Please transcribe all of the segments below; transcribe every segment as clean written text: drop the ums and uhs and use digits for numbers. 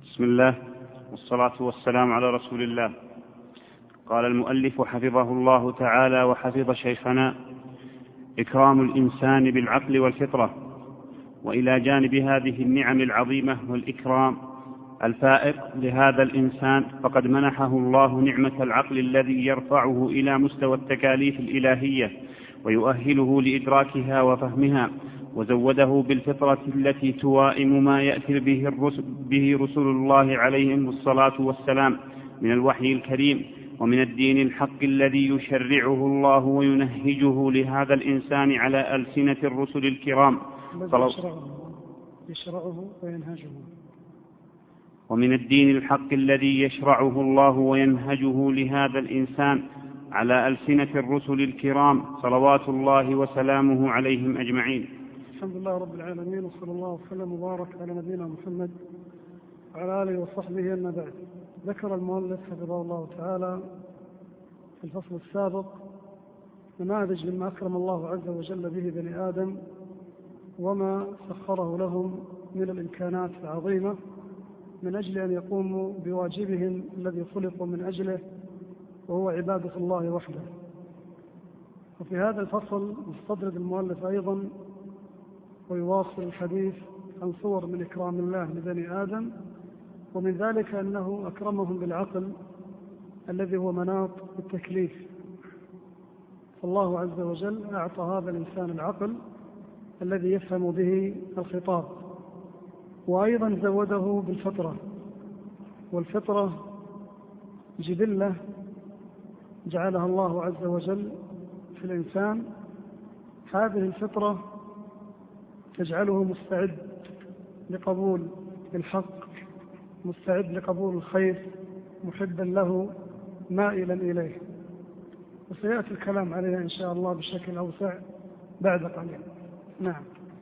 بسم الله والصلاة والسلام على رسول الله. قال المؤلف حفظه الله تعالى وحفظ شيخنا: إكرام الإنسان بالعقل والفطرة. وإلى جانب هذه النعم العظيمة والإكرام الفائق لهذا الإنسان فقد منحه الله نعمة العقل الذي يرفعه إلى مستوى التكاليف الإلهية ويؤهله لإدراكها وفهمها، وزوده بالفطرة التي توائم ما يأتي به رسل الله عليهم الصلاة والسلام من الوحي الكريم ومن الدين الحق الذي يشرعه الله وينهجه لهذا الإنسان على ألسنة الرسل الكرام ومن الدين الحق الذي يشرعه الله وينهجه لهذا الإنسان على ألسنة الرسل الكرام صلوات الله وسلامه عليهم أجمعين. الحمد لله رب العالمين، وصلى الله وسلم وبارك على نبينا محمد وعلى آله وصحبه. أما بعد، ذكر المؤلف حفظه الله تعالى في الفصل السابق نماذج مما أكرم الله عز وجل به بني آدم وما سخره لهم من الإمكانات العظيمة من أجل أن يقوموا بواجبهم الذي خلقوا من أجله، وهو عبادة الله وحده. وفي هذا الفصل يستطرد المؤلف أيضا ويواصل الحديث عن صور من إكرام الله لبني آدم، ومن ذلك أنه أكرمهم بالعقل الذي هو مناط التكليف. فالله عز وجل أعطى هذا الإنسان العقل الذي يفهم به الخطاب، وأيضا زوده بالفطرة، والفطرة جبلة جعلها الله عز وجل في الإنسان. هذه الفطرة تجعله مستعد لقبول الحق، مستعد لقبول الخير، محبا له، مائلا إليه. وسيأتي الكلام عليها إن شاء الله بشكل أوسع بعد قليل. نعم.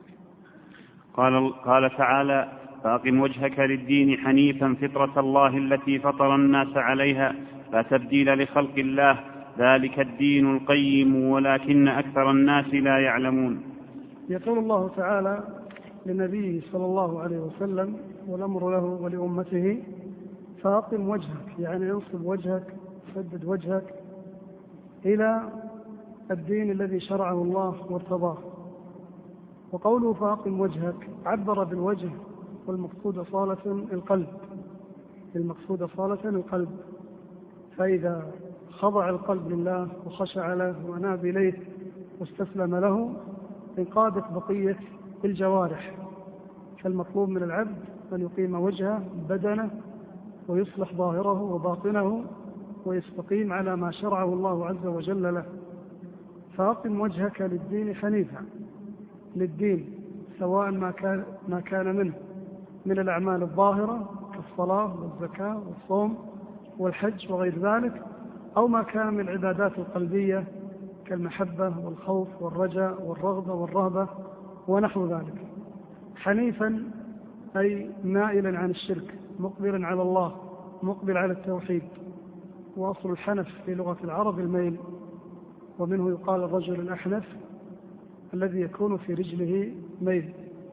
قال تعالى: فأقم وجهك للدين حنيفا فطرة الله التي فطر الناس عليها لا تبديل لخلق الله ذلك الدين القيم ولكن أكثر الناس لا يعلمون. يقول الله تعالى لنبيه صلى الله عليه وسلم، والأمر له ولأمته: فأقم وجهك، يعني انصب وجهك، سدد وجهك إلى الدين الذي شرعه الله وارتضاه. وقوله فأقم وجهك عبر بالوجه، والمقصود صالة القلب، المقصود صالة القلب. فإذا خضع القلب لله وخشع له وأناب إليه واستسلم له انقادت بقية الجوارح. فالمطلوب من العبد أن يقيم وجهه بدنه ويصلح ظاهره وباطنه ويستقيم على ما شرعه الله عز وجل له. فأقم وجهك للدين حنيفا، للدين سواء ما كان منه من الأعمال الظاهرة كالصلاة والزكاة والصوم والحج وغير ذلك، أو ما كان من العبادات القلبية كالمحبة والخوف والرجاء والرغبة والرهبة ونحو ذلك. حنيفا أي مائلا عن الشرك، مقبلا على الله، مقبل على التوحيد. وأصل الحنف في لغة العرب الميل، ومنه يقال الرجل الأحنف الذي يكون في رجله ميل.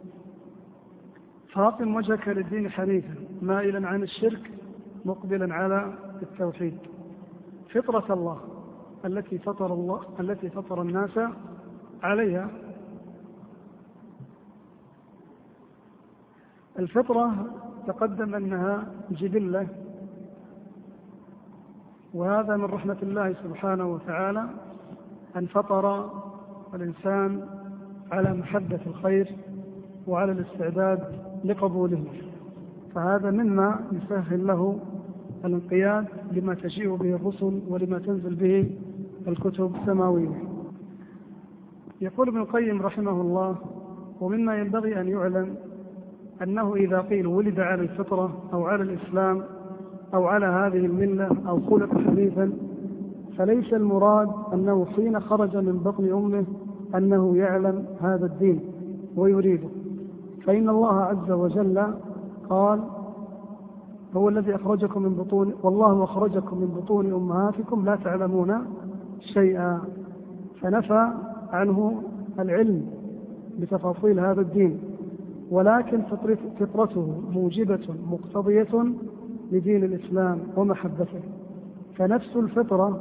فاقم وجهك للدين حنيفا مائلا عن الشرك مقبلا على التوحيد. فطرة الله التي فطر الناس عليها. الفطرة تقدم أنها جبلة، وهذا من رحمة الله سبحانه وتعالى أن فطر الإنسان على محبة الخير وعلى الاستعداد لقبوله، فهذا مما يسهل له الانقياد لما تجيء به الرسل ولما تنزل به الكتب السماوية. يقول ابن القيم رحمه الله: ومما ينبغي أن يعلم أنه إذا قيل ولد على الفطرة أو على الإسلام أو على هذه الملة أو خلق حنيفا، فليس المراد أنه حين خرج من بطن أمه أنه يعلم هذا الدين ويريده، فإن الله عز وجل قال: هو الذي أخرجكم من بطون، والله أخرجكم من بطون أمهاتكم لا تعلمون شيئا، فنفى عنه العلم بتفاصيل هذا الدين. ولكن فطرته موجبة مقتضية لدين الإسلام ومحبته، فنفس الفطرة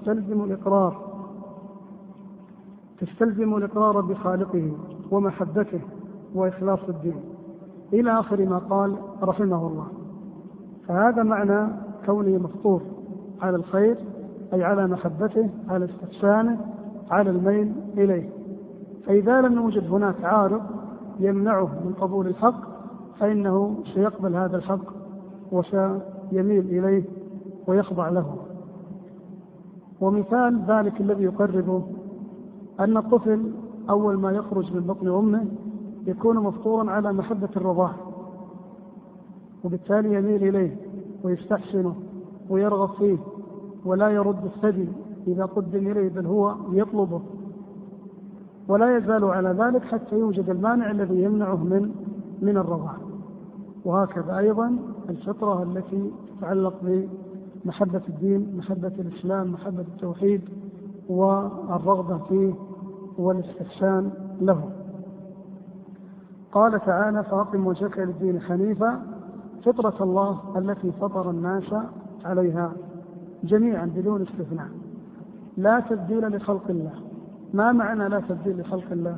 تستلزم الإقرار بخالقه ومحبته وإخلاص الدين، إلى آخر ما قال رحمه الله. فهذا معنى كونه مفطور على الخير، أي على محبته، على استحسانه، على الميل إليه. فإذا لم يوجد هناك عارض يمنعه من قبول الحق فإنه سيقبل هذا الحق وسيميل إليه ويخضع له. ومثال ذلك الذي يقربه أن الطفل أول ما يخرج من بطن أمه يكون مفطورا على محبة الرضاع، وبالتالي يميل إليه ويستحسنه ويرغب فيه ولا يرد الثدي إذا قدم إليه، بل هو يطلبه، ولا يزال على ذلك حتى يوجد المانع الذي يمنعه من الرضاع. وهكذا أيضا الفطرة التي تتعلق بمحبة الدين، محبة الإسلام، محبة التوحيد والرغبة فيه والاستحسان له. قال تعالى: فأقم وجهك للدين حنيفا فطرة الله التي فطر الناس عليها جميعا بدون استثناء لا تبديل لخلق الله. ما معنى لا تبديل لخلق الله؟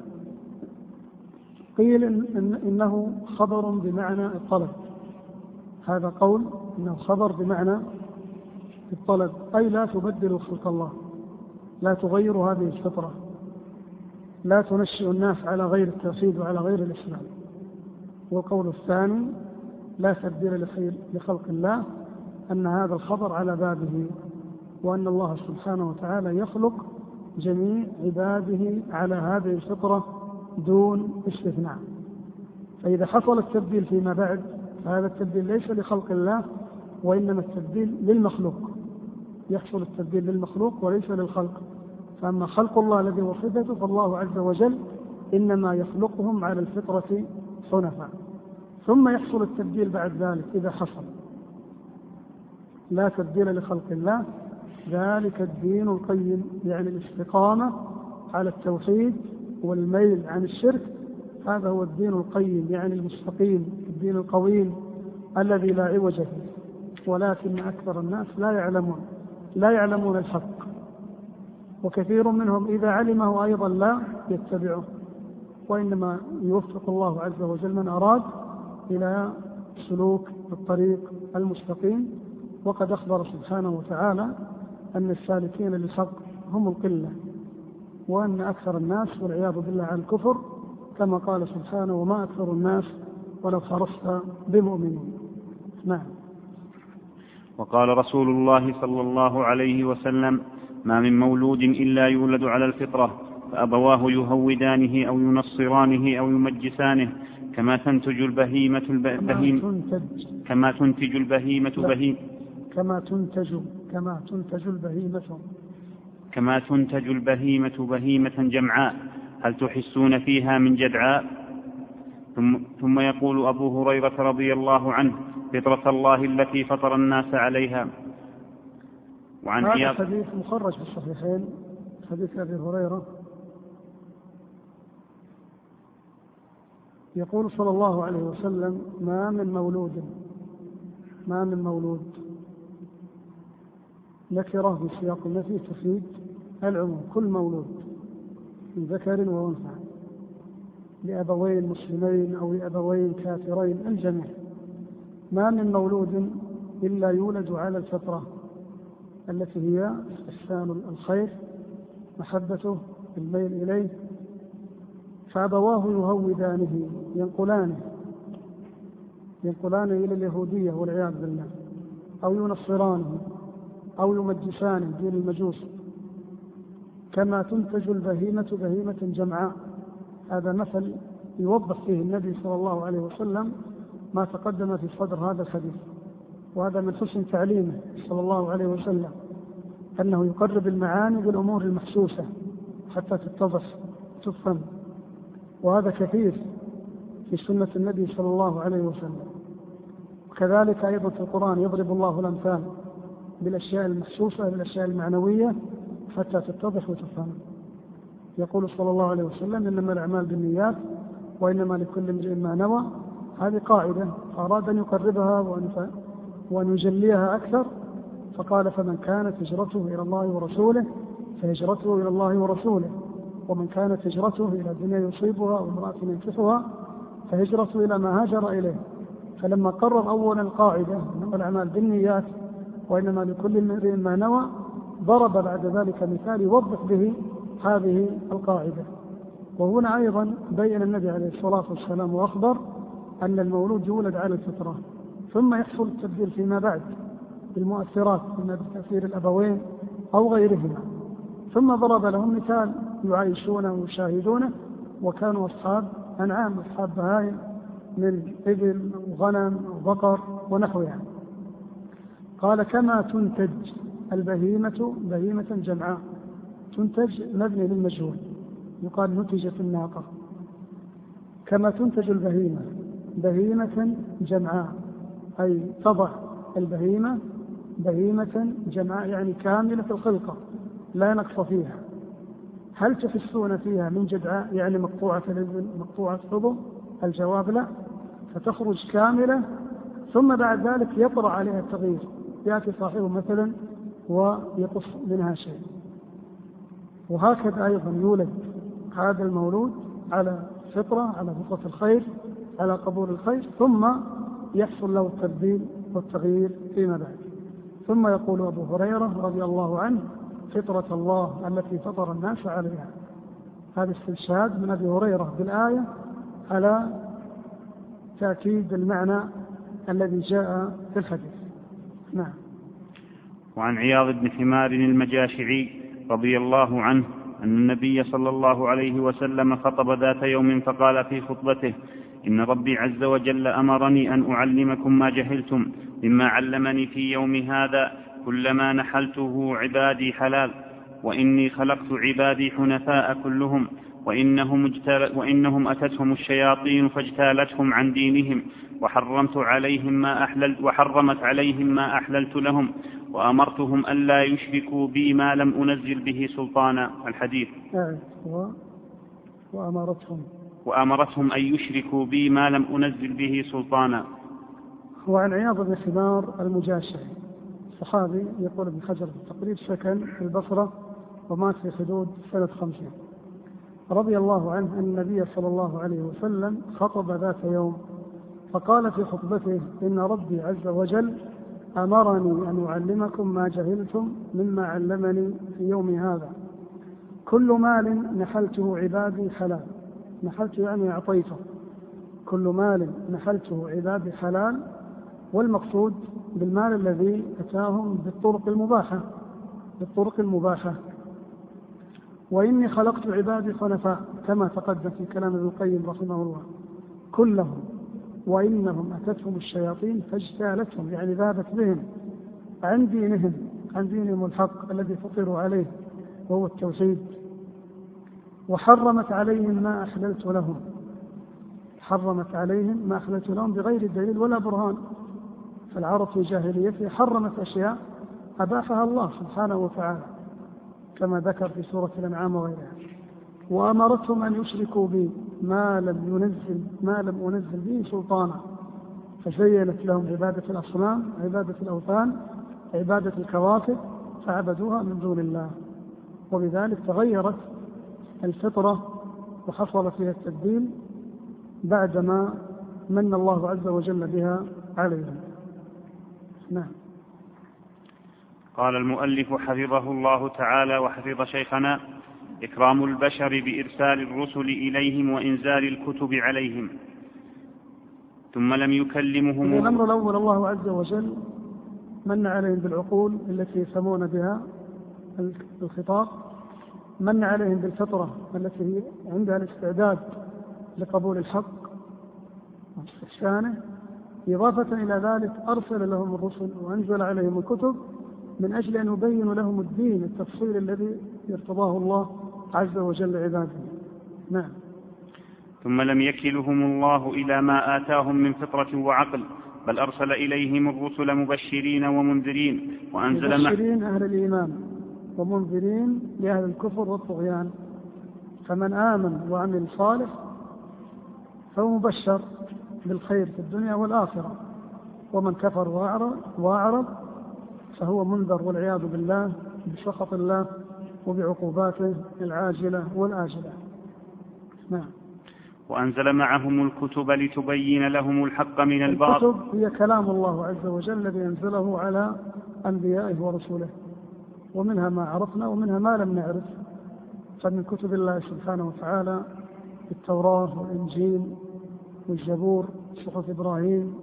قيل إنه خبر بمعنى الطلب، هذا قول إنه خبر بمعنى الطلب، أي لا تبدل خلق الله، لا تغير هذه الفطرة، لا تنشئ الناس على غير التوحيد وعلى غير الإسلام. والقول الثاني لا تبديل لخلق الله، أن هذا الخبر على بابه، وأن الله سبحانه وتعالى يخلق جميع عباده على هذه الفطرة دون استثناء. فإذا حصل التبديل فيما بعد فهذا التبديل ليس لخلق الله، وإنما التبديل للمخلوق، يحصل التبديل للمخلوق وليس للخلق. فأما خلق الله الذي هو صفته فالله عز وجل إنما يخلقهم على الفطرة حنفاء، ثم يحصل التبديل بعد ذلك إذا حصل. لا تبديل لخلق الله، ذلك الدين القيم، يعني الاستقامة على التوحيد والميل عن الشرك، هذا هو الدين القيم، يعني المستقيم، الدين القويم الذي لا عوج فيه. ولكن أكثر الناس لا يعلمون الحق، وكثير منهم إذا علمه أيضا لا يتبعه، وإنما يوفق الله عز وجل من أراد إلى سلوك الطريق المستقيم. وقد أخبر سبحانه وتعالى أن السالكين للحق هم القلة، وأن أكثر الناس والعياذ بالله على الكفر، كما قال سبحانه: وما أكثر الناس ولو حرصت بمؤمنين. نعم. وقال رسول الله صلى الله عليه وسلم: ما من مولود إلا يولد على الفطرة، فأبواه يهودانه أو ينصرانه أو يمجسانه، كما تنتج البهيمة بهيمة جمعاء، هل تحسون فيها من جدعاء؟ ثم يقول أبو هريرة رضي الله عنه: فطرة الله التي فطر الناس عليها. وعن هذا حديث مخرج في الصحيحين، حديث أبي هريرة، يقول صلى الله عليه وسلم: ما من مولود، نكرة في سياق النفي تفيد العموم، كل مولود من ذكر وأنثى، لأبوين مسلمين أو لأبوين كافرين، الجميع. ما من مولود إلا يولد على الفطرة التي هي استحسان الخير، محبته، الميل إليه، فأبواه يهودانه، ينقلانه إلى اليهودية والعياذ بالله، أو ينصرانه أو يمجسانه، دين المجوس، كما تنتج البهيمة بهيمة جمعاء. هذا مثل يوضح فيه النبي صلى الله عليه وسلم ما تقدم في صدر هذا الحديث. وهذا من حسن تعليمه صلى الله عليه وسلم، أنه يقرب المعاني بالأمور المحسوسة حتى تتضح تفهم. وهذا كثير في سنة النبي صلى الله عليه وسلم. وكذلك أيضا في القرآن يضرب الله الأمثال بالأشياء المحسوسة، بالأشياء المعنوية، حتى تتضح وتفهم. يقول صلى الله عليه وسلم: إنما الأعمال بالنيات وإنما لكل امرئ ما نوى. هذه قاعدة أراد أن يقربها وأن يجليها أكثر، فقال فمن كانت هجرته إلى الله ورسوله فهجرته إلى الله ورسوله، ومن كانت هجرته إلى دنيا يصيبها أو امرأة ينكحها فهجرته إلى ما هاجر إليه. فلما قرر أولا القاعدة إنما الأعمال بالنيات وإنما لكل امرئ ما نوى، ضرب بعد ذلك مثال يوضح به هذه القاعدة. وهنا أيضا بين النبي عليه الصلاة والسلام وأخبر أن المولود يولد على الفطرة، ثم يحصل التبديل فيما بعد بالمؤثرات إما بتأثير الأبوين أو غيرهما. ثم ضرب لهم مثال يعيشونه ويشاهدونه، وكانوا أصحاب أنعام، أصحاب بهائم من إبل وغنم وبقر ونحوها. قال كما تنتج البهيمة بهيمة جمعاء. تنتج مبني للمجهول، يقال نتجت الناقة. كما تنتج البهيمة بهيمة جمعاء، أي تضع البهيمة بهيمة جمعاء يعني كاملة الخلقة لا نقص فيها. هل تحسون فيها من جدعاء يعني مقطوعة الإذن مقطوعة الصدر؟ الجواب لا، فتخرج كاملة، ثم بعد ذلك يطرأ عليها التغيير، يأتي صاحبه مثلا ويقص منها شيء. وهكذا أيضا يولد هذا المولود على فطرة، على فطرة الخير، على قبول الخير، ثم يحصل له التبديل والتغيير فيما بعد. ثم يقول أبو هريرة رضي الله عنه فطرة الله التي فطر الناس عليها. هذا استشهاد من أبي هريرة بالآية على تأكيد المعنى الذي جاء في الحديث. نعم. وعن عياض بن حمار المجاشعي رضي الله عنه أن النبي صلى الله عليه وسلم خطب ذات يوم فقال في خطبته: إن ربي عز وجل أمرني أن أعلمكم ما جهلتم مما علمني في يوم هذا، كلما نحلته عبادي حلال، وإني خلقت عبادي حنفاء كلهم، وإنهم أتتهم الشياطين فاجتالتهم عن دينهم، وحرمت عليهم ما أحللت لهم، وأمرتهم ألا يشركوا بي ما لم أنزل به سلطانا. الحديث. وأمرتهم أن يشركوا بي ما لم أنزل به سلطانا. وعن عياض بن حمار المجاشعي صحابي، يقول ابن حجر في التقريب سكن في البصرة ومات في حدود سنة 50، رضي الله عنه أن النبي صلى الله عليه وسلم خطب ذات يوم فقال في خطبته: إن ربي عز وجل أمرني أن أعلمكم ما جهلتم مما علمني في يوم هذا، كل مال نحلته عبادي حلال. نحلته يعني أعطيته، كل مال نحلته عبادي حلال، والمقصود بالمال الذي أتاهم بالطرق المباحة. وإني خلقت عبادي حنفاء كما تقدم في كلام ابن القيم رحمه الله كلهم، وإنهم أتتهم الشياطين فاجتالتهم يعني ذهبت بهم عن دينهم الحق الذي فطروا عليه وهو التوحيد، وحرمت عليهم ما أحللت لهم بغير دليل ولا برهان. فالعرب في جاهليته حرمت أشياء أباحها الله سبحانه وتعالى كما ذكر في سورة الأنعام وغيرها. وأمرتهم أن يشركوا بي ما لم أنزل به سلطانا، فزينت لهم عبادة الأصنام، عبادة الأوثان، عبادة الكواكب، فعبدوها من دون الله، وبذلك تغيرت الفطرة وحصل فيها التبديل بعدما من الله عز وجل بها عليهم. نعم. قال المؤلف حفظه الله تعالى وحفظ شيخنا: إكرام البشر بإرسال الرسل إليهم وإنزال الكتب عليهم، ثم لم يكلمهم. الأمر الأول الله عز وجل من عليهم بالعقول التي يسمون بها الخطاب، من عليهم بالفطرة التي عندها الاستعداد لقبول الحق واستحسانه، إضافة إلى ذلك أرسل لهم الرسل وأنزل عليهم الكتب من أجل أن يبين لهم الدين التفصيل الذي يرتضاه الله عز وجل عباده. نعم. ثم لم يكلهم الله إلى ما آتاهم من فطرة وعقل، بل أرسل إليهم الرسل مبشرين ومنذرين، وأنزل مبشرين أهل الإيمان ومنذرين لأهل الكفر والطغيان. فمن آمن وعمل صالح فهو مبشر بالخير في الدنيا والآخرة. ومن كفر وأعرض فهو منذر والعياذ بالله بسخط الله وبعقوباته العاجلة والآجلة. نعم. وأنزل معهم الكتب لتبين لهم الحق من الباطل. الكتب هي كلام الله عز وجل الذي أنزله على أنبيائه ورسوله، ومنها ما عرفنا ومنها ما لم نعرف. فمن كتب الله سبحانه وتعالى التوراة والإنجيل والزبور صحف إبراهيم،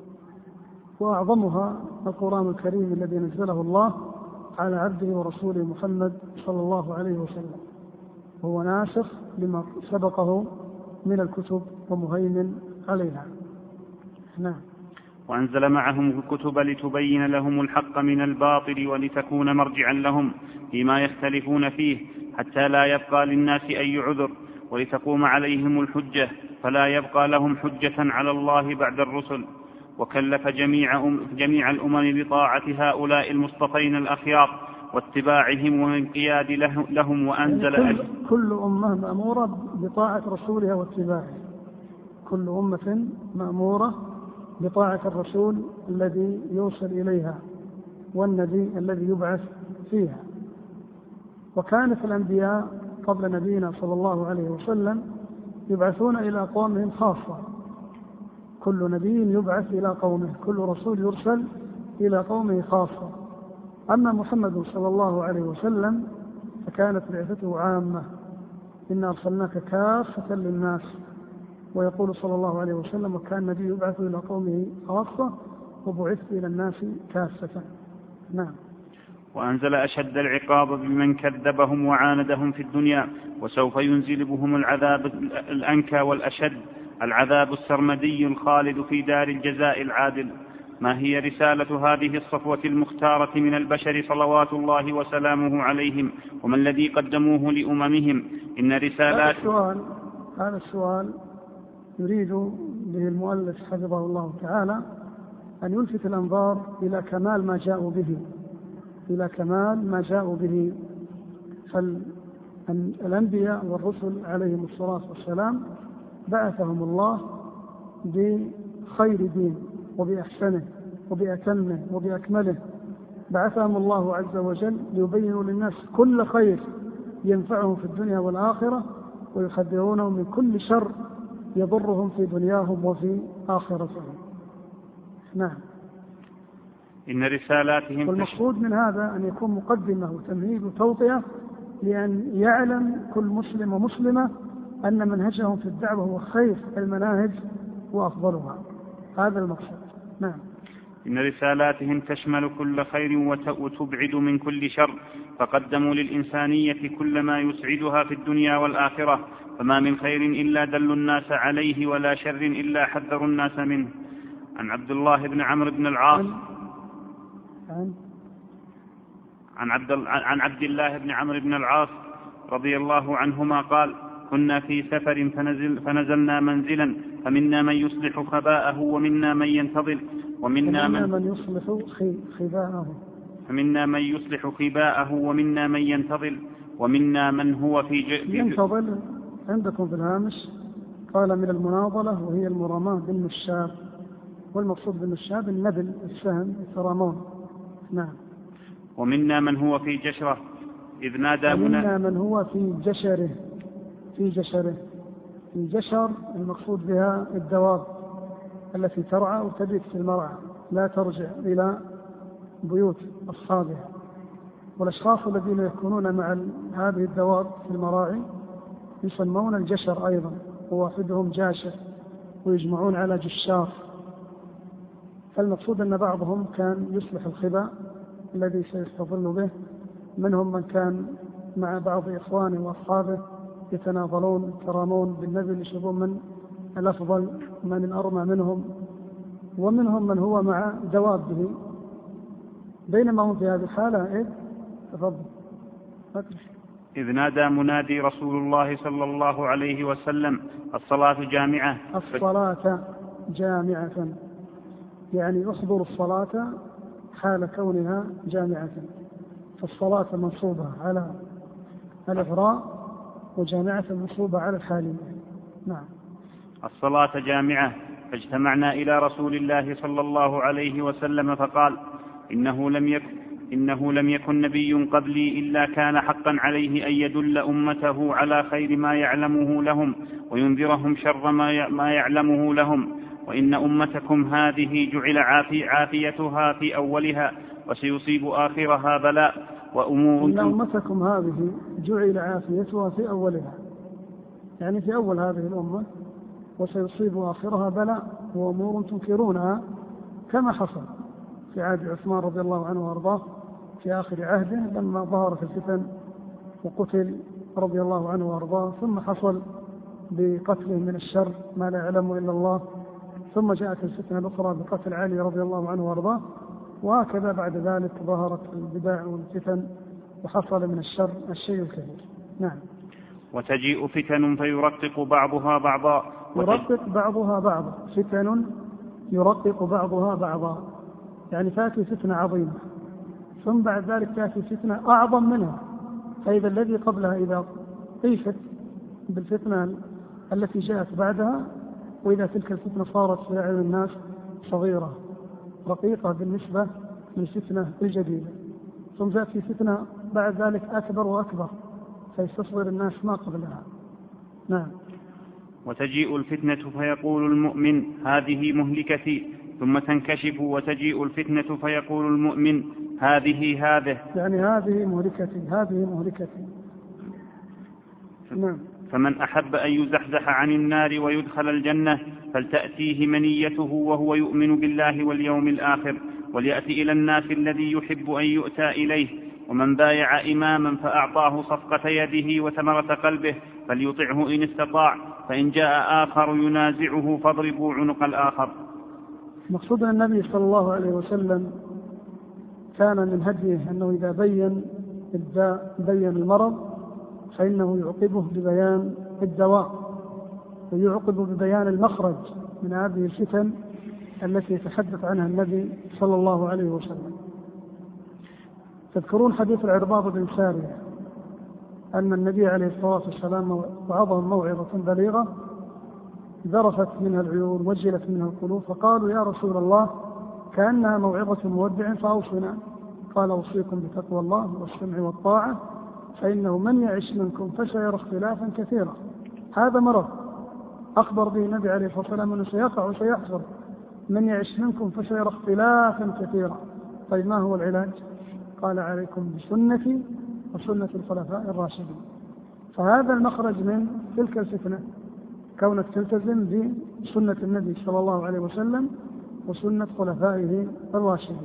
وأعظمها القرآن الكريم الذي نزله الله على عبده ورسوله محمد صلى الله عليه وسلم، هو ناسخ لما سبقه من الكتب ومهيمن عليها. نعم. وأنزل معهم الكتب لتبين لهم الحق من الباطل ولتكون مرجعا لهم فيما يختلفون فيه حتى لا يبقى للناس أي عذر، ولتقوم عليهم الحجة فلا يبقى لهم حجة على الله بعد الرسل. وكلف جميع الأمم بطاعة هؤلاء المصطفين الأخيار واتباعهم والانقياد لهم. وأنزل يعني كل أمة مأمورة بطاعة رسولها واتباعه، كل أمة مأمورة بطاعة الرسول الذي يوصل إليها والنبي الذي يبعث فيها. وكانت الأنبياء قبل نبينا صلى الله عليه وسلم يبعثون إلى قومهم خاصة، كل نبي يبعث إلى قومه، كل رسول يرسل إلى قومه خاصة. أما محمد صلى الله عليه وسلم فكانت بعثته عامة، إنا أرسلناك كافة للناس. ويقول صلى الله عليه وسلم وكان النبي يبعث إلى قومه خاصة وبعثت إلى الناس كافة. نعم. وأنزل أشد العقاب بمن كذبهم وعاندهم في الدنيا، وسوف ينزل بهم العذاب الأنكى والأشد، العذاب السرمدي الخالد في دار الجزاء العادل. ما هي رسالة هذه الصفوة المختارة من البشر صلوات الله وسلامه عليهم، وما الذي قدموه لأممهم؟ إن رسالات هذا السؤال يريد به المؤلف حفظه الله تعالى أن يلفت الأنظار إلى كمال ما جاءوا به، إلى كمال ما جاءوا به. فالأنبياء والرسل عليهم الصلاة والسلام بعثهم الله بخير دين وبأحسنه وبأتمه وبأكمله، بعثهم الله عز وجل ليبينوا للناس كل خير ينفعهم في الدنيا والآخرة، ويحذرونهم من كل شر يضرهم في دنياهم وفي آخرتهم. نعم. إن رسالاتهم والمقصود من هذا أن يكون مقدمة وتمهيد وتوطئة لأن يعلم كل مسلم ومسلمة أن منهجهم في الدعوة هو خير المناهج وأفضلها، هذا المقصود. نعم. إن رسالاتهم تشمل كل خير وتبعد من كل شر، فقدموا للإنسانية كل ما يسعدها في الدنيا والآخرة، فما من خير إلا دلوا الناس عليه ولا شر إلا حذروا الناس منه. عن عبد الله بن عمرو بن العاص عن عبد الله بن عمرو بن العاص رضي الله عنهما قال: كنا في سفر فنزلنا منزلا فمنا من يصلح خباءه ومنا من ينتظر ومنا من يصلح خباءه ومنا من ينتظر ومنا من هو في ينتظر. عندكم في الهامش قال من المناضلة وهي المراماة بالنشاب، والمقصود بالنشاب النبل السهم الثرامون. نعم. ومنا من هو في جشرة إذ نادى ومنا من هو في جشره في جشر المقصود بها الدواب التي ترعى وتبيت في المرعى لا ترجع إلى بيوت أصحابها. والأشخاص الذين يكونون مع هذه الدواب في المراعي يسمون الجشر أيضا، وواحدهم جاشر، ويجمعون على جشار. فالمقصود أن بعضهم كان يصلح الخباء الذي سيستظل به، منهم من كان مع بعض إخوانه وأصحابه يتناظلون يترامون بالنبل، يشوفون من الأفضل من الأرمى منهم، ومنهم من هو مع دوابه. بينما هم في هذه الحالة إذ نادى منادي رسول الله صلى الله عليه وسلم: الصلاة جامعة. الصلاة جامعة يعني احضروا الصلاة حال كونها جامعة، فالصلاة منصوبة على الإغراء وجامعة منصوبة على الحالية. نعم. الصلاة جامعة، فاجتمعنا إلى رسول الله صلى الله عليه وسلم فقال: إنه لم يكن نبي قبلي إلا كان حقا عليه أن يدل أمته على خير ما يعلمه لهم وينذرهم شر ما يعلمه لهم، وإن أمتكم هذه جعل عافيتها في أولها وسيصيب آخرها بلاء وأمور. إن أمتكم هذه جعل عافيتها في أولها، يعني في أول هذه الأمة، وسيصيب آخرها بلاء وأمور تنكرونها، كما حصل في عهد عثمان رضي الله عنه وأرضاه في آخر عهده لما ظهرت الفتن وقتل رضي الله عنه وأرضاه، ثم حصل بقتله من الشر ما لا يعلمه إلا الله، ثم جاءت الفتنة الأخرى بقتل علي رضي الله عنه وأرضاه، وهكذا بعد ذلك ظهرت البدع والفتن وحصل من الشر الشيء الكثير. نعم. وتجيء فتن فيرقق بعضها بعضا. يرقق بعضها بعضا، فتن يرقق بعضها بعضا، يعني تأتي فتنة عظيمة ثم بعد ذلك تأتي فتنة أعظم منها، فإذا الذي قبلها إذا قيست بالفتنة التي جاءت بعدها، وإذا تلك الفتنة صارت في أعين الناس صغيرة رقيقة بالنسبة للفتنة الجديدة، ثم تأتي فتنة بعد ذلك أكبر وأكبر فيستصغر الناس ما قبلها. نعم. وتجيء الفتنة فيقول المؤمن: هذه مهلكتي، ثم تنكشف وتجيء الفتنة فيقول المؤمن: هذه، يعني هذه مهلكتي، هذه مهلكتي. نعم. فمن أحب أن يزحزح عن النار ويدخل الجنة فلتأتيه منيته وهو يؤمن بالله واليوم الآخر، وليأتي إلى الناس الذي يحب أن يؤتى إليه. ومن بايع إماما فأعطاه صفقة يده وثمرة قلبه فليطعه إن استطاع، فإن جاء آخر ينازعه فاضربوا عنق الآخر. مقصود النبي صلى الله عليه وسلم كان من هديه أنه إذا بين الداء بين المرض فإنه يعقبه ببيان الدواء، ويعقب ببيان المخرج من هذه الفتن التي يتحدث عنها النبي صلى الله عليه وسلم. تذكرون حديث العرباض بن سارية أن النبي عليه الصلاة والسلام وعظهم موعظة بليغة ذرفت منها العيون وجلت منها القلوب، فقالوا: يا رسول الله كأنها موعظة مودع فأوصنا. قال: أوصيكم بتقوى الله والسمع والطاعة، فإنه من يعش منكم فسيرى اختلافا كثيرا. هذا مرض أخبر به النبي عليه الصلاة والسلام أنه سيقع وسيحصل، من يعش منكم فسيرى اختلافا كثيرا. طيب ما هو العلاج؟ قال: عليكم بسنتي وسنة الخلفاء الراشدين. فهذا المخرج من تلك الفتنة، كونك تلتزم بسنة النبي صلى الله عليه وسلم وسنة خلفائه الراشدين.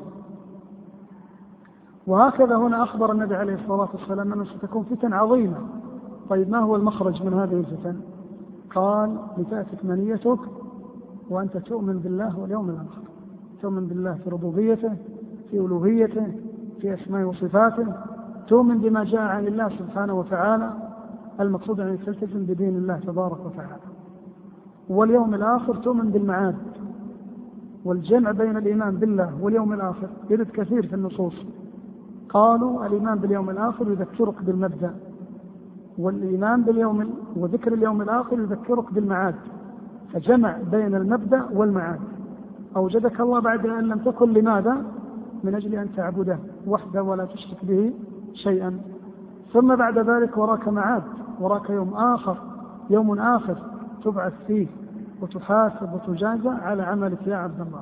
وهكذا هنا أخبر النبي عليه الصلاة والسلام أنه ستكون فتن عظيمة. طيب ما هو المخرج من هذه الفتن؟ قال: لتأتك منيتك وأنت تؤمن بالله واليوم الآخر، تؤمن بالله في ربوبيته، في ألوهيته، في أسماء وصفاته، تؤمن بما جاء عن الله سبحانه وتعالى، المقصود أن تلتزم بدين الله تبارك وتعالى. واليوم الآخر تؤمن بالمعاد، والجمع بين الإيمان بالله واليوم الآخر يرد كثير في النصوص. قالوا: الإيمان باليوم الآخر يذكرك بالمبدأ، والإيمان وذكر اليوم الآخر يذكرك بالمعاد، فجمع بين المبدأ والمعاد. أوجدك الله بعد أن لم تكن، لماذا؟ من أجل أن تعبده وحده ولا تشرك به شيئا. ثم بعد ذلك وراك معاد، وراك يوم آخر تبعث فيه وتحاسب وتجازى على عملك يا عبد الله.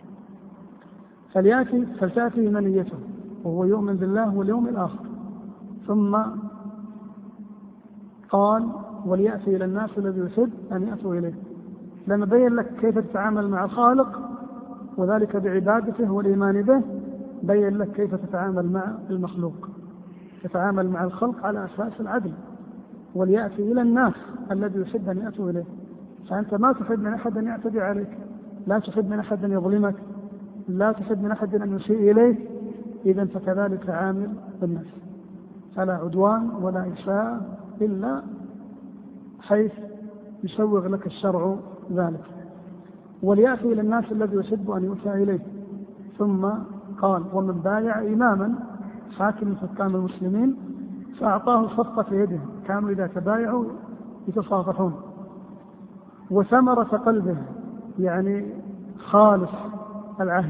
فلتأتي منيته وهو يؤمن بالله واليوم الآخر. ثم قال: وليأتي إلى الناس الذي يحب أن يأتوا إليه. لما بين لك كيف تتعامل مع الخالق وذلك بعبادته والإيمان به، بين لك كيف تتعامل مع المخلوق، تتعامل مع الخلق على أساس العدل. وليأتي إلى الناس الذي يحب أن يأتوا إليه. فأنت ما تحب من أحد أن يعتدي عليك، لا تحب من أحد أن يظلمك، لا تحب من أحد أن يسيء إليك، إذن فكذلك عامل بالناس، فلا عدوان ولا إساءة إلا حيث يسوغ لك الشرع ذلك. وليأتي إلى الناس الذي يحب أن يؤتى إليه. ثم قال: ومن بايع إماما حاكم من حكام المسلمين فأعطاه صفقة يده، كانوا إذا تبايعوا يتصافحون، وثمرة قلبه، يعني خالص العهد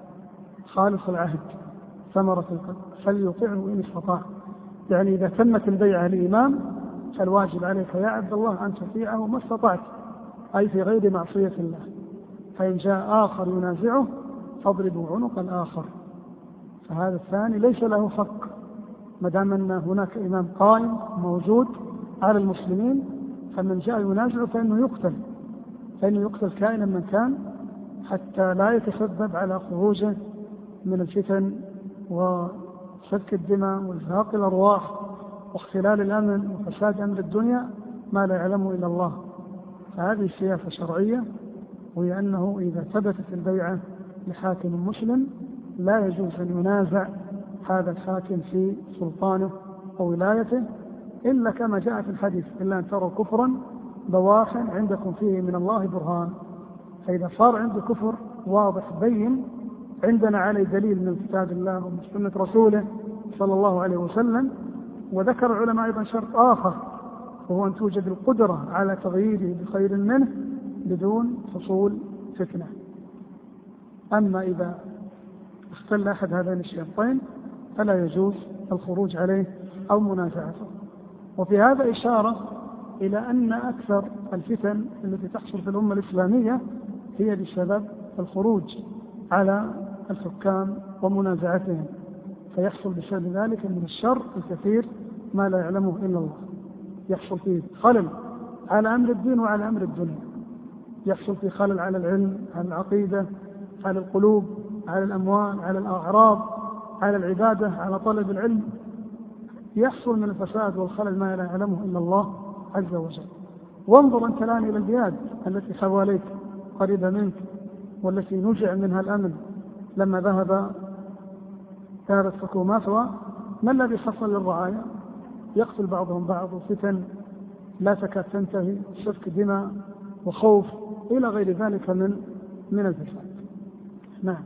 ثمرة القلب، فليطعه إن استطاع. يعني إذا تمت البيعة لإمام فالواجب عليك يا عبد الله أن تطيعه ما استطعت، أي في غير معصية الله. فإن جاء آخر ينازعه فاضربوا عنق الآخر، فهذا الثاني ليس له حق ما دام أن هناك إمام قائم موجود على المسلمين، فمن جاء ينازعه فإنه يقتل كائنا من كان، حتى لا يتسبب على خروجه من الفتن وسفك الدماء وإزهاق الأرواح واختلال الأمن وفساد أمر الدنيا ما لا يعلمه إلا الله. فهذه سياسة شرعية، وهي أنه إذا ثبتت البيعة لحاكم مسلم لا يجوز أن ينازع هذا الحاكم في سلطانه وولايته، إلا كما جاء في الحديث: إلا أن تروا كفرا بواحا عندكم فيه من الله برهان. فإذا صار عنده كفر واضح بين عندنا عليه دليل من كتاب الله ومن سنة رسوله صلى الله عليه وسلم. وذكر العلماء أيضا شرط آخر، وهو أن توجد القدرة على تغييره بخير منه بدون حصول فتنة. أما إذا اختل أحد هذين الشرطين فلا يجوز الخروج عليه أو منازعته. وفي هذا إشارة إلى أن أكثر الفتن التي تحصل في الأمة الإسلامية هي بسبب الخروج على الحكام ومنازعتهم، فيحصل بسبب ذلك من الشر الكثير ما لا يعلمه إلا الله. يحصل فيه خلل على أمر الدين وعلى أمر الدنيا، يحصل فيه خلل على العلم، على العقيدة، على القلوب، على الأموال، على الأعراض، على العبادة، على طلب العلم. يحصل من الفساد والخلل ما لا يعلمه إلا الله عز وجل. وانظر أنت الآن إلى البلاد التي حواليك قريبة منك والتي نزع منها الأمن لما ذهبت حكوماتها، ما الذي حصل للرعايا؟ يقتل بعضهم بعض، وفتن لا تكاد تنتهي، سفك دماء وخوف إلى غير ذلك من الفساد. نعم.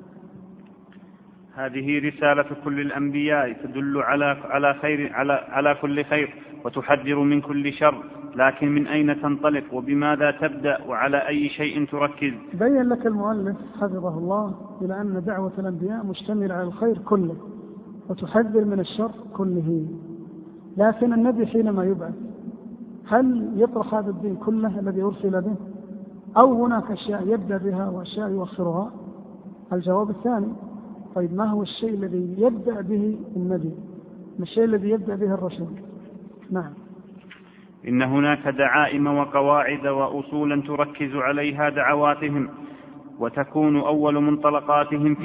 هذه رسالة كل الأنبياء تدل على كل خير وتحذر من كل شر، لكن من أين تنطلق وبماذا تبدأ وعلى أي شيء تركز؟ بين لك المؤلف حفظه الله إلى أن دعوة الأنبياء مشتملة على الخير كله وتحذر من الشر كله. لكن النبي حينما يبعث هل يطرح هذا الدين كله الذي أرسل به، أو هناك أشياء يبدأ بها وأشياء يؤخرها؟ الجواب الثاني. طيب ما هو الشيء الذي يبدأ به النبي، ما الشيء الذي يبدأ به الرسول؟ نعم. إن هناك دعائم وقواعد وأصولا تركز عليها دعواتهم، وتكون أول منطلقاتهم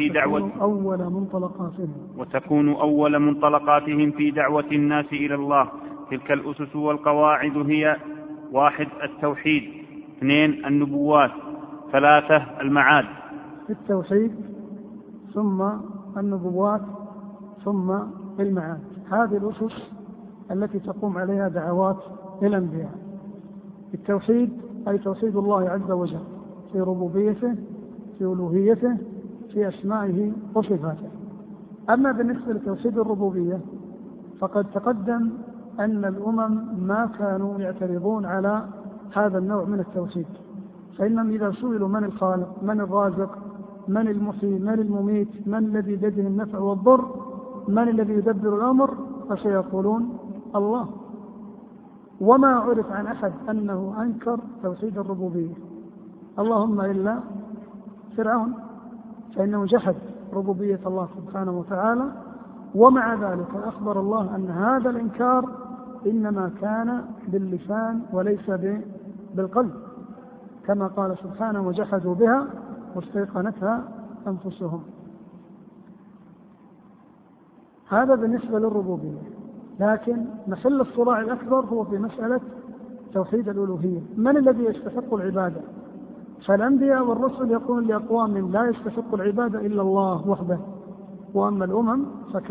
في دعوة الناس إلى الله. تلك الأسس والقواعد هي: 1. التوحيد، 2. النبوات، 3. المعاد. التوحيد ثم النبوات ثم المعاد، هذه الأسس التي تقوم عليها دعوات الأنبياء. التوحيد أي توحيد الله عز وجل في ربوبيته، في ألوهيته، في أسمائه وصفاته. أما بالنسبة لتوحيد الربوبية فقد تقدم أن الأمم ما كانوا يعترضون على هذا النوع من التوحيد، فإنهم إذا سئلوا من الخالق، من الرازق، من المحيي، من المميت، من الذي بيده النفع والضر، من الذي يدبر الأمر، فسيقولون الله. وما عرف عن أحد أنه أنكر توحيد الربوبية، اللهم إلا فرعون، فإنه جحد ربوبية الله سبحانه وتعالى. ومع ذلك أخبر الله أن هذا الإنكار إنما كان باللسان وليس بالقلب، كما قال سبحانه: وجحدوا بها واستيقنتها أنفسهم. هذا بالنسبة للربوبية. لكن محل الصراع الأكبر هو في مسألة توحيد الألوهية، من الذي يستحق العبادة؟ فالأنبياء والرسل يقولون لأقوام لا يستحق العبادة إلا الله وحده، وأما الأمم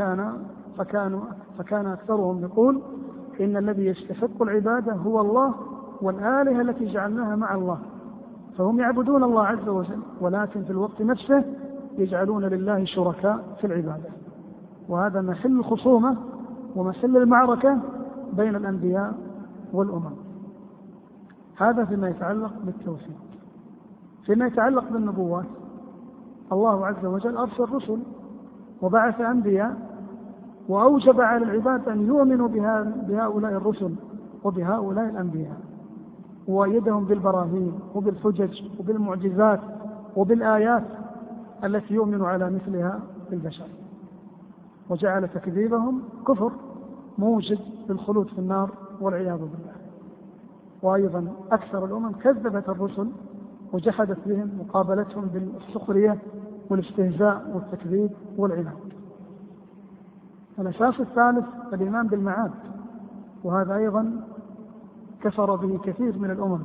فكان أكثرهم يقول إن الذي يستحق العبادة هو الله والآلهة التي جعلناها مع الله. فهم يعبدون الله عز وجل، ولكن في الوقت نفسه يجعلون لله شركاء في العبادة. وهذا محل الخصومة ومحل المعركة بين الأنبياء والأمم. هذا فيما يتعلق بالتوحيد. فيما يتعلق بالنبوات، الله عز وجل أرسل رسل وبعث أنبياء، وأوجب على العباد أن يؤمنوا بهؤلاء الرسل وبهؤلاء الأنبياء، وأيدهم بالبراهين وبالحجج وبالمعجزات وبالآيات التي يؤمن على مثلها بالبشر، وجعل تكذيبهم كفر موجب للخلود في النار والعياذ بالله. وأيضا أكثر الأمم كذبت الرسل وجحدت بهم، مقابلتهم بالسخرية والاستهزاء والتكذيب والعناد. الأساس الثالث الإيمان بالمعاد، وهذا أيضا كفر به كثير من الأمم،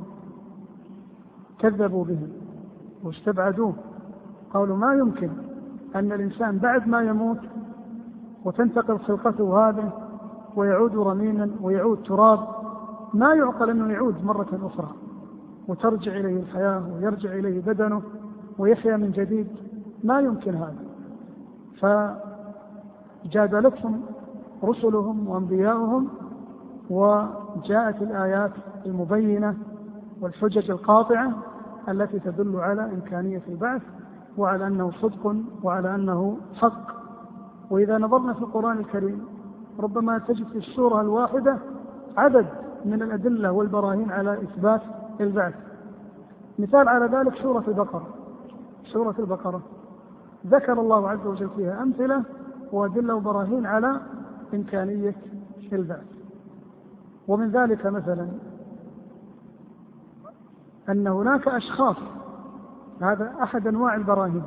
كذبوا به واستبعدوه، قالوا ما يمكن أن الإنسان بعد ما يموت وتنتقل خلقته هذه ويعود رميما ويعود تراب، ما يعقل أنه يعود مرة أخرى وترجع إليه الحياة ويرجع إليه بدنه ويحيا من جديد، ما يمكن هذا. فجادلتهم رسلهم وأنبياؤهم، وجاءت الآيات المبينة والحجج القاطعة التي تدل على إمكانية البعث وعلى أنه صدق وعلى أنه حق. وإذا نظرنا في القرآن الكريم ربما تجد في السورة الواحدة عدد من الأدلة والبراهين على إثبات البعث. مثال على ذلك سورة البقرة ذكر الله عز وجل فيها أمثلة وأدلة وبراهين على إمكانية البعث. ومن ذلك مثلا أن هناك أشخاص، هذا أحد أنواع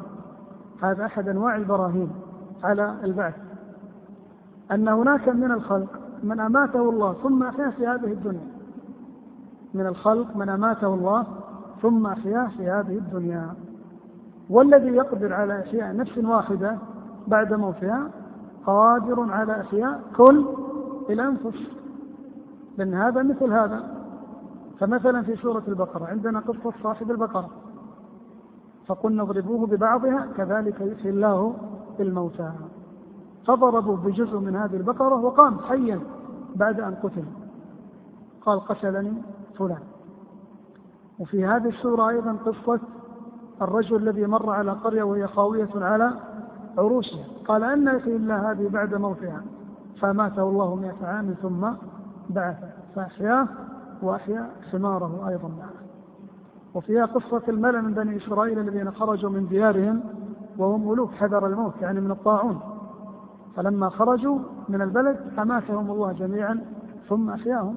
البراهين على البعث، أن هناك من الخلق من أماته الله ثم أحياه في هذه الدنيا، من الخلق من أماته الله ثم أحياه في هذه الدنيا، والذي يقدر على إحياء نفس واحدة بعد موتها قادر على إحياء كل الأنفس، لأن هذا مثل هذا. فمثلا في سورة البقرة عندنا قصة صاحب البقرة، فقلنا اضربوه ببعضها كذلك يحيي الله الموتى، فضربوا بجزء من هذه البقرة وقام حيا بعد أن قتل، قال قتلني فلان. وفي هذه السورة أيضا قصة الرجل الذي مر على قرية وهي خاوية على عروشها، قال أن يحيي الله هذه بعد موتها، فماته الله 100 عام ثم بعثه فأحياه وأحيا ثماره أيضا معه. وفيها قصة الملأ من بني إسرائيل الذين خرجوا من ديارهم وهم ملوك حذر الموت، يعني من الطاعون، فلما خرجوا من البلد أماتهم الله جميعا ثم أحياهم.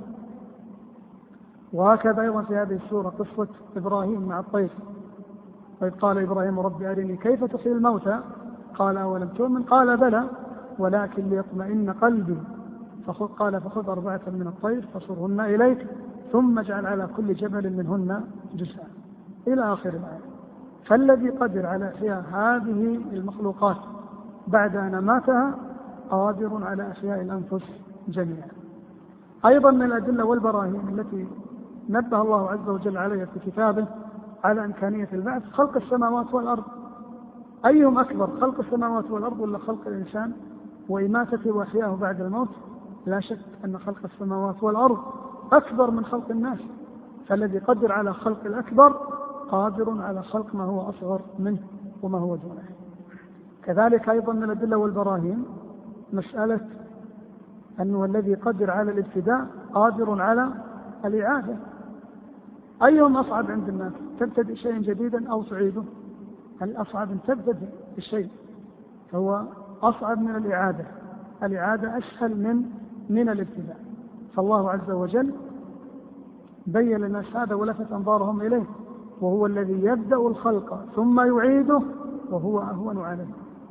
وهكذا أيضا في هذه السورة قصة إبراهيم مع الطير، وإذ قال إبراهيم رب أرني كيف تحيي الموتى قال أولم تؤمن قال بلى ولكن ليطمئن قلبي، قال فخذ 4 من الطير فصرهن إليك ثم اجعل على كل جبل منهن جزءا إلى آخر الآية. فالذي قدر على إحياء هذه المخلوقات بعد أن أماتها قادر على إحياء الأنفس جميعا. أيضا من الأدلة والبراهين التي نبه الله عز وجل عليها في كتابه على إمكانية البعث خلق السماوات والأرض. أيهم أكبر، خلق السماوات والأرض ولا خلق الإنسان وإماتته وإحياءه بعد الموت؟ لا شك أن خلق السماوات والأرض أكبر من خلق الناس، فالذي قدر على خلق الأكبر قادر على خلق ما هو أصغر منه وما هو دونه. كذلك أيضا من الأدلة والبراهين مسألة أنه الذي قدر على الابتداء قادر على الإعادة. أيهم أصعب عند الناس، تبتدئ شيئا جديدا أو تعيده؟ الأصعب أن تبتدئ الشيء، فهو أصعب من الإعادة. الإعادة أسهل من الابتداء. فالله عز وجل بين للناس هذا ولفت أنظارهم إليه، وهو الذي يبدأ الخلق ثم يعيده وهو أهون عليه.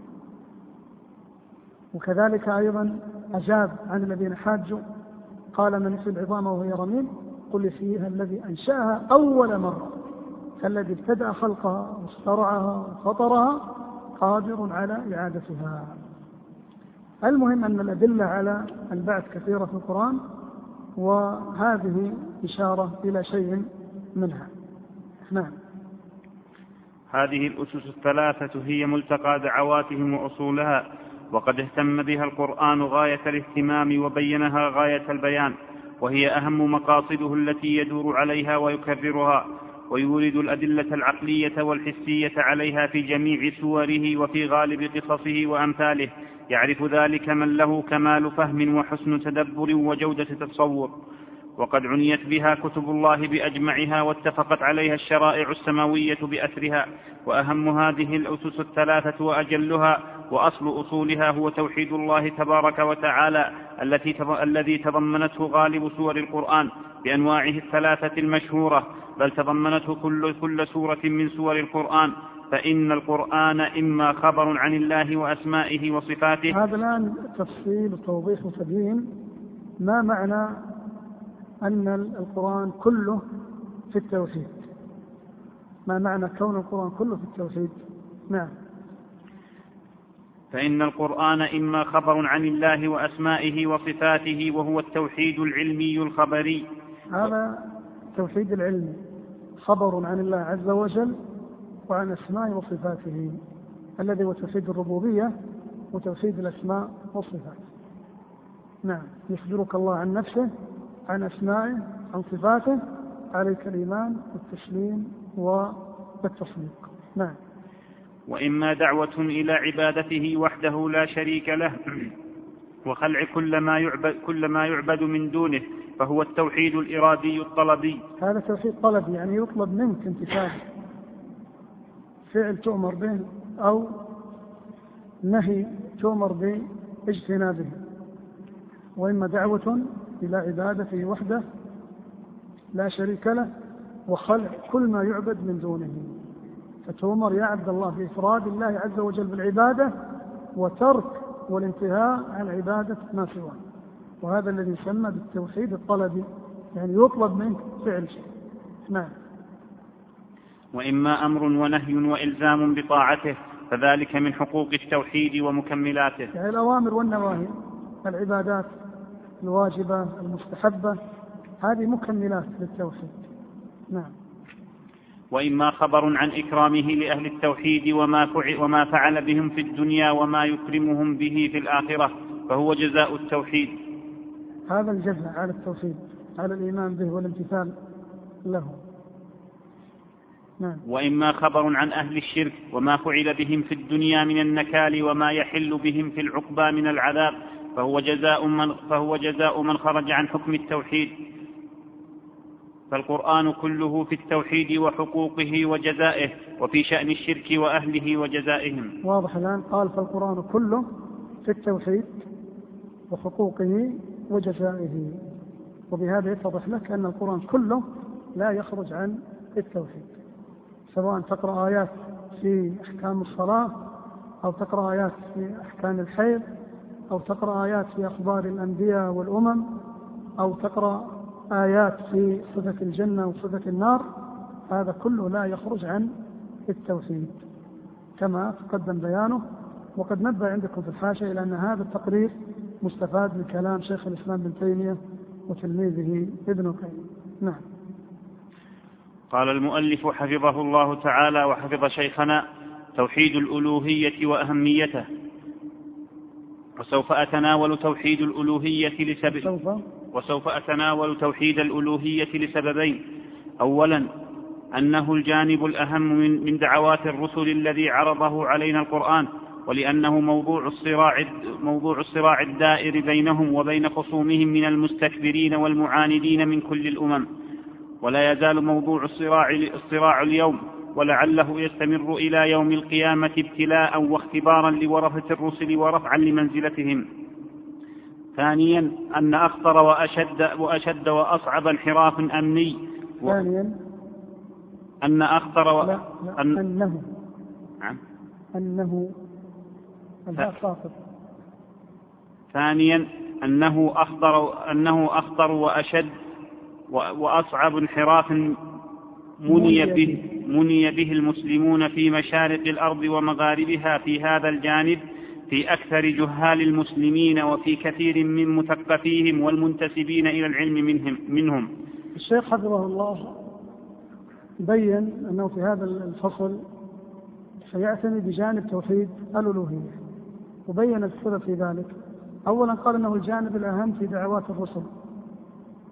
وكذلك أيضا أجاب عن الذين حاجوا قال من يحيي العظام وهي رميم قل يحييها الذي أنشأها أول مرة، فالذي ابتدأ خلقها واخترعها وفطرها قادر على إعادتها. المهم أن الأدلة على البعث كثيرة في القرآن، وهذه إشارة إلى شيء منها. نعم. هذه الأسس الثلاثة هي ملتقى دعواتهم وأصولها، وقد اهتم بها القرآن غاية الاهتمام وبينها غاية البيان، وهي أهم مقاصده التي يدور عليها ويكررها، ويورد الأدلة العقلية والحسية عليها في جميع سوره وفي غالب قصصه وأمثاله. يعرف ذلك من له كمال فهم وحسن تدبر وجودة تصور. وقد عنيت بها كتب الله بأجمعها، واتفقت عليها الشرائع السماوية بأسرها. وأهم هذه الأسس الثلاثة وأجلها وأصل أصولها هو توحيد الله تبارك وتعالى الذي تضمنته غالب سور القرآن بأنواعه الثلاثة المشهورة، بل تضمنته كل سورة من سور القرآن. فإن القرآن إما خبر عن الله وأسمائه وصفاته. هذا الآن تفصيل وتوضيح وتبيين ما معنى أن القرآن كله في التوحيد. ما معنى كون القرآن كله في التوحيد؟ نعم. فإن القرآن إما خبر عن الله وأسمائه وصفاته، وهو التوحيد العلمي الخبري. هذا التوحيد العلمي خبر عن الله عز وجل وعن أسمائه وصفاته، الذي هو توحيد الربوبية وتوحيد الأسماء والصفات. نعم، يخبرك الله عن نفسه، عن أسمائه، عن صفاته، عليك الإيمان والتسليم والتصديق. نعم. وإما دعوة إلى عبادته وحده لا شريك له وخلع كل ما يعبد من دونه، فهو التوحيد الإرادي الطلبي. هذا توحيد طلبي، يعني يطلب منك امتثال فعل تؤمر به أو نهي تؤمر باجتنابه. وإما دعوة إلى عبادته وحده لا شريك له وخلع كل ما يعبد من دونه، فتؤمر يا عبد الله بإفراد الله عز وجل بالعبادة وترك والانتهاء عن عبادة ما سواه. وهذا الذي يسمى بالتوحيد الطلبي، يعني يطلب منك فعل شيء. نعم. وإما أمر ونهي وإلزام بطاعته، فذلك من حقوق التوحيد ومكملاته. يعني الأوامر والنواهي، العبادات الواجبة المستحبة، هذه مكملات للتوحيد. نعم. وإما خبر عن إكرامه لأهل التوحيد وما فعل بهم في الدنيا وما يكرمهم به في الآخرة، فهو جزاء التوحيد. هذا الجزاء على التوحيد، على الإيمان به والامتثال له. نعم. وإما خبر عن أهل الشرك وما فعل بهم في الدنيا من النكال وما يحل بهم في العقبى من العذاب، فهو جزاء من خرج عن حكم التوحيد. فالقرآن كله في التوحيد وحقوقه وجزائه، وفي شأن الشرك وأهله وجزائهم. واضح الآن، قال فالقرآن كله في التوحيد وحقوقه وجزائه، وبهذا يتضح لك أن القرآن كله لا يخرج عن التوحيد، سواء تقرأ آيات في أحكام الصلاة أو تقرأ آيات في أحكام الحيض أو تقرأ آيات في أخبار الأنبياء والأمم أو تقرأ آيات في صفة الجنة وصفة النار، هذا كله لا يخرج عن التوحيد كما تقدم بيانه. وقد نبه عندكم في الحاشية إلى أن هذا التقرير مستفاد من كلام شيخ الإسلام بن تيمية وتلميذه ابن القيم. نعم. قال المؤلف حفظه الله تعالى وحفظ شيخنا: توحيد الألوهية وأهميته. وسوف أتناول توحيد الألوهية لسببين. أولا، أنه الجانب الأهم من دعوات الرسل الذي عرضه علينا القرآن، ولأنه موضوع الصراع الدائر بينهم وبين خصومهم من المستكبرين والمعاندين من كل الأمم، ولا يزال موضوع الصراع اليوم، ولعله يستمر إلى يوم القيامة ابتلاء واختبارا لورثة الرسل ورفعا لمنزلتهم. ثانيا، أن أخطر وأشد وأصعب انحراف أمني. ثانيا، أن أخطر أنه نعم. ثانيا، أنه أخطر وأشد وأصعب انحراف مني به المسلمون في مشارق الأرض ومغاربها في هذا الجانب، في أكثر جهال المسلمين وفي كثير من مثقفيهم والمنتسبين إلى العلم منهم. الشيخ حفظه الله بين أنه في هذا الفصل سيعتني بجانب توحيد الألوهية، وبين السبب في ذلك. أولا قال أنه الجانب الأهم في دعوات الرسل،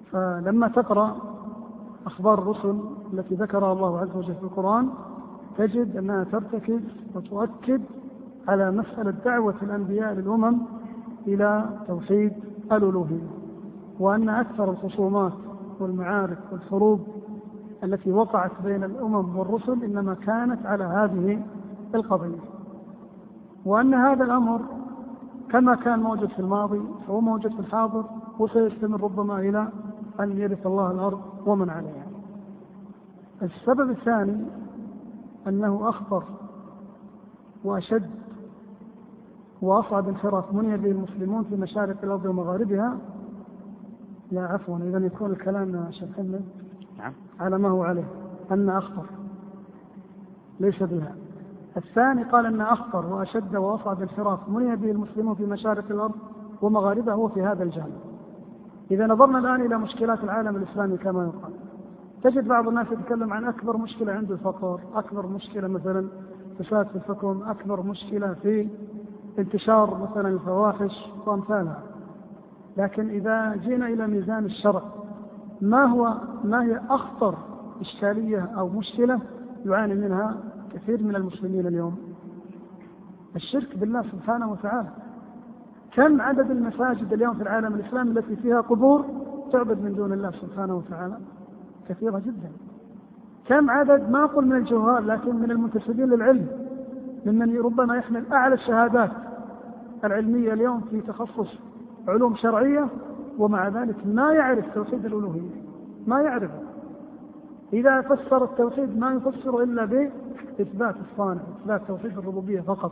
فلما تقرأ أخبار الرسل التي ذكرها الله عز وجل في القرآن تجد أنها ترتكز وتؤكد على مسألة دعوة الأنبياء للأمم إلى توحيد الألوهية، وأن أكثر الخصومات والمعارك والحروب التي وقعت بين الأمم والرسل إنما كانت على هذه القضية، وأن هذا الأمر كما كان موجود في الماضي فهو موجود في الحاضر وسيستمر ربما إلى أن يرث الله الأرض ومن عليها. السبب الثاني أنه أخطر وأشد وأصعب انحراف مني به المسلمون في مشارق الأرض ومغاربها. لا عفوا، إذا يكون الكلام يا شيخ محمد على ما هو عليه، أن أخطر ليس بها. الثاني قال أن أخطر وأشد وأصعب انحراف مني به المسلمون في مشارق الأرض ومغاربها هو في هذا الجانب. إذا نظرنا الآن إلى مشكلات العالم الإسلامي كما يقال، تجد بعض الناس يتكلم عن أكبر مشكلة عنده الفقر، أكبر مشكلة مثلا فساد في الحكم، أكبر مشكلة في انتشار مثلا الفواحش وأمثالها. لكن إذا جينا إلى ميزان الشرع ما هي أخطر إشكالية أو مشكلة يعاني منها كثير من المسلمين اليوم؟ الشرك بالله سبحانه وتعالى. كم عدد المساجد اليوم في العالم الإسلامي التي فيها قبور تعبد من دون الله سبحانه وتعالى؟ كثيرة جدا. كم عدد ما أقول من الجهال لكن من المنتسبين للعلم، ممن ربما يحمل أعلى الشهادات العلمية اليوم في تخصص علوم شرعية ومع ذلك ما يعرف توحيد الألوهية، ما يعرفه. إذا فسر التوحيد ما يفسر إلا بإثبات الصانع، إثبات توحيد الربوبية فقط.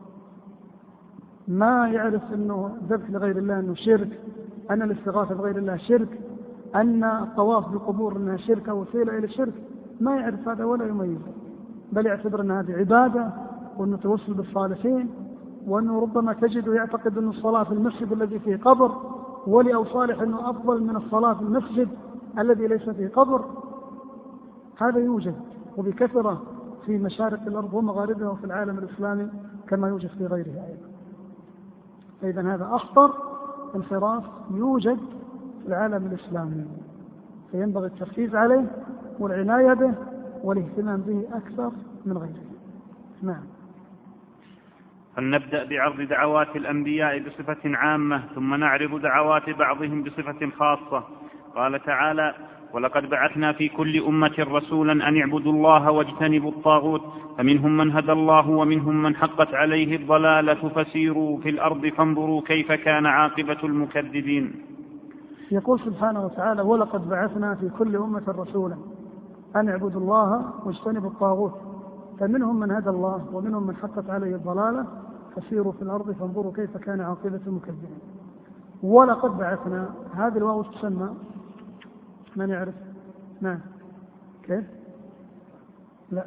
ما يعرف أنه ذبح لغير الله أنه شرك، أن الاستغاثة بغير الله شرك، أن الطواف بالقبور أنها شرك أو وسيلة إلى الشرك. ما يعرف هذا ولا يميزه، بل يعتبر أن هذه عبادة وأنه توسل بالصالحين، وأنه ربما تجد يعتقد أن الصلاة في المسجد الذي فيه قبر ولي أو صالح أنه أفضل من الصلاة في المسجد الذي ليس فيه قبر. هذا يوجد وبكثرة في مشارق الأرض ومغاربها وفي العالم الإسلامي كما يوجد في غيره أيضا. فإذا هذا أخطر انحراف يوجد في العالم الإسلامي، فينبغي التركيز عليه والعناية به والاهتمام به أكثر من غيره. نعم. فلنبدأ بعرض دعوات الأنبياء بصفة عامة ثم نعرض دعوات بعضهم بصفة خاصة. قال تعالى: ولقد بعثنا في كل أمة رسولا أن اعبدوا الله واجتنبوا الطاغوت فمنهم من هدى الله ومنهم من حقت عليه الضلالة فسيروا في الأرض فانظروا كيف كان عاقبة المكذبين. يقول سبحانه وتعالى: ولقد بعثنا في كل أمة رسولا أن اعبدوا الله واجتنبوا الطاغوت فمنهم من هدى الله ومنهم من حقت عليه الضلالة فسيروا في الأرض فانظروا كيف كان عاقبة المكذبين. ولقد بعثنا، هذه الواو تسمى، من يعرف؟ نعم. كيف؟ لا.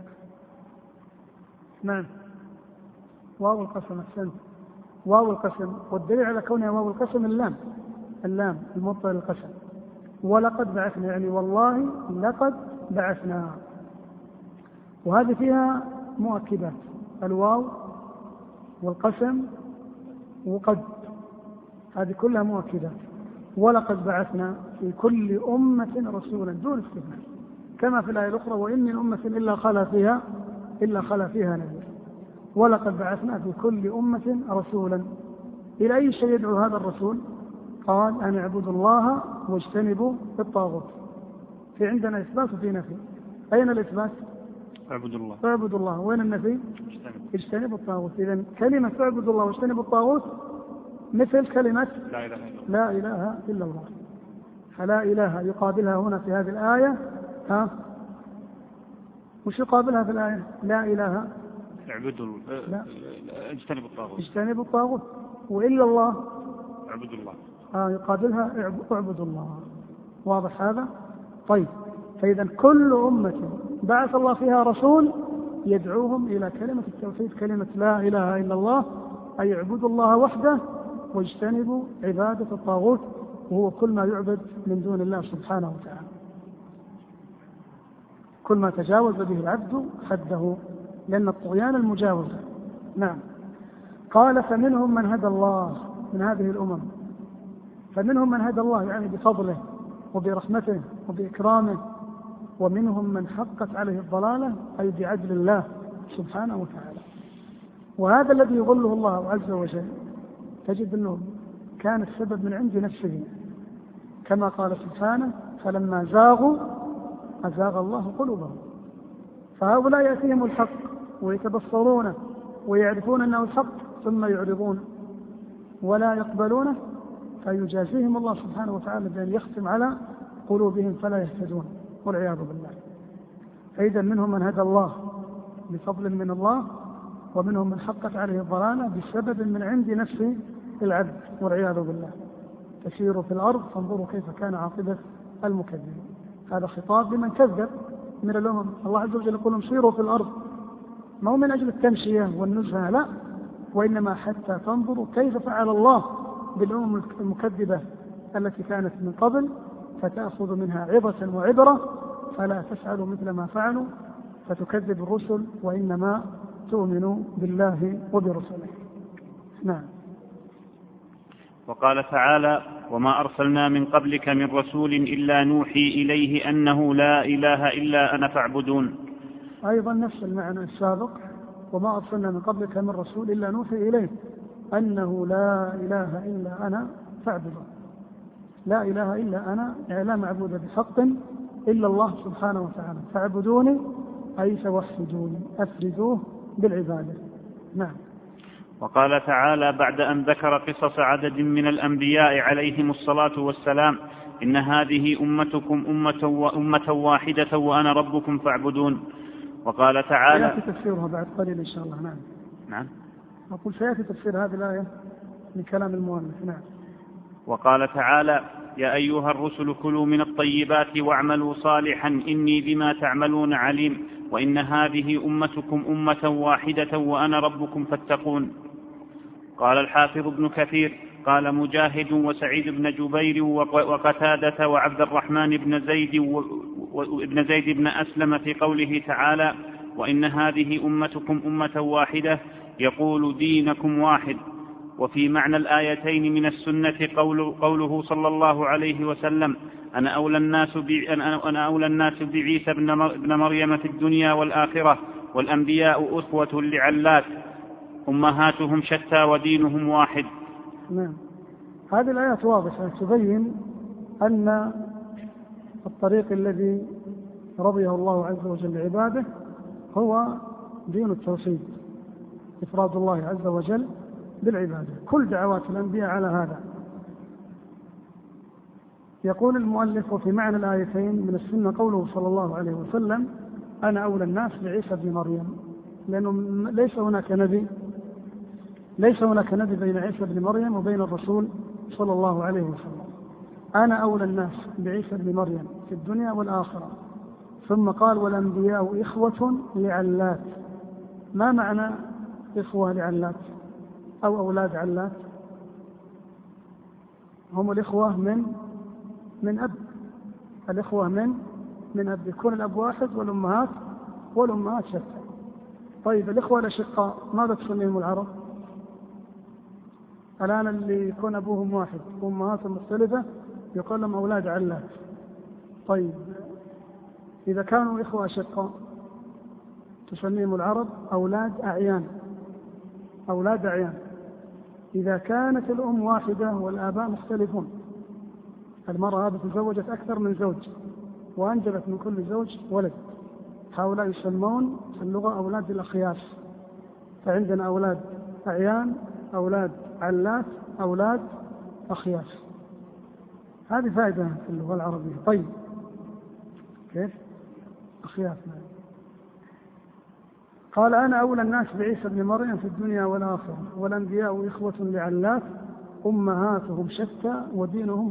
نعم، واو القسم. أحسنت، واو القسم، والدليل على كونها واو القسم اللام الموطأ للقسم. ولقد بعثنا يعني والله لقد بعثنا، وهذه فيها مؤكدات، الواو والقسم وقد، هذه كلها مؤكدات. ولقد بعثنا في كل أمة رسولا دون استثناء، كما في الآية الأخرى: وإن من أمة إلا خلا فيها نذير. ولقد بعثنا في كل أمة رسولا. إلى أي شيء يدعو هذا الرسول؟ قال: أن اعبدوا الله واجتنبوا الطاغوت. في عندنا إثبات وفي نفي. أين الإثبات؟ اعبدوا الله. وين النفي؟ اجتنبوا الطاغوت. إذن كلمة اعبدوا الله واجتنبوا الطاغوت مثل كلمة لا إله إلا الله. فلا إله يقابلها هنا في هذه الآية، وش يقابلها في الآية؟ لا إله اجتنبوا الطاغوت. وإلا الله اعبدوا الله، يقابلها اعبدوا الله. واضح هذا؟ طيب، فإذا كل أمة بعث الله فيها رسول يدعوهم إلى كلمة التوحيد، كلمة لا إله إلا الله، أي اعبدوا الله وحده واجتنبوا عبادة الطاغوت، وهو كل ما يعبد من دون الله سبحانه وتعالى، كل ما تجاوز به العبد حده، لأن الطغيان المجاوزة. نعم. قال: فمنهم من هدى الله، من هذه الأمم. فمنهم من هدى الله يعني بفضله وبرحمته وبإكرامه، ومنهم من حقت عليه الضلالة أي بعدل الله سبحانه وتعالى. وهذا الذي يظله الله عز وجل تجد أنه كان السبب من عند نفسه، كما قال سبحانه فلما زاغوا أزاغ الله قلوبهم. فهؤلاء يأتيهم الحق ويتبصرونه ويعرفون أنه الحق ثم يعرضون ولا يقبلونه، فيجازيهم الله سبحانه وتعالى بأن يختم على قلوبهم فلا يهتدون والعياذ بالله. فإذا منهم من هدى الله بفضل من الله، ومنهم من حقت عليه الضلالة بسبب من عند نفس العبد والعياذ بالله. تسيروا في الأرض فانظروا كيف كان عاقبة المكذبين. هذا خطاب لمن كذب من الأمم. الله عز وجل يقول سيروا في الأرض، ما هو من أجل التمشية والنزهة، لا، وإنما حتى تنظروا كيف فعل الله بالأمم المكذبة التي كانت من قبل، فتأخذ منها عظة وعبرة، فلا تفعلوا مثل ما فعلوا فتكذب الرسل، وإنما تؤمنوا بالله وبرسله. نعم. وقال تعالى وما أرسلنا من قبلك من رسول إلا نوحي إليه أنه لا إله إلا أنا فاعبدون. أيضا نفس المعنى السابق، وما أرسلنا من قبلك من رسول إلا نوحي إليه أنه لا إله إلا أنا فاعبدون. لا إله إلا أنا يعني لا معبود بحق إلا الله سبحانه وتعالى، فاعبدوني أي توحدوني، أفردوه بالعبادة. نعم. وقال تعالى بعد أن ذكر قصص عدد من الأنبياء عليهم الصلاة والسلام إن هذه أمتكم أمة واحدة وأنا ربكم فاعبدون. وقال تعالى سيأتي تفسيرها بعد قليل إن شاء الله. نعم. نعم. أقول سيأتي تفسير هذه الآية من كلام المؤلف. نعم. وقال تعالى يا أيها الرسل كلوا من الطيبات واعملوا صالحا إني بما تعملون عليم وإن هذه أمتكم أمة واحدة وأنا ربكم فاتقون. قال الحافظ ابن كثير قال مجاهد وسعيد بن جبير وقتادة وعبد الرحمن بن زيد بن أسلم في قوله تعالى وإن هذه أمتكم أمة واحدة يقول دينكم واحد. وفي معنى الآيتين من السنة قوله صلى الله عليه وسلم أنا أولى الناس بعيسى ابن مريم في الدنيا والآخرة والأنبياء أخوة لعلات أمهاتهم شتى ودينهم واحد. نعم. هذه الآيات واضحة تبين أن الطريق الذي رضيه الله عز وجل لعباده هو دين التوحيد، إفراد الله عز وجل بالعبادة. كل دعوات الأنبياء على هذا. يقول المؤلف وفي معنى الآيتين من السنة قوله صلى الله عليه وسلم أنا أولى الناس بعيسى بن مريم، لأنه ليس هناك نبي بين عيسى بن مريم وبين الرسول صلى الله عليه وسلم. أنا أولى الناس بعيسى بن مريم في الدنيا والآخرة. ثم قال والأنبياء إخوة لعلات. ما معنى إخوة لعلات أو أولاد علات؟ هم الإخوة من أب. الإخوة من أب، يكون الأب واحد والأمهات شتى. طيب الإخوة الأشقاء ماذا تسميهم العرب؟ الآن اللي يكون أبوهم واحد وأمهاتهم مختلفة يقول لهم أولاد علات. طيب إذا كانوا إخوة أشقاء تسميهم العرب أولاد أعيان. إذا كانت الأم واحدة والآباء مختلفون، المرأة هذه تزوجت أكثر من زوج وأنجبت من كل زوج ولد، هؤلاء يسمون في اللغة أولاد الأخياس. فعندنا أولاد أعيان، أولاد علات، أولاد أخياس. هذه فائدة في اللغة العربية. طيب كيف أخياس؟ قال أنا أولى الناس بعيسى بن مريم في الدنيا والآخرة والأنبياء إخوة لعلات أمهاتهم شتى ودينهم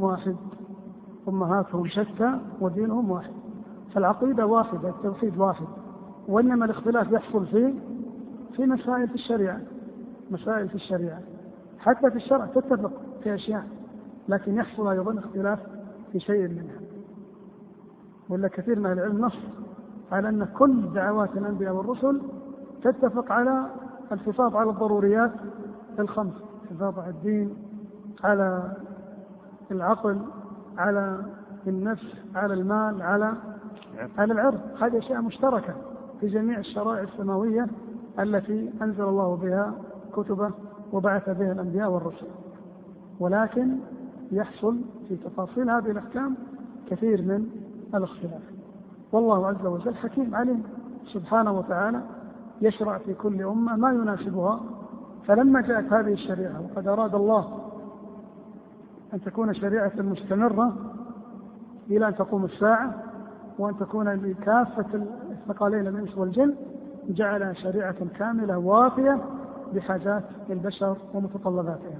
واحد. فالعقيدة واحدة، التوحيد واحد، وإنما الاختلاف يحصل في مسائل في الشريعة. حتى في الشرع تتفق في أشياء، لكن يحصل أيضا اختلاف في شيء منها. ولا كثير من العلم نص على أن كل دعوات الأنبياء والرسل تتفق على الحفاظ على الضروريات الخمس: الحفاظ على الدين، على العقل، على النفس، على المال، على العرض. هذه أشياء مشتركة في جميع الشرائع السماوية التي أنزل الله بها كتبه وبعث بها الأنبياء والرسل، ولكن يحصل في تفاصيل هذه الأحكام كثير من الاختلاف. والله عز وجل حكيم عليم سبحانه وتعالى، يشرع في كل أمة ما يناسبها. فلما جاءت هذه الشريعة وقد أراد الله أن تكون شريعة مستمرة إلى أن تقوم الساعة وأن تكون لكافة الثقلين الإنس والجن، جعل شريعة كاملة وافية بحاجات البشر ومتطلباتها.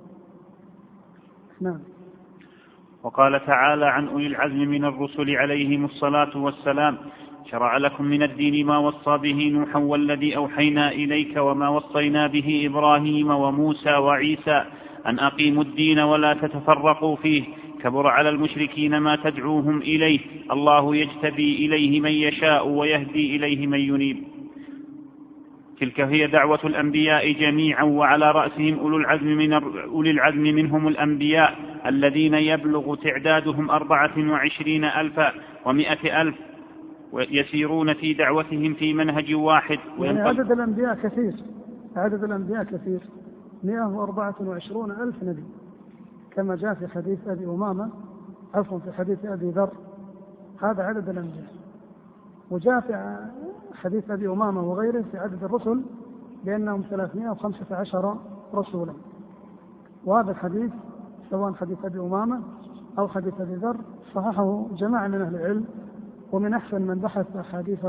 نعم. وقال تعالى عن أولي العزم من الرسل عليهم الصلاة والسلام: شرع لكم من الدين ما وصى به نوحا والذي أوحينا إليك وما وصينا به إبراهيم وموسى وعيسى أن أقيموا الدين ولا تتفرقوا فيه، كبر على المشركين ما تدعوهم إليه، الله يجتبي إليه من يشاء ويهدي إليه من ينيب. تلك هي دعوة الأنبياء جميعا، وعلى رأسهم أولي العزم منهم الأنبياء الذين يبلغ تعدادهم 24,100,000 ويسيرون في دعوتهم في منهج واحد. يعني عدد الأنبياء كثير، 124,000 نبي، كما جاء في حديث أبي أمامة، في حديث أبي ذر، هذا عدد الأنبياء. وجاء في حديث أبي أمامة وغيره في عدد الرسل بأنهم 315 رسولا. وهذا الحديث سواء حديث أبي أمامة أو حديث أبي ذر صححه جماعة من أهل العلم، ومن أحسن من بحث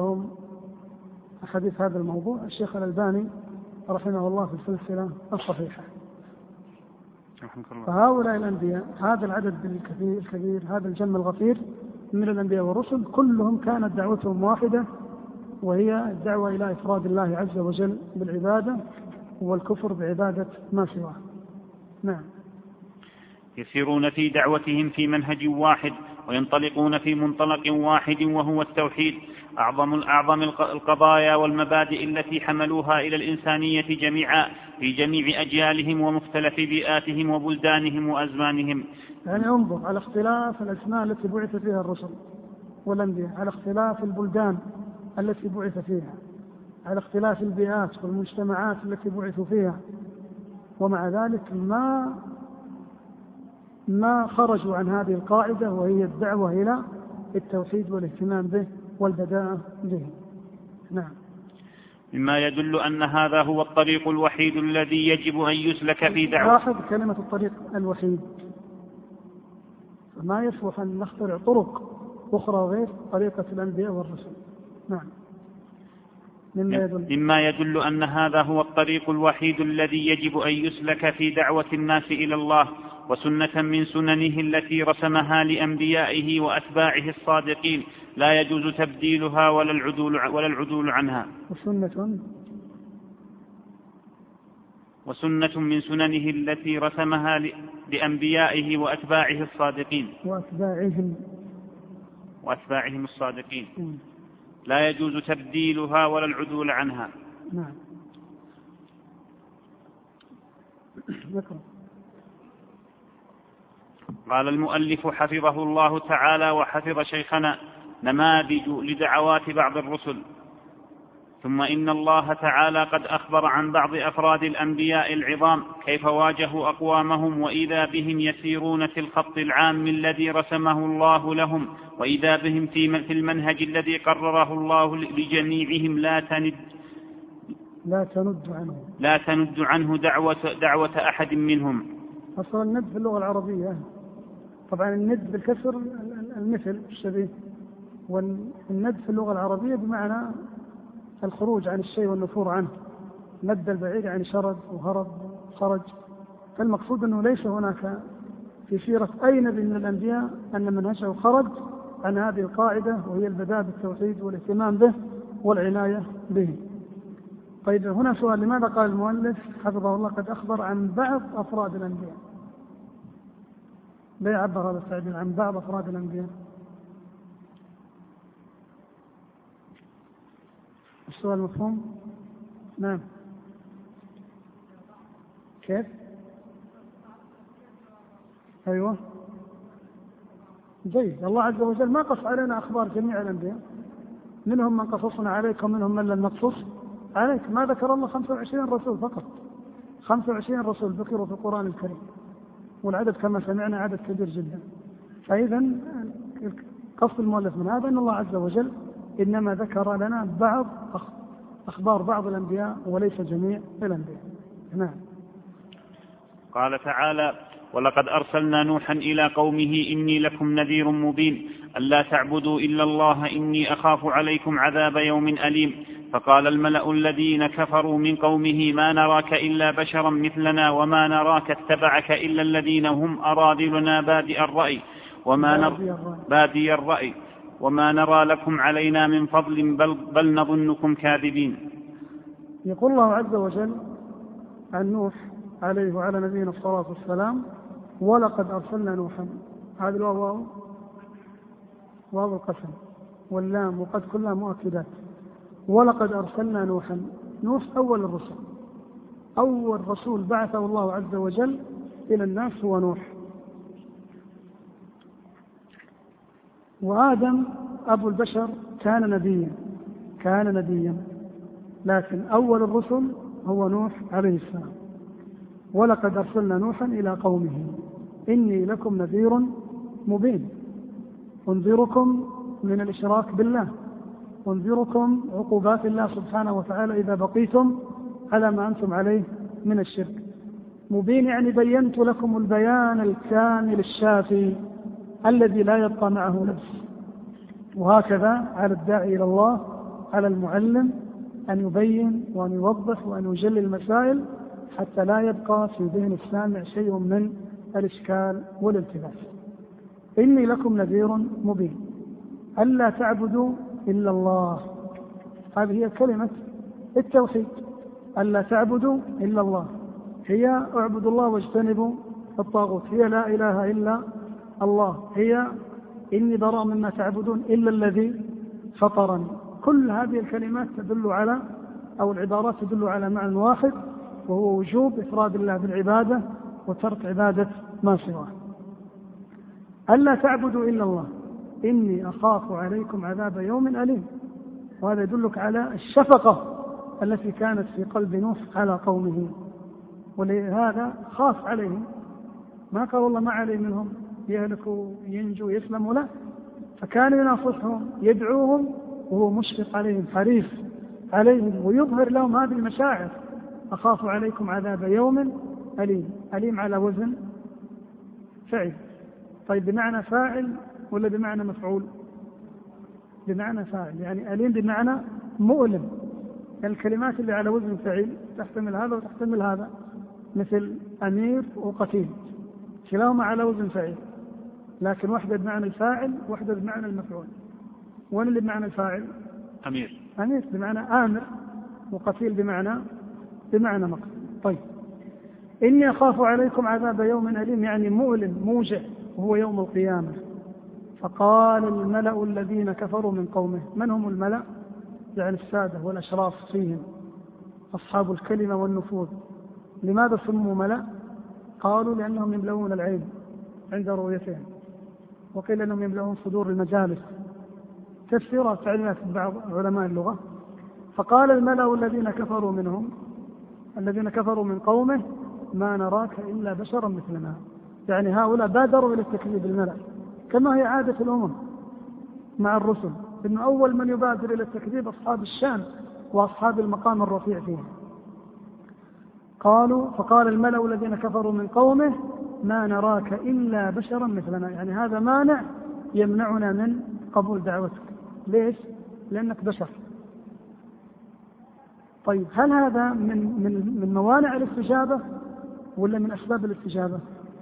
أحاديث هذا الموضوع الشيخ الألباني رحمه الله في السلسلة الصحيحة. فهؤلاء الأنبياء، هذا العدد الكبير، هذا الجم الغفير من الأنبياء والرسل، كلهم كانت دعوتهم واحدة، وهي الدعوة إلى إفراد الله عز وجل بالعبادة والكفر بعبادة ما سواه. نعم. يسيرون في دعوتهم في منهج واحد وينطلقون في منطلق واحد وهو التوحيد، أعظم القضايا والمبادئ التي حملوها إلى الإنسانية جميعا في جميع أجيالهم ومختلف بيئاتهم وبلدانهم وأزمانهم. يعني انظر على اختلاف الأزمان التي بعث فيها الرسل والأنبياء، على اختلاف البلدان التي بعث فيها، على اختلاف البيئات والمجتمعات التي بعثوا فيها، ومع ذلك ما خرجوا عن هذه القاعدة، وهي الدعوة إلى التوحيد والاهتمام به والبداءة به. نعم. مما يدل أن هذا هو الطريق الوحيد الذي يجب أن يسلك في دعوة. لاحظ كلمة الطريق الوحيد، ما يصلح أن نخترع طرق أخرى غير طريقة الأنبياء والرسل. نعم. مما يدل أن هذا هو الطريق الوحيد الذي يجب أن يسلك في دعوة الناس إلى الله، وسنة من سننه التي رسمها لأنبيائه وأتباعه الصادقين لا يجوز تبديلها ولا العدول عنها. وسنة من سننه التي رسمها لأنبيائه وأتباعه الصادقين وأتباعهم الصادقين لا يجوز تبديلها ولا العدول عنها. نعم. قال المؤلف حفظه الله تعالى وحفظ شيخنا: نماذج لدعوات بعض الرسل. ثم إن الله تعالى قد أخبر عن بعض أفراد الأنبياء العظام كيف واجهوا أقوامهم، وإذا بهم يسيرون في الخط العام الذي رسمه الله لهم، وإذا بهم في المنهج الذي قرره الله لجميعهم لا تند عنه دعوة أحد منهم. أصلا الند في اللغة العربية، طبعا الند بالكسر المثل الشبيه، والند في اللغة العربية بمعنى الخروج عن الشيء والنفور عنه، ند البعيد يعني شرد وهرب خرج. فالمقصود أنه ليس هناك في سيرة أي نبي من الأنبياء أن منهجه خرج عن هذه القاعدة، وهي البداء بالتوحيد والاهتمام به والعناية به. طيب هنا سؤال: لماذا قال المؤلف حفظه الله قد أخبر عن بعض أفراد الأنبياء؟ لا يعبر هذا التعبير عن بعض أفراد الأنبياء؟ السؤال مفهوم؟ نعم. كيف؟ أيوة. جيد. الله عز وجل ما قص علينا أخبار جميع الأنبياء، منهم من قصصنا عليك ومنهم من لم نقصص عليك. ما ذكر الله 25 رسول فقط، 25 رسول ذكروا في القرآن الكريم، والعدد كما سمعنا عدد كبير جدا. فإذا قصد المؤلف من هذا أن الله عز وجل إنما ذكر لنا بعض أخبار بعض الأنبياء وليس جميع الأنبياء. نعم. قال تعالى: ولقد أرسلنا نوحا إلى قومه إني لكم نذير مبين ألا تعبدوا إلا الله إني أخاف عليكم عذاب يوم أليم. فقال الملأ الذين كفروا من قومه ما نراك إلا بشرا مثلنا وما نراك اتبعك إلا الذين هم أراذلنا بادئ الرأي وما نرى لكم علينا من فضل بل نظنكم كاذبين. يقول الله عز وجل عن نوح عليه وعلى نبينا الصلاة والسلام: ولقد أرسلنا نوحا. هذه الواو واو القسم واللام وقد كلها مؤكدات. ولقد أرسلنا نوحا. نوح أول الرسل، أول رسول بعثه الله عز وجل إلى الناس هو نوح. وآدم أبو البشر كان نبيا، لكن أول الرسل هو نوح عليه السلام. ولقد أرسلنا نوحا إلى قومه إني لكم نذير مبين، أنذركم من الإشراك بالله، أنذركم عقوبات الله سبحانه وتعالى إذا بقيتم على ما أنتم عليه من الشرك. مبين يعني بينت لكم البيان الكامل الشافي الذي لا يبقى معه لبس. وهكذا على الداعي إلى الله، على المعلم، أن يبين وأن يوضح وأن يجلي المسائل حتى لا يبقى في ذهن السامع شيء من الإشكال والالتباس. إني لكم نذير مبين ألا تعبدوا إلا الله. هذه هي كلمة التوحيد، ألا تعبدوا إلا الله، هي اعبدوا الله واجتنبوا الطاغوت، هي لا إله إلا الله، هي إني براء مما تعبدون إلا الذي فطرني. كل هذه الكلمات تدل على، أو العبارات تدل على معنى واحد، وهو وجوب إفراد الله بالعبادة وترك عبادة ما سواه. ألا تعبدوا إلا الله إني أخاف عليكم عذاب يوم أليم. وهذا يدلك على الشفقة التي كانت في قلب نوح على قومه، ولهذا خاف عليهم. ما قال الله ما عليه منهم يهلكوا ينجوا يسلموا، لا، فكان يناصحهم يدعوهم وهو مشفق عليهم حريص عليهم، ويظهر لهم هذه المشاعر: أخاف عليكم عذاب يوم أليم. أليم على وزن فعل. طيب بمعنى فاعل ولا بمعنى مفعول؟ بمعنى فاعل، يعني أليم بمعنى مؤلم. الكلمات اللي على وزن فعل تحتمل هذا وتحتمل هذا، مثل أمير وقتيل، كلاهما على وزن فعل، لكن واحدة بمعنى الفاعل واحدة بمعنى المفعول. وين اللي بمعنى الفاعل؟ أمير بمعنى آمر، وقتيل بمعنى مقتل. طيب، إني أخاف عليكم عذاب يوم أليم يعني مؤلم موجع، وهو يوم القيامة. فقال الملأ الذين كفروا من قومه. من هم الملأ؟ يعني السادة والأشراف فيهم، أصحاب الكلمة والنفوذ. لماذا سموا ملأ؟ قالوا لأنهم يملؤون العين عند رؤيتهم، وقيل أنهم يملؤون صدور المجالس. تفسيرات تعليمات بعض علماء اللغة. فقال الملأ الذين كفروا من قومه ما نراك إلا بشرا مثلنا. يعني هؤلاء بادروا إلى التكذيب الملأ، كما هي عادة الأمم مع الرسل، إنه أول من يبادر إلى التكذيب أصحاب الشان وأصحاب المقام الرفيع فيهم. فقال الملأ الذين كفروا من قومه ما نراك إلا بشرا مثلنا، يعني هذا مانع يمنعنا من قبول دعوتك. ليش؟ لأنك بشر. طيب، هل هذا من موانع الاستجابة ولا من أسباب الاستجابة؟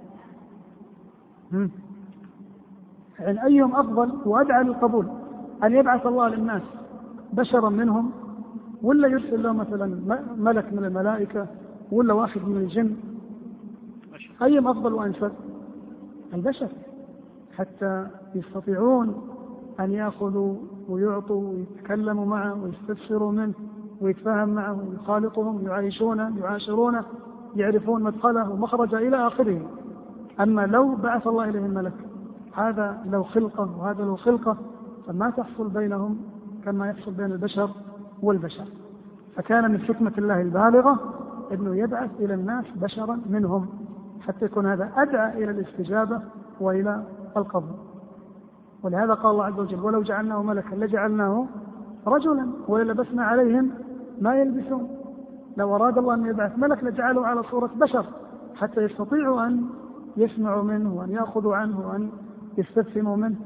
يعني أيهم أفضل وأدعى للقبول؟ أن يبعث الله للناس بشرا منهم، ولا يرسل له مثلا ملك من الملائكة، ولا واحد من الجن؟ أيهم أفضل وأنسب؟ البشر، حتى يستطيعون أن يأخذوا ويعطوا ويتكلموا معه ويستفسروا منه ويتفاهم معه ويخالطهم يعاشرونه يعرفون مدخله ومخرجه إلى آخره. أما لو بعث الله إليهم ملك هذا له خلقة وهذا له خلقة، فما تحصل بينهم كما يحصل بين البشر والبشر. فكان من حكمة الله البالغة أنه يبعث إلى الناس بشرا منهم حتى يكون هذا أدعى إلى الاستجابة وإلى القبول. ولهذا قال الله عز وجل: ولو جعلناه ملكا لجعلناه رجلا وللبسنا عليهم ما يلبسون. لو أراد الله أن يبعث ملك لجعله على صورة بشر حتى يستطيعوا أن يسمعوا منه وأن يأخذوا عنه وأن يستفهموا منه.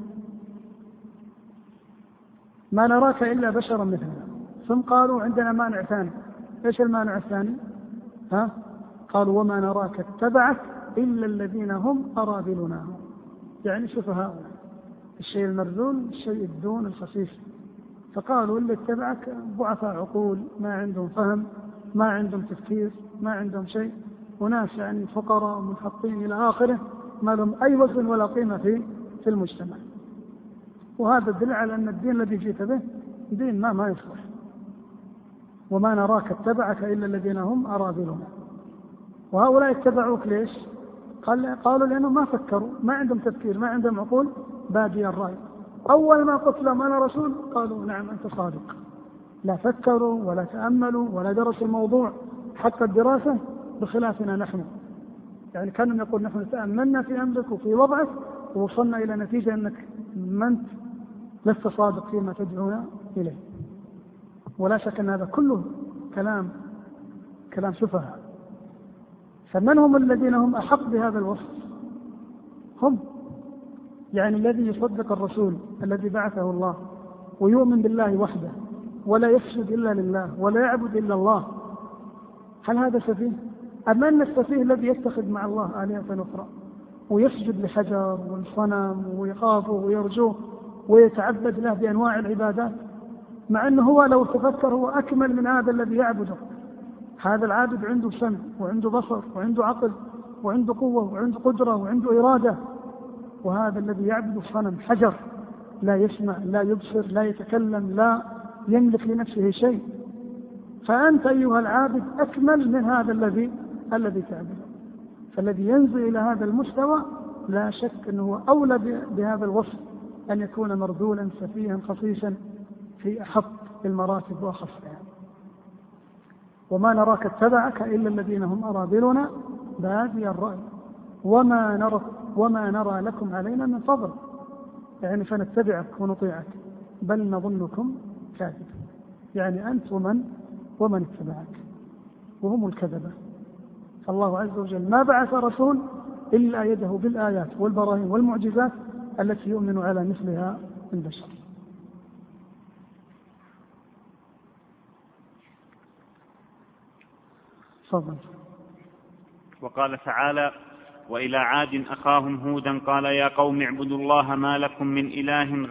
ما نراك إلا بشرا مثلنا. ثم قالوا: عندنا مانع ثاني. إيش المانع الثاني؟ قالوا: وما نراك اتبعك إلا الذين هم أراذلنا، يعني سفهاء، الشيء المرذول، الشيء الدون الخفيف. فقالوا: اللي اتبعك ضعفاء عقول، ما عندهم فهم، ما عندهم تفكير، ما عندهم شيء، وناس يعني فقراء منحطين إلى آخره، ما لهم أي وزن ولا قيمة في المجتمع. وهذا الدليل على أن الدين الذي جئت به دين ما يصلح. وما نراك اتبعك إلا الذين هم أراذلنا. وهؤلاء اتبعوك ليش؟ قالوا لأنهم ما فكروا، ما عندهم تفكير، ما عندهم عقول، بادي الرأي. أول ما قلت لهم أنا رسول قالوا: نعم أنت صادق. لا فكروا ولا تأملوا ولا درسوا الموضوع، حتى الدراسة بخلافنا نحن. يعني كانوا يقول: نحن تأملنا في أمرك وفي وضعك ووصلنا إلى نتيجة أنك منت لست صادق فيما تدعونا إليه. ولا شك أن هذا كله كلام سفهاء. فمن هم الذين هم أحق بهذا الوصف؟ هم يعني الذي يصدق الرسول الذي بعثه الله ويؤمن بالله وحده ولا يسجد إلا لله ولا يعبد إلا الله. هل هذا سفيه؟ أم أن السفيه الذي يتخذ مع الله آلهة أخرى ويسجد لحجر والصنم ويخافه ويرجوه ويتعبد له بأنواع العبادات، مع أنه هو لو تفكر هو أكمل من هذا الذي يعبده. هذا العابد عنده سمع وعنده بصر وعنده عقل وعنده قوة وعنده قدرة وعنده إرادة، وهذا الذي يعبد الصنم حجر لا يسمع لا يبصر لا يتكلم لا يملك لنفسه شيء. فأنت أيها العابد أكمل من هذا الذي تعبده. فالذي ينزل إلى هذا المستوى لا شك أنه أولى بهذا الوصف أن يكون مرذولا سفيها خصيصا في أحط المراتب وأخصها. وما نراك اتبعك إلا الذين هم أراذلنا بادي الرأي وما نرى لكم علينا من فضل، يعني فنتبعك ونطيعك، بل نظنكم كاذبين. يعني أنت ومن اتبعك، وهم الكذبة. فالله عز وجل ما بعث رسول إلا أيده بالآيات والبراهين والمعجزات التي يؤمن على مثلها البشر. صدق. وقال تعالى: وإلى عاد أخاهم هودا قال يا قوم اعبدوا الله ما لكم من إله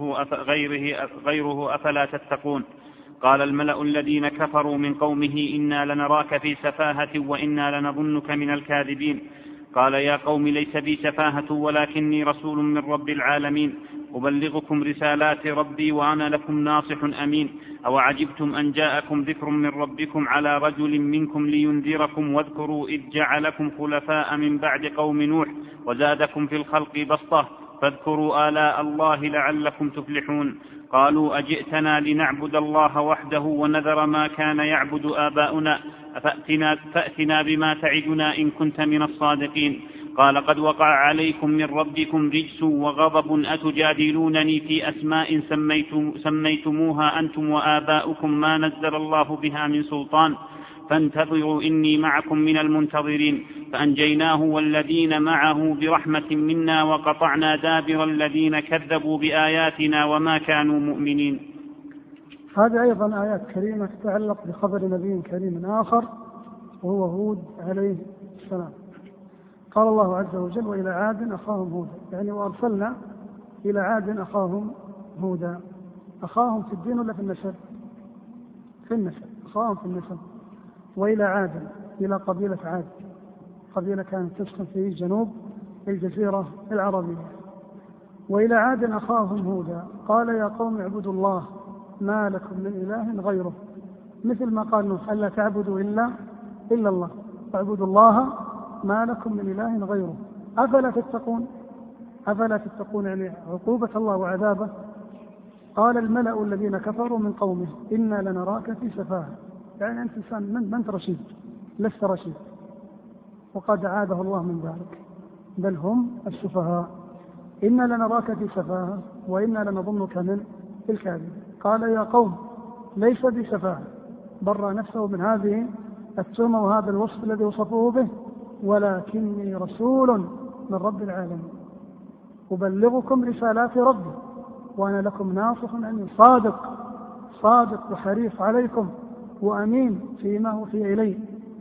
غيره أفلا تتقون. قال الملأ الذين كفروا من قومه إنا لنراك في سفاهة وإنا لنظنك من الكاذبين. قال يا قوم ليس بي سفاهة ولكني رسول من رب العالمين أبلغكم رسالات ربي وأنا لكم ناصح أمين. أو عجبتم أن جاءكم ذكر من ربكم على رجل منكم لينذركم واذكروا إذ جعلكم خلفاء من بعد قوم نوح وزادكم في الخلق بسطة فاذكروا آلاء الله لعلكم تفلحون. قالوا أجئتنا لنعبد الله وحده ونذر ما كان يعبد آباؤنا فأتنا بما تعدنا إن كنت من الصادقين. قال قد وقع عليكم من ربكم رجس وغضب أتجادلونني في أسماء سميتموها أنتم وآباؤكم ما نزل الله بها من سلطان فانتظروا إني معكم من المنتظرين. فأنجيناه والذين معه برحمة منا وقطعنا دابر الذين كذبوا بآياتنا وما كانوا مؤمنين. هذه أيضا آيات كريمة تتعلق بخبر نبي كريم آخر وهو هود عليه السلام. قال الله عز وجل وإلى عاد أخاهم هودا، يعني وأرسلنا إلى عاد أخاهم هودا. أخاهم في الدين ولا في النسب؟ في النسب، أخاهم في النسب. وإلى عاد إلى قبيلة عاد، قبيلة كانت تسكن في جنوب الجزيرة العربية. وإلى عاد أخاهم هودا قال يا قوم اعبدوا الله ما لكم من إله غيره، مثل ما قال نوح ألا تعبدوا إلا الله، اعبدوا الله ما لكم من إله غيره أفلا تتقون. أفلا تتقون يعني عقوبة الله وعذابه. قال الملأ الذين كفروا من قومه إنا لنراك في سفاهة، يعني أنت إنسان من أنت رشيد، لست رشيد، وقد عاده الله من ذلك، بل هم السفهاء. إنا لنراك في سفاهة وإنا لنظنك من الكاذبين. قال يا قوم ليس بسفاهة، برأ نفسه من هذه التهمة وهذا الوصف الذي وصفوه به، ولكني رسول من رب العالمين أبلغكم رسالات ربي وأنا لكم ناصح أمين، صادق وحريص عليكم وأمين فيما أوحي إليه.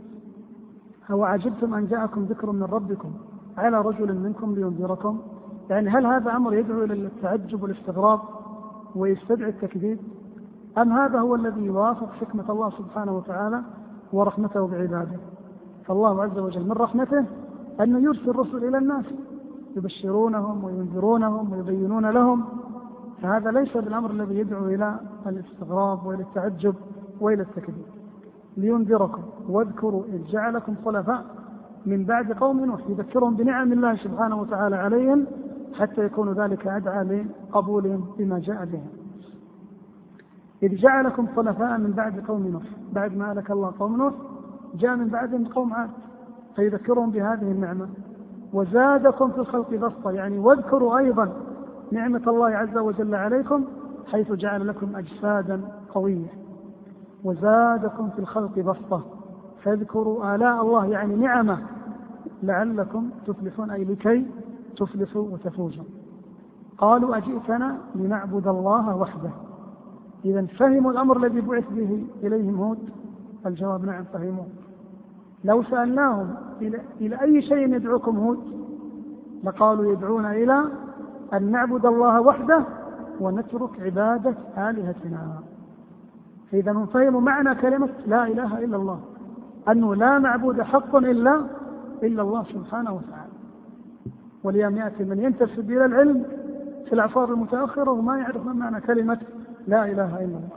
أو عجبتم أن جاءكم ذكر من ربكم على رجل منكم لينذركم، يعني هل هذا أمر يدعو إلى التعجب والاستغراب ويستدعي التكذيب، أم هذا هو الذي يوافق حكمة الله سبحانه وتعالى ورحمته بعباده؟ فالله عز وجل من رحمته أنه يرسل الرسل إلى الناس يبشرونهم وينذرونهم ويبينون لهم، فهذا ليس بالأمر الذي يدعو إلى الاستغراب وإلى التعجب وإلى التكذيب. لينذركم واذكروا إذ جعلكم خلفاء من بعد قوم نوح، يذكرهم بنعم الله سبحانه وتعالى عليهم حتى يكون ذلك أدعى لقبولهم بما جاء به. إذ جعلكم خلفاء من بعد قوم نوح، بعد ما أهلك الله قوم نوح جاء من بعدهم قوم عاد، فيذكرهم بهذه النعمة. وزادكم في الخلق بسطة، يعني واذكروا أيضا نعمة الله عز وجل عليكم حيث جعل لكم أجسادا قوية. وزادكم في الخلق بسطة، فاذكروا آلاء الله يعني نعمة لعلكم تفلحون، أي لكي تفلحوا وتفوزوا. قالوا أجئتنا لنعبد الله وحده. إذا فهموا الأمر الذي بعث به إليهم هود؟ الجواب نعم فهموه. لو سألناهم إلى أي شيء يدعوكم هود لقالوا يدعون إلى أن نعبد الله وحده ونترك عبادة آلهتنا. فإذا هم فهموا معنى كلمة لا إله إلا الله، أنه لا معبود حق إلا الله سبحانه وتعالى. واليوم يأتي من ينتسب إلى العلم في الأعصار المتأخرة وما يعرف معنى كلمة لا إله إلا الله.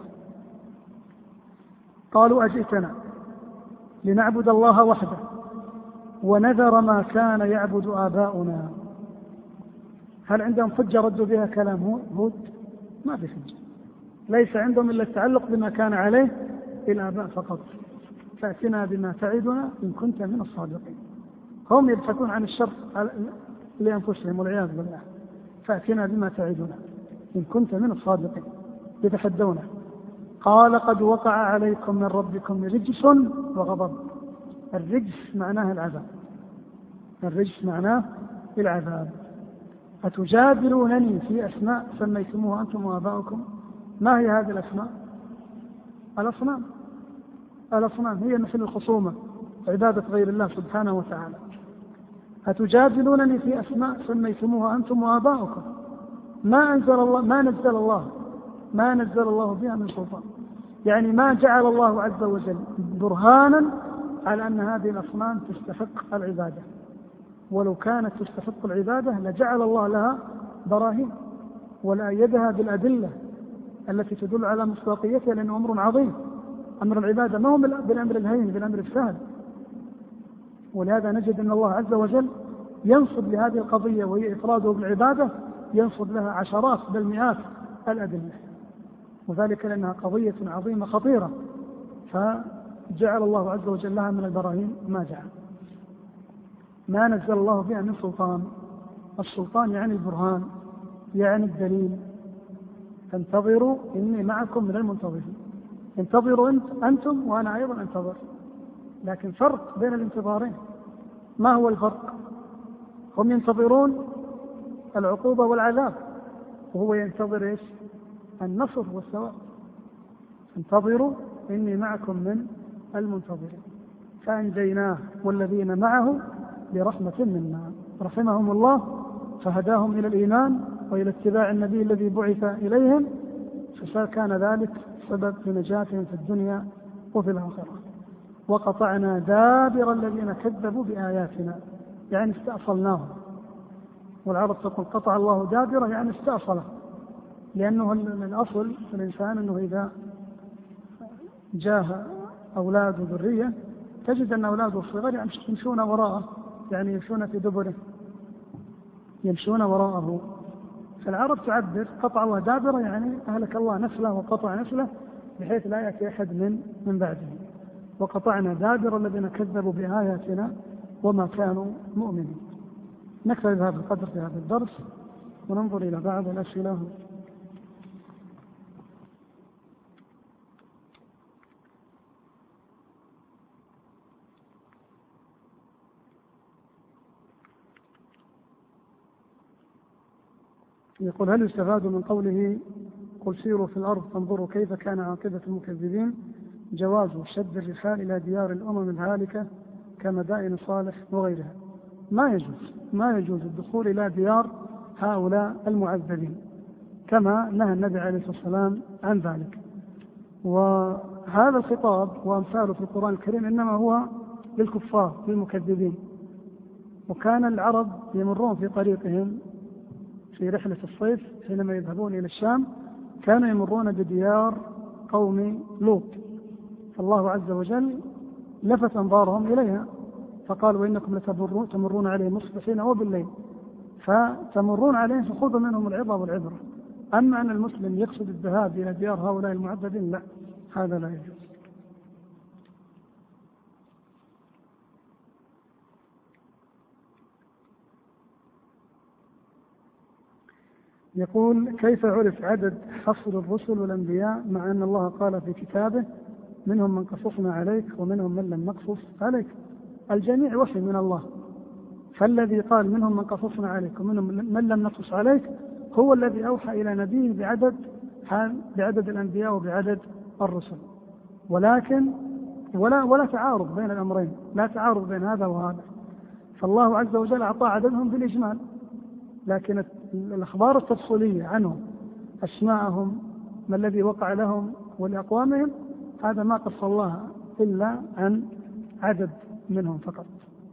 قالوا أجئتنا لنعبد الله وحده ونذر ما كان يعبد آباؤنا. هل عندهم حجة ردوا بها كلام هود؟ ما في حجة، ليس عندهم إلا التعلق بما كان عليه الآباء فقط. فأتنا بما تعدنا إن كنت من الصادقين. هم يبحثون عن الشر لأنفسهم والعياذ بالله. فأتنا بما تعدنا إن كنت من الصادقين، يتحدونه. قال قد وقع عليكم من ربكم رجس وغضب. الرجس معناه العذاب، الرجس معناه العذاب. أتجادلونني في أسماء سميتموها أنتم وآباؤكم. ما هي هذه الأسماء؟ الأصنام هي مثل الخصومة، عبادة غير الله سبحانه وتعالى. أتجادلونني في أسماء سميتموها أنتم وآباؤكم ما نزل الله بها من سلطان، يعني ما جعل الله عز وجل برهانا على أن هذه الأصنام تستحق العبادة. ولو كانت تستحق العبادة لجعل الله لها براهين ولأيدها بالأدلة التي تدل على مصداقيتها، لأنه أمر عظيم. أمر العبادة ما هو بالأمر الهين، بالأمر السهل. ولهذا نجد أن الله عز وجل ينصب لهذه القضية وهي إفراده بالعبادة، ينصب لها عشرات بل مئات الأدلة، وذلك لأنها قضية عظيمة خطيرة، فجعل الله عز وجل لها من البراهين ما جعل. ما نزل الله بها من سلطان. السلطان يعني البرهان، يعني الدليل. فانتظروا إني معكم من المنتظرين. انتظروا أنتم وأنا أيضا انتظر، لكن فرق بين الانتظارين. ما هو الفرق؟ هم ينتظرون العقوبة والعذاب، وهو ينتظر إيش؟ النصر والثواب. انتظروا إني معكم من المنتظرين. فأنجيناه والذين معه برحمة منا، رحمهم الله فهداهم إلى الإيمان وإلى اتباع النبي الذي بعث إليهم، فكان ذلك سبب في نجاتهم في الدنيا وفي الآخرة. وقطعنا دابر الذين كذبوا بآياتنا، يعني استأصلناهم. والعرب تقول قطع الله دابره، يعني استأصله، لأنه الأصل في الإنسان أنه إذا جاه أولاد ذرية تجد أن أولاده الصغار يمشون وراءه، يعني يمشون في دبره، يمشون وراءه. فالعرب تعبر قطع الله دابره يعني أهلك الله نسله وقطع نسله بحيث لا يأتي أحد من بعده. وقطعنا دابر الذين كذبوا بآياتنا وما كانوا مؤمنين. نكتفي بهذا القدر في هذا الدرس وننظر إلى بعض الأسئلة. يقول: هل يستفاد من قوله قل سيروا في الأرض فانظروا كيف كان عاقبة المكذبين جواز شد الرحال إلى ديار الأمم الهالكة كمدائن صالح وغيرها؟ ما يجوز الدخول إلى ديار هؤلاء المعذبين كما نهى النبي عليه الصلاة والسلام عن ذلك. وهذا الخطاب وأمثاله في القرآن الكريم إنما هو للكفار للمكذبين. وكان العرب يمرون في طريقهم في رحلة الصيف حينما يذهبون إلى الشام كانوا يمرون بديار قوم لوط، فالله عز وجل لفت أنظارهم إليها فقال: وإنكم تمرون عليهم مصبحين وبالليل فتمرون عليهم فخذوا منهم العظة والعبرة. أما أن المسلم يقصد الذهاب إلى ديار هؤلاء المعذبين لا، هذا لا يجوز. يقول: كيف عرف عدد حصر الرسل والأنبياء مع أن الله قال في كتابه منهم من قصصنا عليك ومنهم من لم نقصص عليك؟ الجميع وحي من الله، فالذي قال منهم من قصصنا عليك ومنهم من لم نقصص عليك هو الذي أوحى إلى نبيه بعدد الأنبياء وبعدد الرسل. ولكن ولا تعارض بين الأمرين، لا تعارض بين هذا وهذا، فالله عز وجل أعطى عددهم بالإجمال، لكن الأخبار التفصيلية عنهم أسماءهم ما الذي وقع لهم ولأقوامهم هذا ما قص الله إلا عن عدد منهم فقط.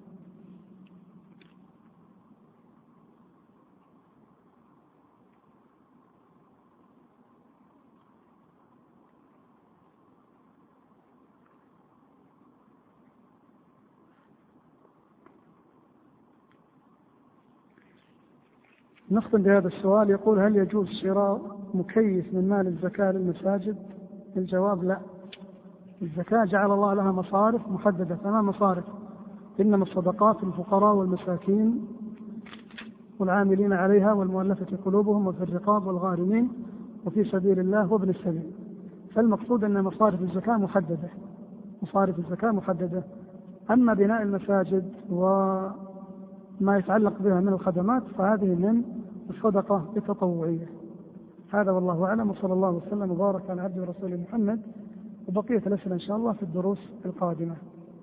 نختم بهذا السؤال. يقول: هل يجوز شراء مكيف من مال الزكاة للمساجد؟ الجواب: لا. الزكاة جعل الله لها مصارف محددة، فما مصارف، إنما الصدقات للفقراء والمساكين والعاملين عليها والمؤلفة قلوبهم وفي الرقاب والغارمين وفي سبيل الله وابن السبيل. فالمقصود أن مصارف الزكاة محددة. أما بناء المساجد وما يتعلق بها من الخدمات فهذه من الصدقة التطوعية. هذا والله أعلم، وصلى الله وسلم وبارك على عبده ورسوله محمد. وبقية الأسئلة إن شاء الله في الدروس القادمة.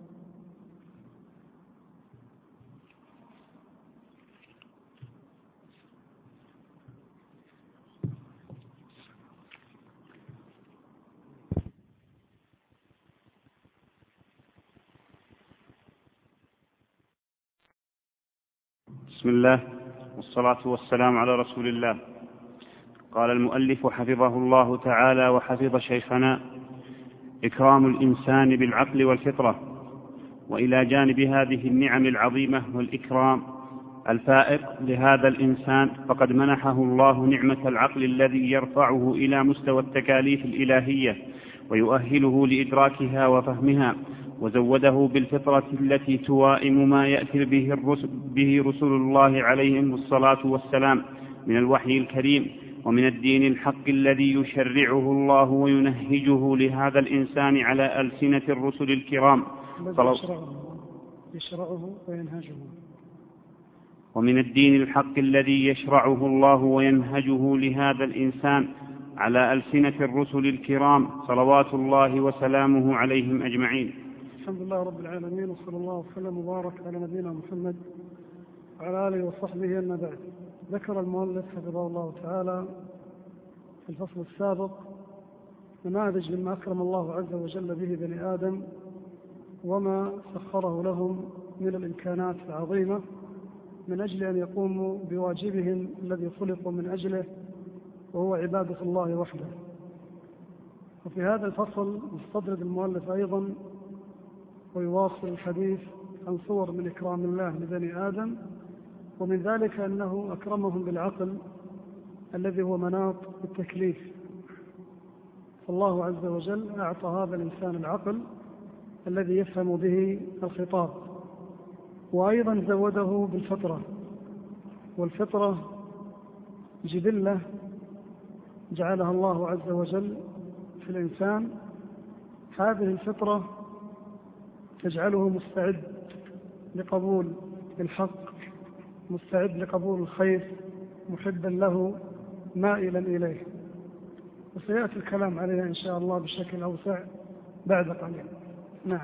بسم الله والصلاة والسلام على رسول الله. قال المؤلف حفظه الله تعالى وحفظ شيخنا: إكرام الإنسان بالعقل والفطرة. وإلى جانب هذه النعم العظيمة والإكرام الفائق لهذا الإنسان فقد منحه الله نعمة العقل الذي يرفعه إلى مستوى التكاليف الإلهية ويؤهله لإدراكها وفهمها، وزوده بالفطرة التي توائم ما يأتي به رسل الله عليهم الصلاة والسلام من الوحي الكريم ومن الدين الحق الذي يشرعه الله وينهجه لهذا الإنسان على ألسنة الرسل الكرام ومن الدين الحق الذي يشرعه الله وينهجه لهذا الإنسان على ألسنة الرسل الكرام صلوات الله وسلامه عليهم أجمعين. الحمد لله رب العالمين، وصلى الله وسلم وبارك على نبينا محمد وعلى آله وصحبه. أما بعد، ذكر المؤلف حفظه الله تعالى في الفصل السابق نماذج مما أكرم الله عز وجل به بني آدم وما سخره لهم من الإمكانات العظيمة من أجل أن يقوموا بواجبهم الذي خلقوا من أجله، وهو عبادة الله وحده. وفي هذا الفصل يستطرد المؤلف أيضا ويواصل الحديث عن صور من إكرام الله لبني آدم ومن ذلك أنه أكرمهم بالعقل الذي هو مناط التكليف. فالله عز وجل أعطى هذا الإنسان العقل الذي يفهم به الخطاب، وأيضا زوده بالفطرة، والفطرة جبلة جعلها الله عز وجل في الإنسان. هذه الفطرة تجعله مستعد لقبول الحق، مستعد لقبول الخير، محبا له، مائلا إليه. وسيأتي الكلام عليها إن شاء الله بشكل أوسع بعد قليل. نعم.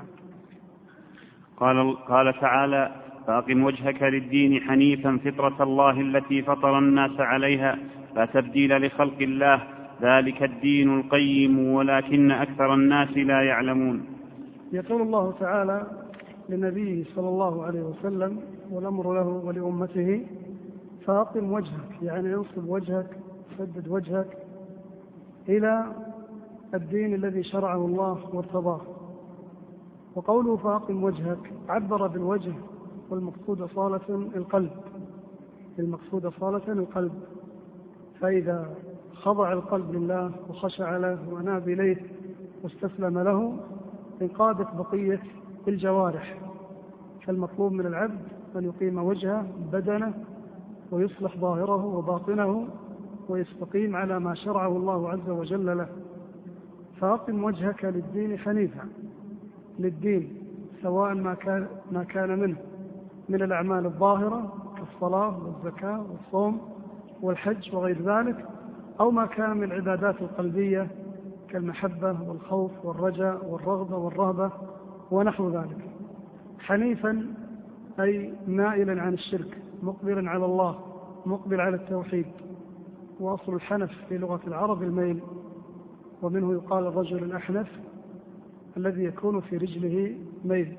قال تعالى: فأقم وجهك للدين حنيفا فطرة الله التي فطر الناس عليها لا تبديل لخلق الله ذلك الدين القيم ولكن أكثر الناس لا يعلمون. يقول الله تعالى لنبيه صلى الله عليه وسلم والأمر له ولأمته: فأقم وجهك، يعني انصب وجهك، سدد وجهك إلى الدين الذي شرعه الله وارتضاه. وقوله فأقم وجهك عبر بالوجه، والمقصود صالة القلب، المقصود صالة القلب. فإذا خضع القلب لله وخشع له وأناب إليه واستسلم له انقادت بقية الجوارح. فالمطلوب من العبد أن يقيم وجهه بدنه ويصلح ظاهره وباطنه ويستقيم على ما شرعه الله عز وجل له. فأقم وجهك للدين حنيفا، للدين سواء ما كان منه من الأعمال الظاهرة كالصلاة والزكاة والصوم والحج وغير ذلك، أو ما كان من العبادات القلبية كالمحبة والخوف والرجاء والرغبة والرهبة ونحو ذلك. حنيفا أي مائلا عن الشرك، مقبلا على الله، مقبل على التوحيد. وأصل الحنف في لغة العرب الميل، ومنه يقال الرجل الأحنف الذي يكون في رجله ميل.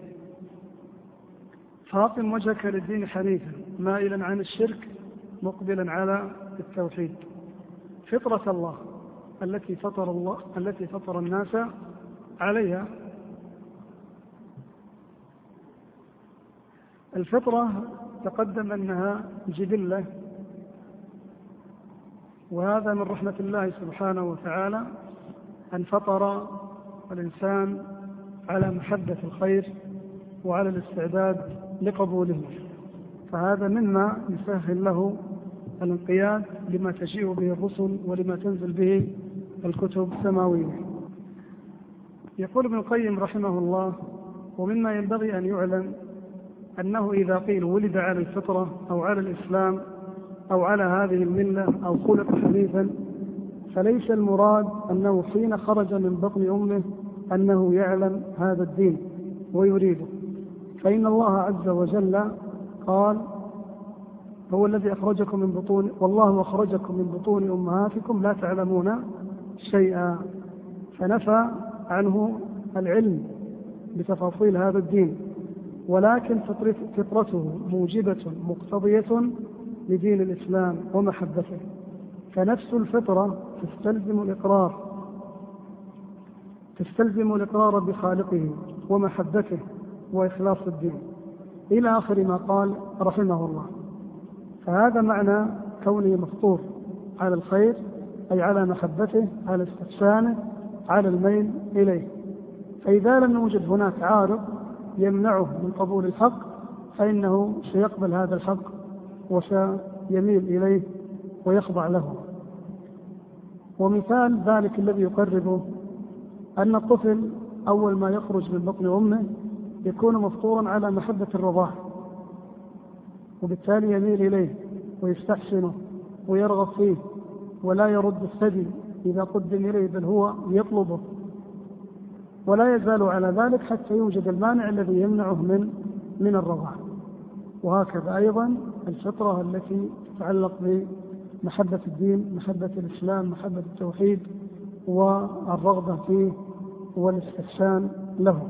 فأقم وجهك للدين حنيفا مائلا عن الشرك مقبلا على التوحيد. فطرة الله التي فطر الناس عليها. الفطرة تقدم أنها جبلة، وهذا من رحمة الله سبحانه وتعالى أن فطر الإنسان على محبة الخير وعلى الاستعداد لقبوله. فهذا مما يسهل له الانقياد لما تجيء به الرسل ولما تنزل به الكتب السماوية. يقول ابن القيم رحمه الله: ومما ينبغي أن يعلم أنه إذا قيل ولد على الفطرة أو على الإسلام أو على هذه الملة أو خلق حنيفا، فليس المراد أنه حين خرج من بطن أمه أنه يعلم هذا الدين ويريده. فإن الله عز وجل قال: هو الذي أخرجكم من بطون، والله أخرجكم من بطون أمهاتكم لا تعلمون شيئا. فنفى عنه العلم بتفاصيل هذا الدين، ولكن فطرته موجبة مقتضية لدين الإسلام ومحبته. فنفس الفطرة تستلزم الإقرار بخالقه ومحبته وإخلاص الدين إلى آخر ما قال رحمه الله. فهذا معنى كونه مفطور على الخير، أي على محبته، على استحسانه، على الميل إليه. فإذا لم يوجد هناك عارض يمنعه من قبول الحق فإنه سيقبل هذا الحق وسيميل إليه ويخضع له. ومثال ذلك الذي يقربه أن الطفل أول ما يخرج من بطن أمه يكون مفطورا على محبة الرضاع، وبالتالي يميل إليه ويستحسنه ويرغب فيه ولا يرد الثدي إذا قدم إليه، بل هو يطلبه، ولا يزال على ذلك حتى يوجد المانع الذي يمنعه من الرضاع. وهكذا أيضا الفطرة التي تتعلق بمحبة الدين، محبة الإسلام، محبة التوحيد والرغبة فيه والاستحسان له.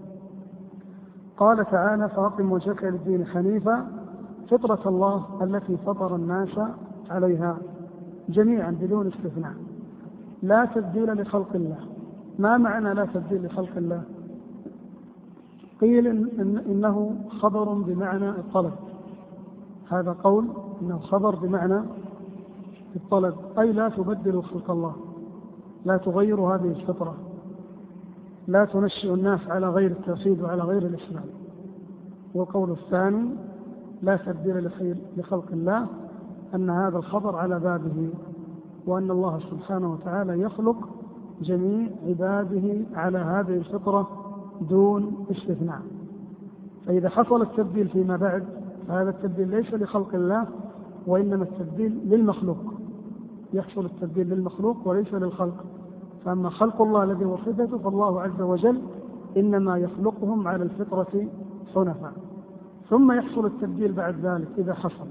قال تعالى: فأقم وجهك للدين حنيفا فطرة الله التي فطر الناس عليها جميعا بدون استثناء لا تبديل لخلق الله. ما معنى لا تبديل لخلق الله؟ قيل إنه خبر بمعنى الطلب، هذا قول إنه خبر بمعنى الطلب، أي لا تبدلوا خلق الله، لا تغيروا هذه الفطرة، لا تنشئ الناس على غير التوحيد وعلى غير الإسلام. والقول الثاني لا تبديل لخلق الله، أن هذا الخبر على بابه، وأن الله سبحانه وتعالى يخلق جميع عباده على هذه الفطرة دون استثناء. فإذا حصل التبديل فيما بعد فهذا التبديل ليس لخلق الله، وإنما التبديل للمخلوق، يحصل التبديل للمخلوق وليس للخلق. فأما خلق الله الذي هو صفته فالله عز وجل إنما يخلقهم على الفطرة حنفاء، ثم يحصل التبديل بعد ذلك إذا حصل.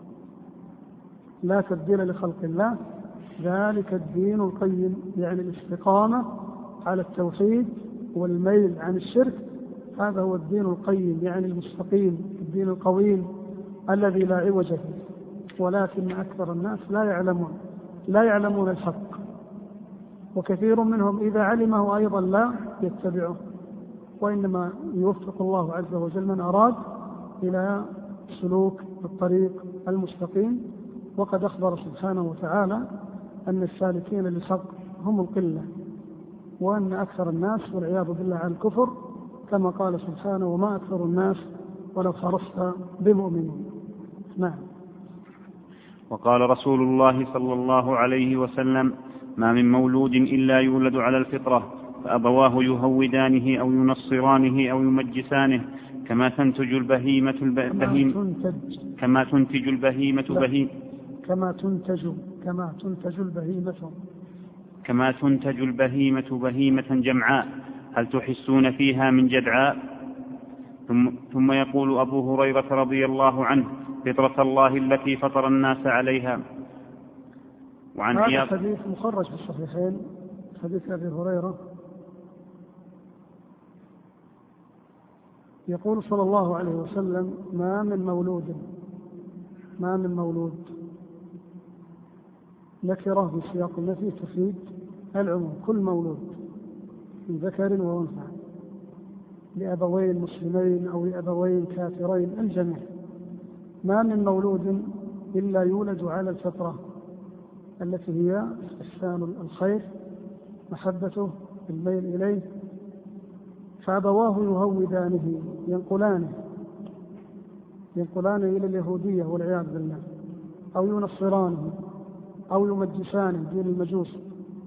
لا تبديل لخلق الله، ذلك الدين القيم، يعني الاستقامة على التوحيد والميل عن الشرك، هذا هو الدين القيم، يعني المستقيم، الدين القويم الذي لا عوج فيه. ولكن أكثر الناس لا يعلمون الحق، وكثير منهم إذا علمه أيضا لا يتبعه، وإنما يوفق الله عز وجل من أراد إلى سلوك الطريق المستقيم. وقد أخبر سبحانه وتعالى أن السالكين للحق هم القلة، وأن أكثر الناس والعياذ بالله على الكفر، كما قال سبحانه وما أكثر الناس ولو حرصت بمؤمنين. نعم. وقال رسول الله صلى الله عليه وسلم: ما من مولود إلا يولد على الفطرة، فأبواه يهودانه أو ينصرانه أو يمجسانه، كما تنتج البهيمة بهيمة جمعاء، هل تحسون فيها من جدعاء؟ ثم يقول أبو هريرة رضي الله عنه: فطرة الله التي فطر الناس عليها. وعن هذا حديث مخرج في الصحيحين، حديث أبي هريرة، يقول صلى الله عليه وسلم: ما من مولود، نكرة في سياق النفي تفيد العموم، كل مولود من ذكر وأنثى، لأبوين مسلمين أو لأبوين كافرين، الجميع. ما من مولود إلا يولد على الفطرة التي هي إحسان الخير، محبته، الميل إليه، فأبواه يهودانه، ينقلانه إلى اليهودية والعياذ بالله، أو ينصرانه أو يمجسانه، دين المجوس،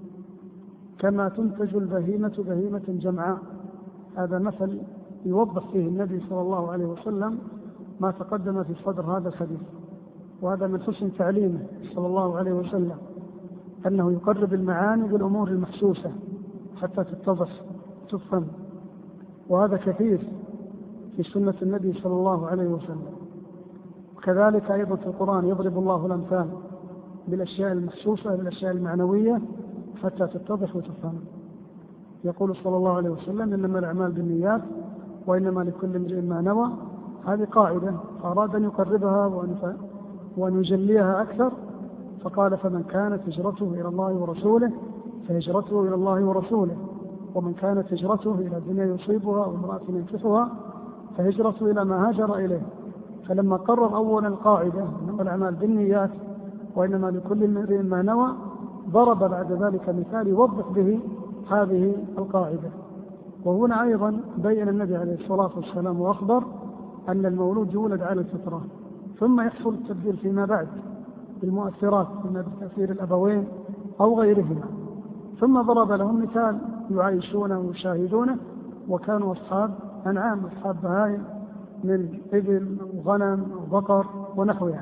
كما تنتج البهيمة بهيمة جمعاء. هذا مثل يوضح فيه النبي صلى الله عليه وسلم ما تقدم في صدر هذا الحديث، وهذا من حسن تعليمه صلى الله عليه وسلم، أنه يقرب المعاني بالأمور المحسوسة حتى تتضح تفهم، وهذا كثير في سنة النبي صلى الله عليه وسلم. وكذلك أيضا في القرآن يضرب الله الأمثال بالأشياء المحسوسة، بالأشياء المعنوية، حتى تتضح وتفهم. يقول صلى الله عليه وسلم: إنما الأعمال بالنيات وإنما لكل امرئ ما نوى. هذه قاعدة، أراد أن يقربها وأن يجليها أكثر، فقال: فمن كانت هجرته إلى الله ورسوله فهجرته إلى الله ورسوله، ومن كانت هجرته إلى الدنيا يصيبها أو امرأة ينكحها فهجرته إلى ما هاجر إليه. فلما قرر أولا القاعدة إنما الأعمال بالنيات وإنما لكل امرئ ما نوى، ضرب بعد ذلك مثال يوضح به هذه القاعدة. وهنا أيضا بين النبي عليه الصلاة والسلام وأخبر أن المولود يولد على الفطرة، ثم يحصل التبديل فيما بعد بالمؤثرات، إما بتأثير الأبوين أو غيرهما. ثم ضرب لهم مثال يعيشونه ويشاهدونه، وكانوا أصحاب أنعام، أصحاب بهائم من إبل وغنم وبقر ونحوها.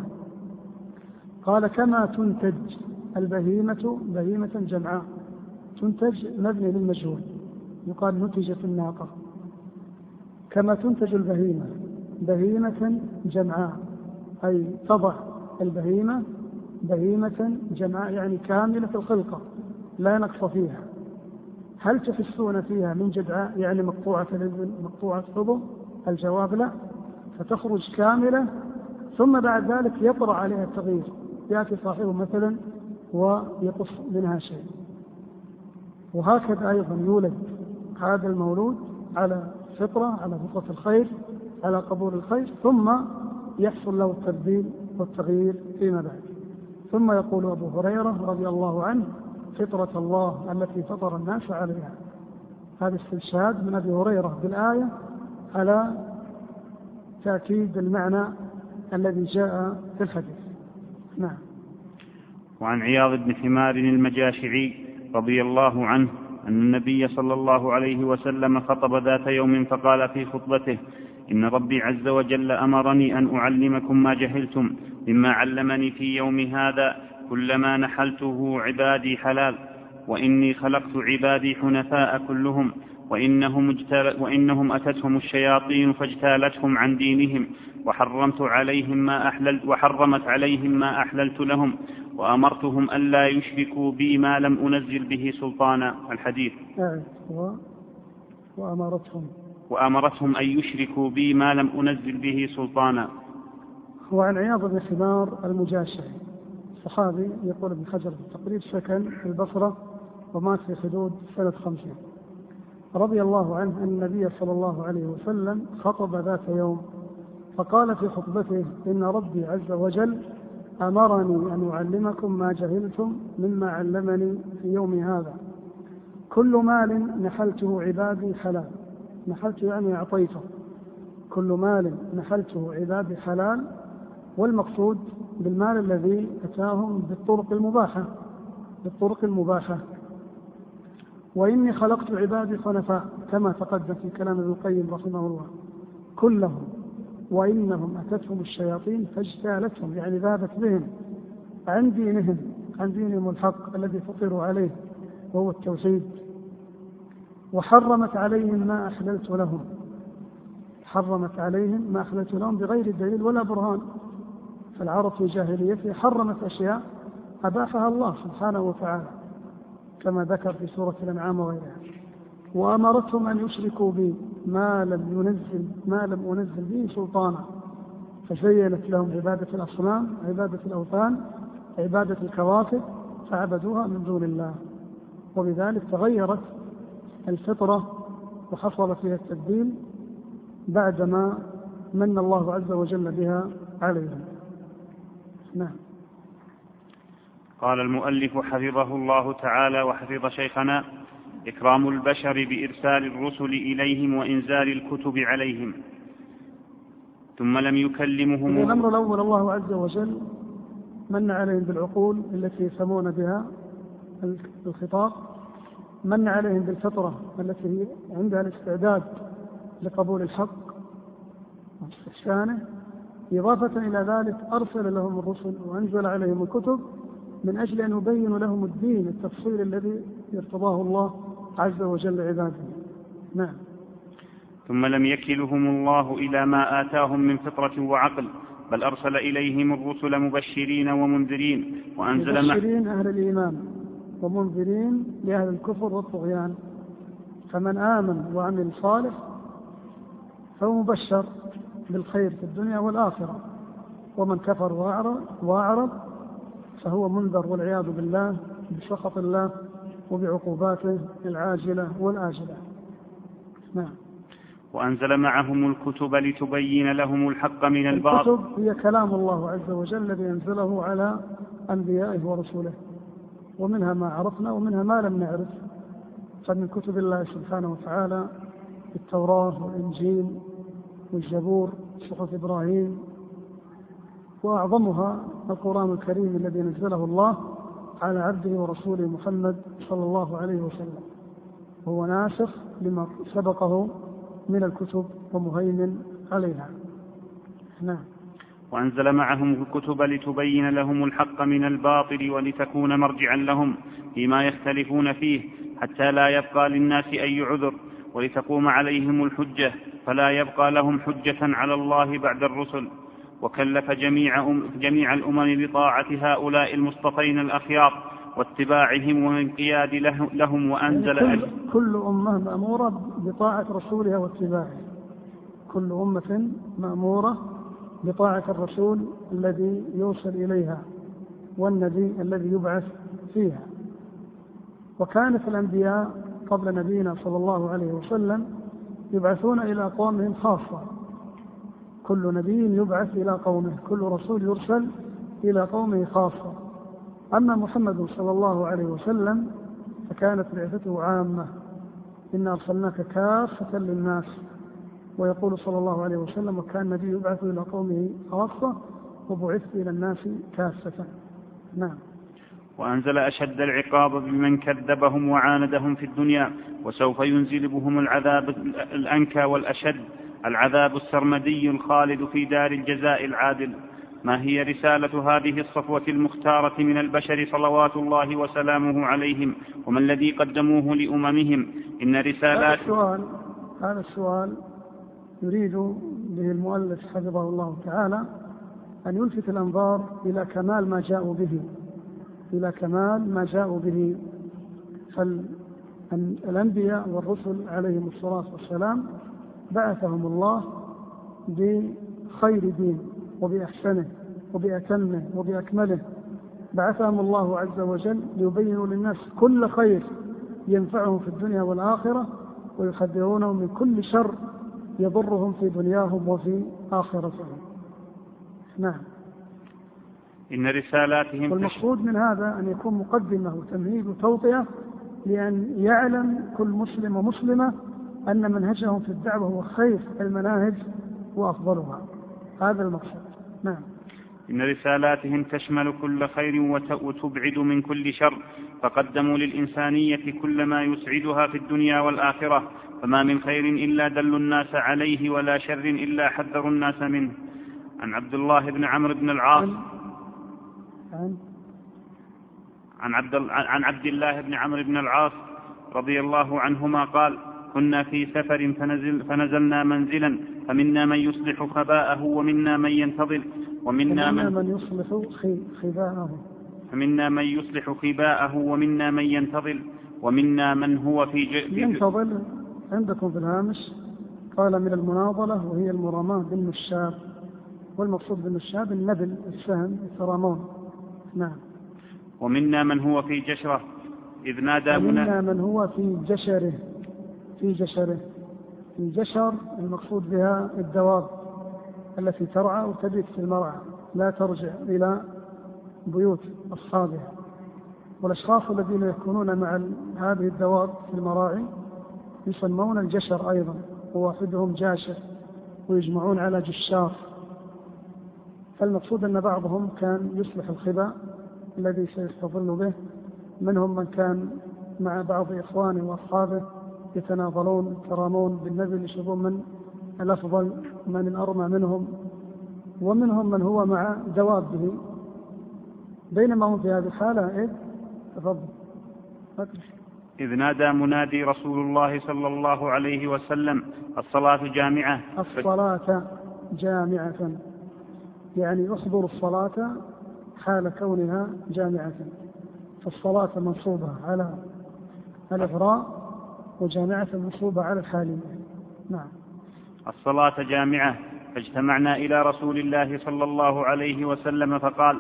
قال: كما تنتج البهيمة بهيمة جمعاء. تنتج مبني للمجهول، يقال نتجت الناقة. كما تنتج البهيمة بهيمة جمعاء، أي تضع البهيمة بهيمة جمعاء، يعني كاملة الخلقة لا نقص فيها. هل تحسون فيها من جدعاء؟ يعني مقطوعة الإذن، مقطوعة الحظ. الجواب لا، فتخرج كاملة، ثم بعد ذلك يطرأ عليها التغيير، يأتي صاحبه مثلا ويقص منها شيء. وهكذا أيضا يولد هذا المولود على فطرة، على فطرة الخير، على قبول الخير، ثم يحصل له التبديل والتغيير فيما بعد. ثم يقول أبو هريرة رضي الله عنه: فطرة الله التي فطر الناس عليها. هذا استشهاد من أبي هريرة بالآية على تأكيد المعنى الذي جاء في الحديث. نعم. وعن عياض بن حمار المجاشعي رضي الله عنه أن النبي صلى الله عليه وسلم خطب ذات يوم فقال في خطبته: إن ربي عز وجل أمرني أن أعلمكم ما جهلتم مما علمني في يوم هذا، كلما نحلته عبادي حلال، وإني خلقت عبادي حنفاء كلهم، وإنهم أتتهم الشياطين فاجتالتهم عن دينهم، وحرمت عليهم ما أحللت لهم، وأمرتهم ألا يشركوا بي ما لم أنزل به سلطانا. الحديث. وأمرتهم أن يشركوا بي ما لم أنزل به سلطانا. وعن عياض بن حمار المجاشعي صحابي، يقول ابن حجر في التقريب سكن في البصرة ومات في حدود سنة 50، رضي الله عنه أن النبي صلى الله عليه وسلم خطب ذات يوم فقال في خطبته: إن ربي عز وجل أمرني أن أعلمكم ما جهلتم مما علمني في يوم هذا، كل مال نحلته عبادي حلال. نحلته يعني أعطيته. كل مال نحلته عبادي حلال، والمقصود بالمال الذي أتاهم بالطرق المباحة. وإني خلقت عبادي حنفاء، كما تقدم في كلام ابن القيم رحمه الله، كلهم، وإنهم أتتهم الشياطين فاجتالتهم، يعني ذهبت بهم عن دينهم الحق الذي فطروا عليه وهو التوحيد، وحرمت عليهم ما أحللت لهم بغير دليل ولا برهان. فالعرب في جاهليته حرمت أشياء أباحها الله سبحانه وتعالى كما ذكر في سورة الأنعام وغيرها. وأمرتهم أن يشركوا بي ما لم أنزل به سلطانا، فزينت لهم عبادة الأصنام، عبادة الأوثان، عبادة الكواكب، فعبدوها من دون الله، وبذلك تغيرت الفطرة وحصل فيها التبديل بعدما من الله عز وجل بها عليهم. نعم. قال المؤلف حفظه الله تعالى وحفظ شيخنا: إكرام البشر بإرسال الرسل إليهم وإنزال الكتب عليهم، ثم لم يكلمهم. الأمر الأول، الله عز وجل من عليهم بالعقول التي يسمون بها الخطاب، من عليهم بالفطرة التي عندها الاستعداد لقبول الحق واستحسانه، إضافة إلى ذلك أرسل لهم الرسل وأنزل عليهم الكتب من أجل أن يبين لهم الدين التفصيل الذي يرتضاه الله عز وجل عباده. نعم. ثم لم يكلهم الله إلى ما آتاهم من فطرة وعقل، بل أرسل إليهم الرسل مبشرين ومنذرين، وأنزل مبشرين أهل الإيمان ومنذرين لأهل الكفر والطغيان. فمن آمن وعمل صالح فهو مبشر بالخير في الدنيا والآخرة، ومن كفر وأعرض فهو منذر والعياذ بالله بسخط الله وبعقوباته العاجلة والآجلة. نعم. وأنزل معهم الكتب لتبين لهم الحق من الباطل. الكتب هي كلام الله عز وجل الذي أنزله على أنبيائه ورسوله، ومنها ما عرفنا ومنها ما لم نعرف. فمن كتب الله سبحانه وتعالى التوراة والإنجيل والزبور، صحف إبراهيم، وأعظمها القرآن الكريم الذي نزله الله على عبده ورسوله محمد صلى الله عليه وسلم، هو ناسخ لما سبقه من الكتب ومهيمن عليها. نعم. وأنزل معهم الكتب لتبين لهم الحق من الباطل ولتكون مرجعا لهم فيما يختلفون فيه، حتى لا يبقى للناس أي عذر، ولتقوم عليهم الحجة فلا يبقى لهم حجة على الله بعد الرسل. وكلف جميع الأمم بطاعة هؤلاء المصطفين الأخيار واتباعهم والانقياد لهم. وأنزل كل أمة مأمورة بطاعة رسولها واتباعه، كل أمة مأمورة بطاعة الرسول الذي يوصل إليها والنبي الذي يبعث فيها. وكانت الأنبياء قبل نبينا صلى الله عليه وسلم يبعثون إلى أقوامهم خاصة، كل نبي يبعث إلى قومه، كل رسول يرسل إلى قومه خاصة. أما محمد صلى الله عليه وسلم فكانت بعثته عامة، إنا أرسلناك كافة للناس. ويقول صلى الله عليه وسلم: وكان النبي يبعث إلى قومه خاصة وبعثت إلى الناس كافة. نعم. وأنزل أشد العقاب بمن كذبهم وعاندهم في الدنيا، وسوف ينزل بهم العذاب الأنكى والأشد، العذاب السرمدي الخالد في دار الجزاء العادل. ما هي رسالة هذه الصفوة المختارة من البشر صلوات الله وسلامه عليهم، وما الذي قدموه لأممهم؟ إن رسالات هذا السؤال يريد به المؤلف حفظه الله تعالى أن يلفت الأنظار إلى كمال ما جاءوا به، فالأنبياء والرسل عليهم الصلاة والسلام بعثهم الله بخير دين وبأحسنه وبأتمه وبأكمله. بعثهم الله عز وجل ليبينوا للناس كل خير ينفعهم في الدنيا والآخرة، ويخبرونهم من كل شر يضرهم في دنياهم وفي آخرتهم. نعم. إن رسالاتهم والمقصود من هذا أن يكون مقدمة وتمهيد وتوطئة، لأن يعلم كل مسلم ومسلمة أن منهجهم في الدعوة هو خير المناهج وأفضلها. هذا المقصود. نعم. إن رسالاتهم تشمل كل خير وتبعد من كل شر، فقدموا للإنسانية كل ما يسعدها في الدنيا والآخرة، فما من خير إلا دلوا الناس عليه، ولا شر إلا حذروا الناس منه. عن عبد الله بن عمرو بن العاص عن عبد الله بن عمرو بن العاص رضي الله عنهما قال: كنا في سفر فنزلنا منزلا، فمنا من يصلح خباءه ومنا من ينتظر، ومنا من يصلح خباءه ومنا من ينتظر، ومنا من هو في ينتظر. عندكم في الهامش قال: من المناضلة، وهي المراماة بالنشاب، والمقصود بالنشاب النبل، السهم، الترامون. نعم. ومنا من هو في جشرة إذ نادى ومنا من هو في جشره. الجشر المقصود بها الدواب التي ترعى وتبيت في المرعى، لا ترجع إلى بيوت أصحابها. والأشخاص الذين يكونون مع هذه الدواب في المراعي يسمون الجشر أيضا، وواحدهم جاشر، ويجمعون على جشار. فالمقصود أن بعضهم كان يصلح الخباء الذي سيستظل به، منهم من كان مع بعض إخوانه وأصحابه يتناظلون يترامون بالنبل، يشوفون من الأفضل من الأرمى منهم، ومنهم من هو مع دوابه. بينما هم في هذه الحالة تفضل. إذ نادى منادي رسول الله صلى الله عليه وسلم: الصلاة جامعة. الصلاة جامعة يعني احضروا الصلاة حال كونها جامعة، فالصلاة منصوبة على الإغراء، وجامعة منصوبة على الحالية. نعم. الصلاة جامعة. فاجتمعنا إلى رسول الله صلى الله عليه وسلم فقال: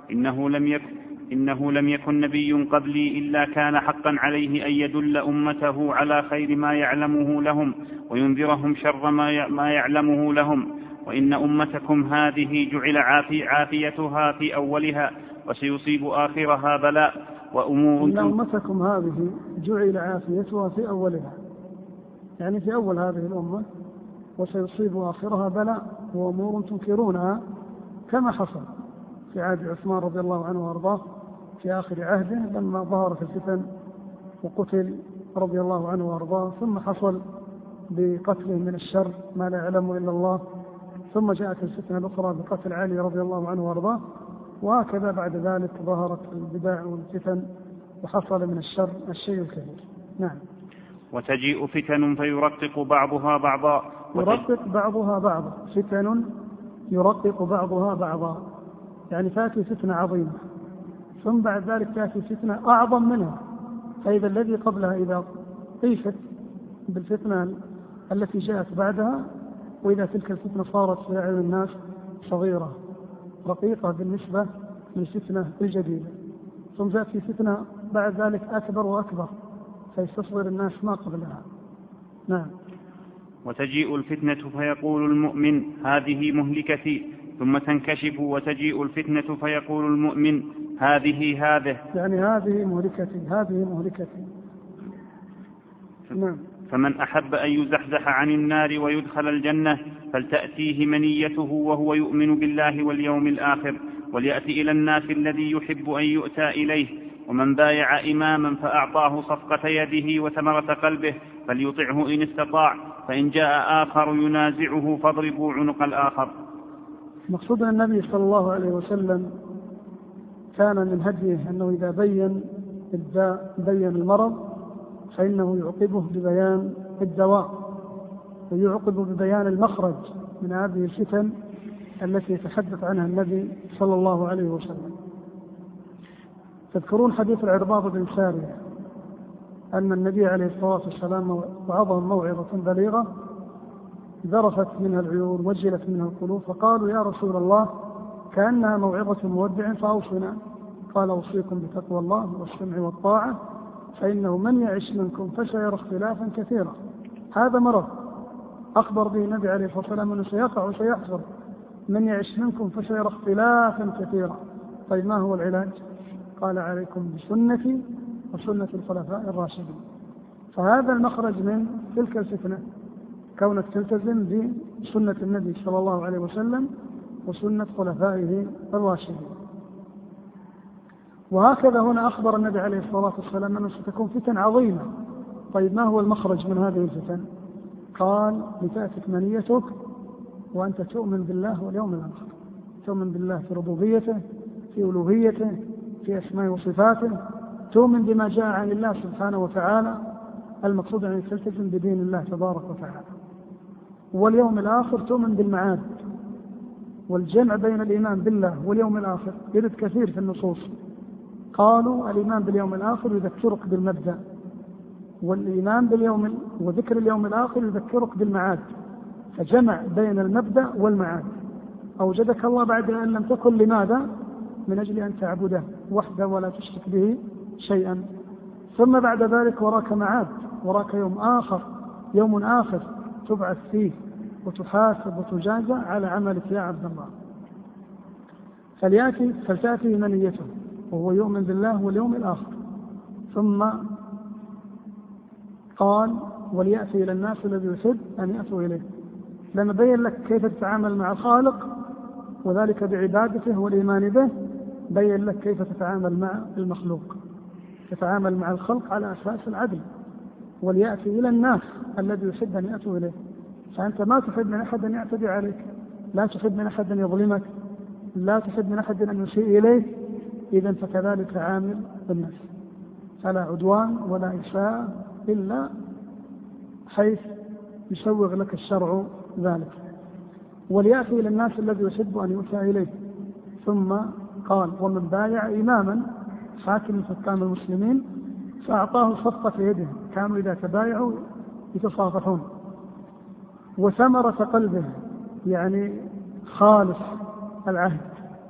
إنه لم يكن نبي قبلي إلا كان حقا عليه أن يدل أمته على خير ما يعلمه لهم، وينذرهم شر ما يعلمه لهم. وإن أمتكم هذه جعل عافيتها في أولها، وسيصيب آخرها بلاء وأمور. إن أمتكم هذه جعل عافيتها في أولها، يعني في أول هذه الأمة، وسيصيب آخرها بلاء وأمور تنكرونها، كما حصل في عهد عثمان رضي الله عنه وأرضاه في آخر عهده لما ظهرت الفتن وقتل رضي الله عنه وأرضاه، ثم حصل بقتله من الشر ما لا يعلمه إلا الله، ثم جاءت الفتنة الأخرى بقتل علي رضي الله عنه وأرضاه، وهكذا بعد ذلك ظهرت البدع والفتن وحصل من الشر الشيء الكثير. نعم. وتجيء فتن فيرقق بعضها بعضا. فتن يرقق بعضها بعضا، يعني تأتي فتنة عظيمة، ثم بعد ذلك تأتي فتنة أعظم منها، فإذا الذي قبلها إذا قيست بالفتنة التي جاءت بعدها، وإذا تلك الفتنة صارت في أعين الناس صغيرة رقيقة بالنسبة للفتنة الجديدة، ثم تأتي فتنة بعد ذلك أكبر وأكبر، فيستصغر الناس ما قبلها. نعم. وتجيء الفتنة فيقول المؤمن هذه مهلكتي، ثم تنكشف وتجيء الفتنة فيقول المؤمن هذه يعني هذه مهلكتي. نعم. فمن أحب أن يزحزح عن النار ويدخل الجنة فلتأتيه منيته وهو يؤمن بالله واليوم الآخر، وليأتي إلى الناس الذي يحب أن يؤتى إليه. ومن بايع إماما فأعطاه صفقة يده وثمرة قلبه فليطعه إن استطاع، فإن جاء آخر ينازعه فاضربوا عنق الآخر. مقصود النبي صلى الله عليه وسلم كان من هديه أنه إذا بين المرض فإنه يعقبه ببيان الدواء، ويعقب ببيان المخرج من هذه الفتن التي يتحدث عنها النبي صلى الله عليه وسلم. تذكرون حديث العرباض بن سارية أن النبي عليه الصلاة والسلام وعظهم موعظة بليغة ذرفت منها العيون وجلت منها القلوب، فقالوا يا رسول الله كأنها موعظة مودع فأوصنا. قال أوصيكم بتقوى الله والسمع والطاعة، فإنه من يعش منكم فسيرى اختلافا كثيرا. هذا مرض أخبر به النبي عليه الصلاة والسلام أنه سيقع وسيحصل، من يعش منكم فسيرى اختلافا كثيرا. طيب ما هو العلاج؟ قال عليكم بسنتي وسنة الخلفاء الراشدين. فهذا المخرج من تلك الفتنة، كونك تلتزم بسنة النبي صلى الله عليه وسلم وسنة خلفائه الراشدين. وهكذا هنا أخبر النبي عليه الصلاة والسلام أنه ستكون فتن عظيمة. طيب ما هو المخرج من هذه الفتن؟ قال لتأتك منيتك وأنت تؤمن بالله واليوم الآخر، تؤمن بالله في ربوبيته، في ألوهيته، في أسماء وصفاته، تؤمن بما جاء عن الله سبحانه وتعالى. المقصود أن تلتزم بدين الله تبارك وتعالى. واليوم الآخر تؤمن بالمعاد، والجمع بين الإيمان بالله واليوم الآخر يرد كثير في النصوص. قالوا الإيمان باليوم الآخر يذكرك بالمبدأ، والإيمان وذكر اليوم الآخر يذكرك بالمعاد، فجمع بين المبدأ والمعاد. أوجدك الله بعد أن لم تكن لماذا؟ من أجل أن تعبده وحده ولا تشرك به شيئا. ثم بعد ذلك وراك معاد، وراك يوم آخر تبعث فيه وتحاسب وتجازى على عملك يا عبد الله. فلتأتي منيته وهو يؤمن بالله واليوم الآخر. ثم قال وليأتي إلى الناس الذي يحب أن يأتوا إليه. لما بين لك كيف تتعامل مع الخالق وذلك بعبادته والإيمان به، بين لك كيف تتعامل مع المخلوق، تتعامل مع الخلق على أساس العدل. وليأتي إلى الناس الذي يحب أن يأتوا إليه. فأنت ما تحب من أحد أن يعتدي عليك، لا تحب من أحد أن يظلمك، لا تحب من أحد أن يسيء إليك، إذن فكذلك عامل بالناس، فلا عدوان ولا إساءة إلا حيث يسوغ لك الشرع ذلك. وليأتي إلى الناس الذي يحب أن يؤتى إليه. ثم قال ومن بايع إماما حاكم من حكام المسلمين فأعطاه صفقة يده، كانوا إذا تبايعوا يتصافحون، وثمرة قلبه يعني خالص العهد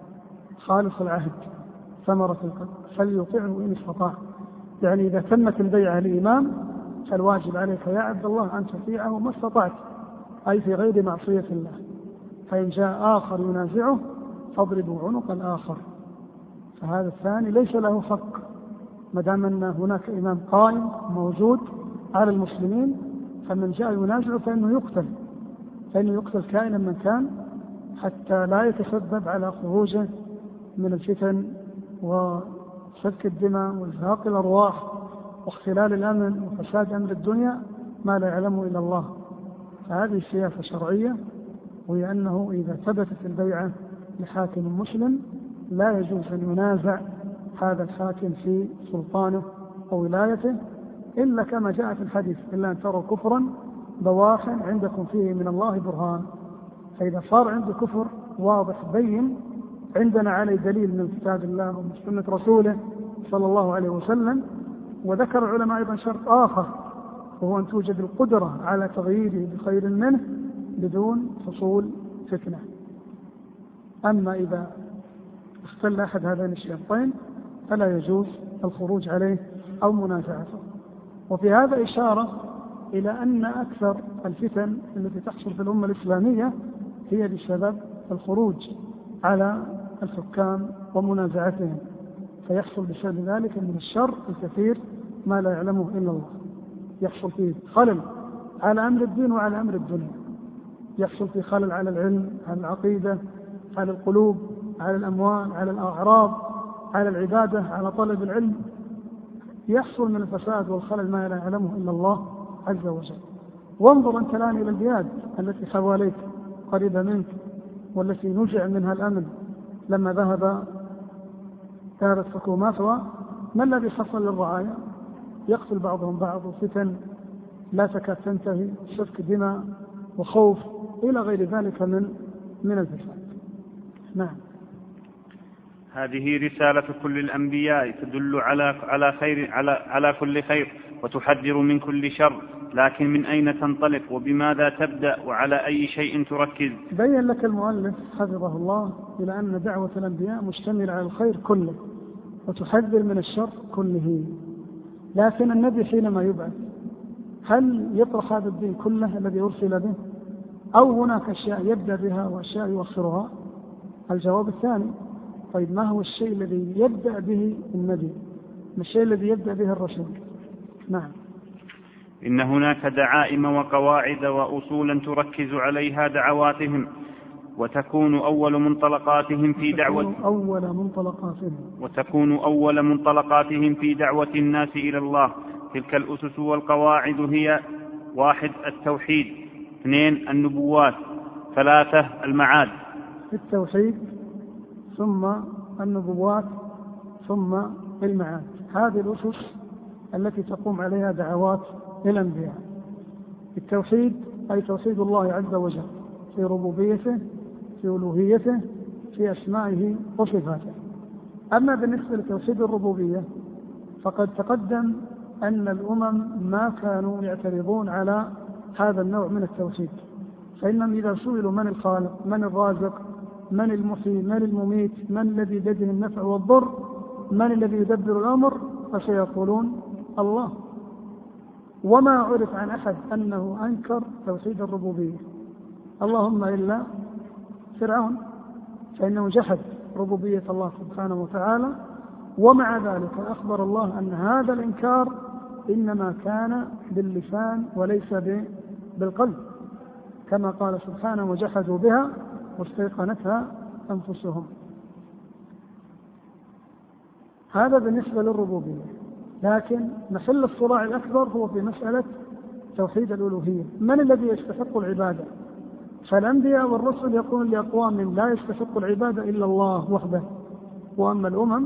ثمرة القلب، فليطيعه إن استطاع. يعني إذا تمت البيعة للإمام فالواجب عليك يا عبد الله أن تطيعه ما استطعت، أي في غير معصية الله. فإن جاء آخر ينازعه فاضربوا عنق الآخر. فهذا الثاني ليس له حق ما دام أن هناك إمام قائم موجود على المسلمين، فمن جاء ينازعه فإنه يقتل كائنا من كان، حتى لا يتسبب على خروجه من الفتن وسفك الدماء وإزهاق الأرواح واختلال الأمن وفساد أمر الدنيا ما لا يعلمه إلا الله. فهذه سياسة شرعية، وهي أنه إذا ثبتت البيعة لحاكم مسلم لا يجوز أن ينازع هذا الحاكم في سلطانه أو ولايته، إلا كما جاء في الحديث إلا أن تروا كفرا بواحا عندكم فيه من الله برهان. فإذا صار عنده كفر واضح بين عندنا عليه دليل من كتاب الله ومن سنة رسوله صلى الله عليه وسلم. وذكر العلماء أيضا شرط آخر، وهو أن توجد القدرة على تغييره بخير منه بدون حصول فتنة. أما إذا اختل أحد هذين الشرطين فلا يجوز الخروج عليه أو منازعته. وفي هذا إشارة إلى أن أكثر الفتن التي تحصل في الأمة الإسلامية هي بسبب الخروج على الحكام ومنازعتهم، فيحصل بسبب ذلك من الشر الكثير ما لا يعلمه إلا الله. يحصل فيه خلل على أمر الدين وعلى أمر الدنيا، يحصل فيه خلل على العلم، على العقيدة، على القلوب، على الأموال، على الأعراض، على العبادة، على طلب العلم. يحصل من الفساد والخلل ما لا يعلمه إلا الله عز وجل. وانظر أنت الآن إلى البلاد التي حواليك قريبة منك والتي نزع منها الأمن لما ذهبت حكوماتها، ما الذي حصل للرعايا؟ يقتل بعضهم بعض، وفتن لا تكاد تنتهي، سفك دماء وخوف إلى غير ذلك من الفساد. نعم. هذه رسالة كل الأنبياء تدل على كل خير وتحذر من كل شر، لكن من أين تنطلق وبماذا تبدأ وعلى أي شيء تركز؟ بين لك المؤلف حفظه الله إلى أن دعوة الأنبياء مشتملة على الخير كله وتحذر من الشر كله، لكن النبي حينما يبعث هل يطرح هذا الدين كله الذي أرسل به، أو هناك أشياء يبدأ بها وأشياء يؤخرها؟ الجواب الثاني. طيب ما هو الشيء الذي يبدأ به النبي؟ ما الشيء الذي يبدأ به الرسول؟ نعم. إن هناك دعائم وقواعد وأصولا تركز عليها دعواتهم وتكون أول منطلقاتهم في دعوة الناس إلى الله. تلك الأسس والقواعد هي: 1. التوحيد، 2. النبوات، 3. المعاد. التوحيد ثم النبوات ثم المعاد، هذه الأسس التي تقوم عليها دعوات الأنبياء. التوحيد أي توحيد الله عز وجل في ربوبيته، في ألوهيته، في أسمائه وصفاته. أما بالنسبة لتوحيد الربوبية فقد تقدم أن الأمم ما كانوا يعترضون على هذا النوع من التوحيد، فإنهم إذا سئلوا من الخالق، من الرازق، من المحيي، من المميت، من الذي بيده النفع والضر، من الذي يدبر الأمر، فسيقولون الله. وما عرف عن أحد أنه أنكر توحيد الربوبية، اللهم إلا فرعون، فإنه جحد ربوبية الله سبحانه وتعالى، ومع ذلك أخبر الله أن هذا الإنكار إنما كان باللسان وليس بالقلب، كما قال سبحانه: وجحدوا بها واستيقنتها أنفسهم. هذا بالنسبة للربوبية. لكن محل الصراع الأكبر هو في مسألة توحيد الألوهية، من الذي يستحق العبادة؟ فالأنبياء والرسل يقولون لأقوام لا يستحق العبادة إلا الله وحده، وأما الأمم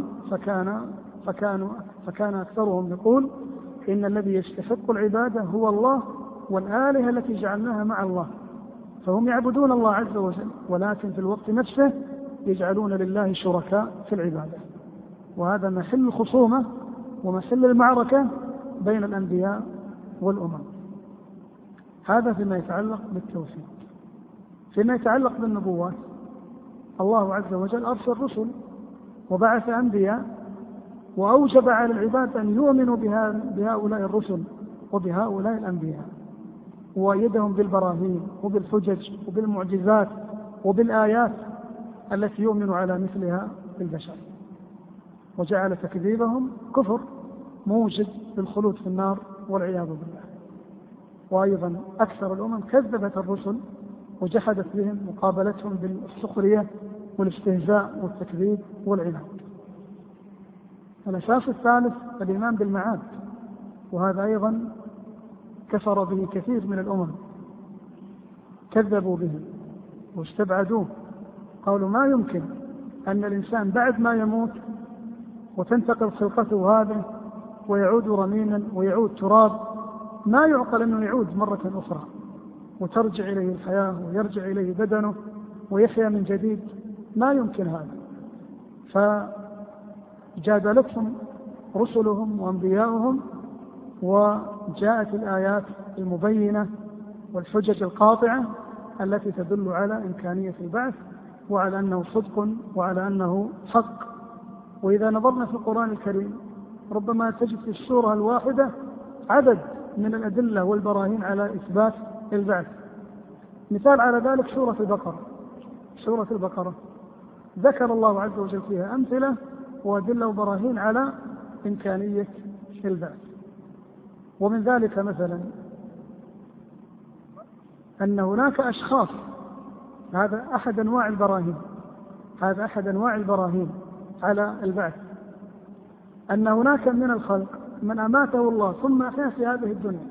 فكان أكثرهم يقول إن الذي يستحق العبادة هو الله والآلهة التي جعلناها مع الله، فهم يعبدون الله عز وجل، ولكن في الوقت نفسه يجعلون لله شركاء في العبادة. وهذا محل الخصومة ومحل المعركة بين الأنبياء والأمم. هذا فيما يتعلق بالتوحيد. فيما يتعلق بالنبوات، الله عز وجل أرسل رسل وبعث أنبياء، وأوجب على العباد أن يؤمنوا بهؤلاء الرسل وبهؤلاء الأنبياء، وأيدهم بالبراهين وبالحجج وبالمعجزات وبالآيات التي يؤمن على مثلها البشر، وجعل تكذيبهم كفر موجب للخلود في النار والعياذ بالله. وأيضا أكثر الأمم كذبت الرسل وجحدت بهم، مقابلتهم بالسخرية والاستهزاء والتكذيب والعناد. الأساس الثالث الإيمان بالمعاد، وهذا أيضا كفر به كثير من الأمم، كذبوا به واستبعدوه، قالوا ما يمكن أن الإنسان بعد ما يموت وتنتقل خلقته هذه ويعود رميما ويعود تراب، ما يعقل أنه يعود مرة أخرى وترجع إليه الحياة ويرجع إليه بدنه ويحيا من جديد، ما يمكن هذا. فجادلتهم رسلهم وأنبياؤهم، وجاءت الآيات المبينة والحجج القاطعة التي تدل على إمكانية البعث وعلى أنه صدق وعلى أنه حق. وإذا نظرنا في القرآن الكريم ربما تجد في السورة الواحدة عدد من الأدلة والبراهين على إثبات البعث. مثال على ذلك سورة البقرة ذكر الله عز وجل فيها أمثلة وأدلة وبراهين على إمكانية البعث. ومن ذلك مثلا أن هناك أشخاص، هذا أحد أنواع البراهين على البعث، أن هناك من الخلق من أماته الله ثم أحياه في هذه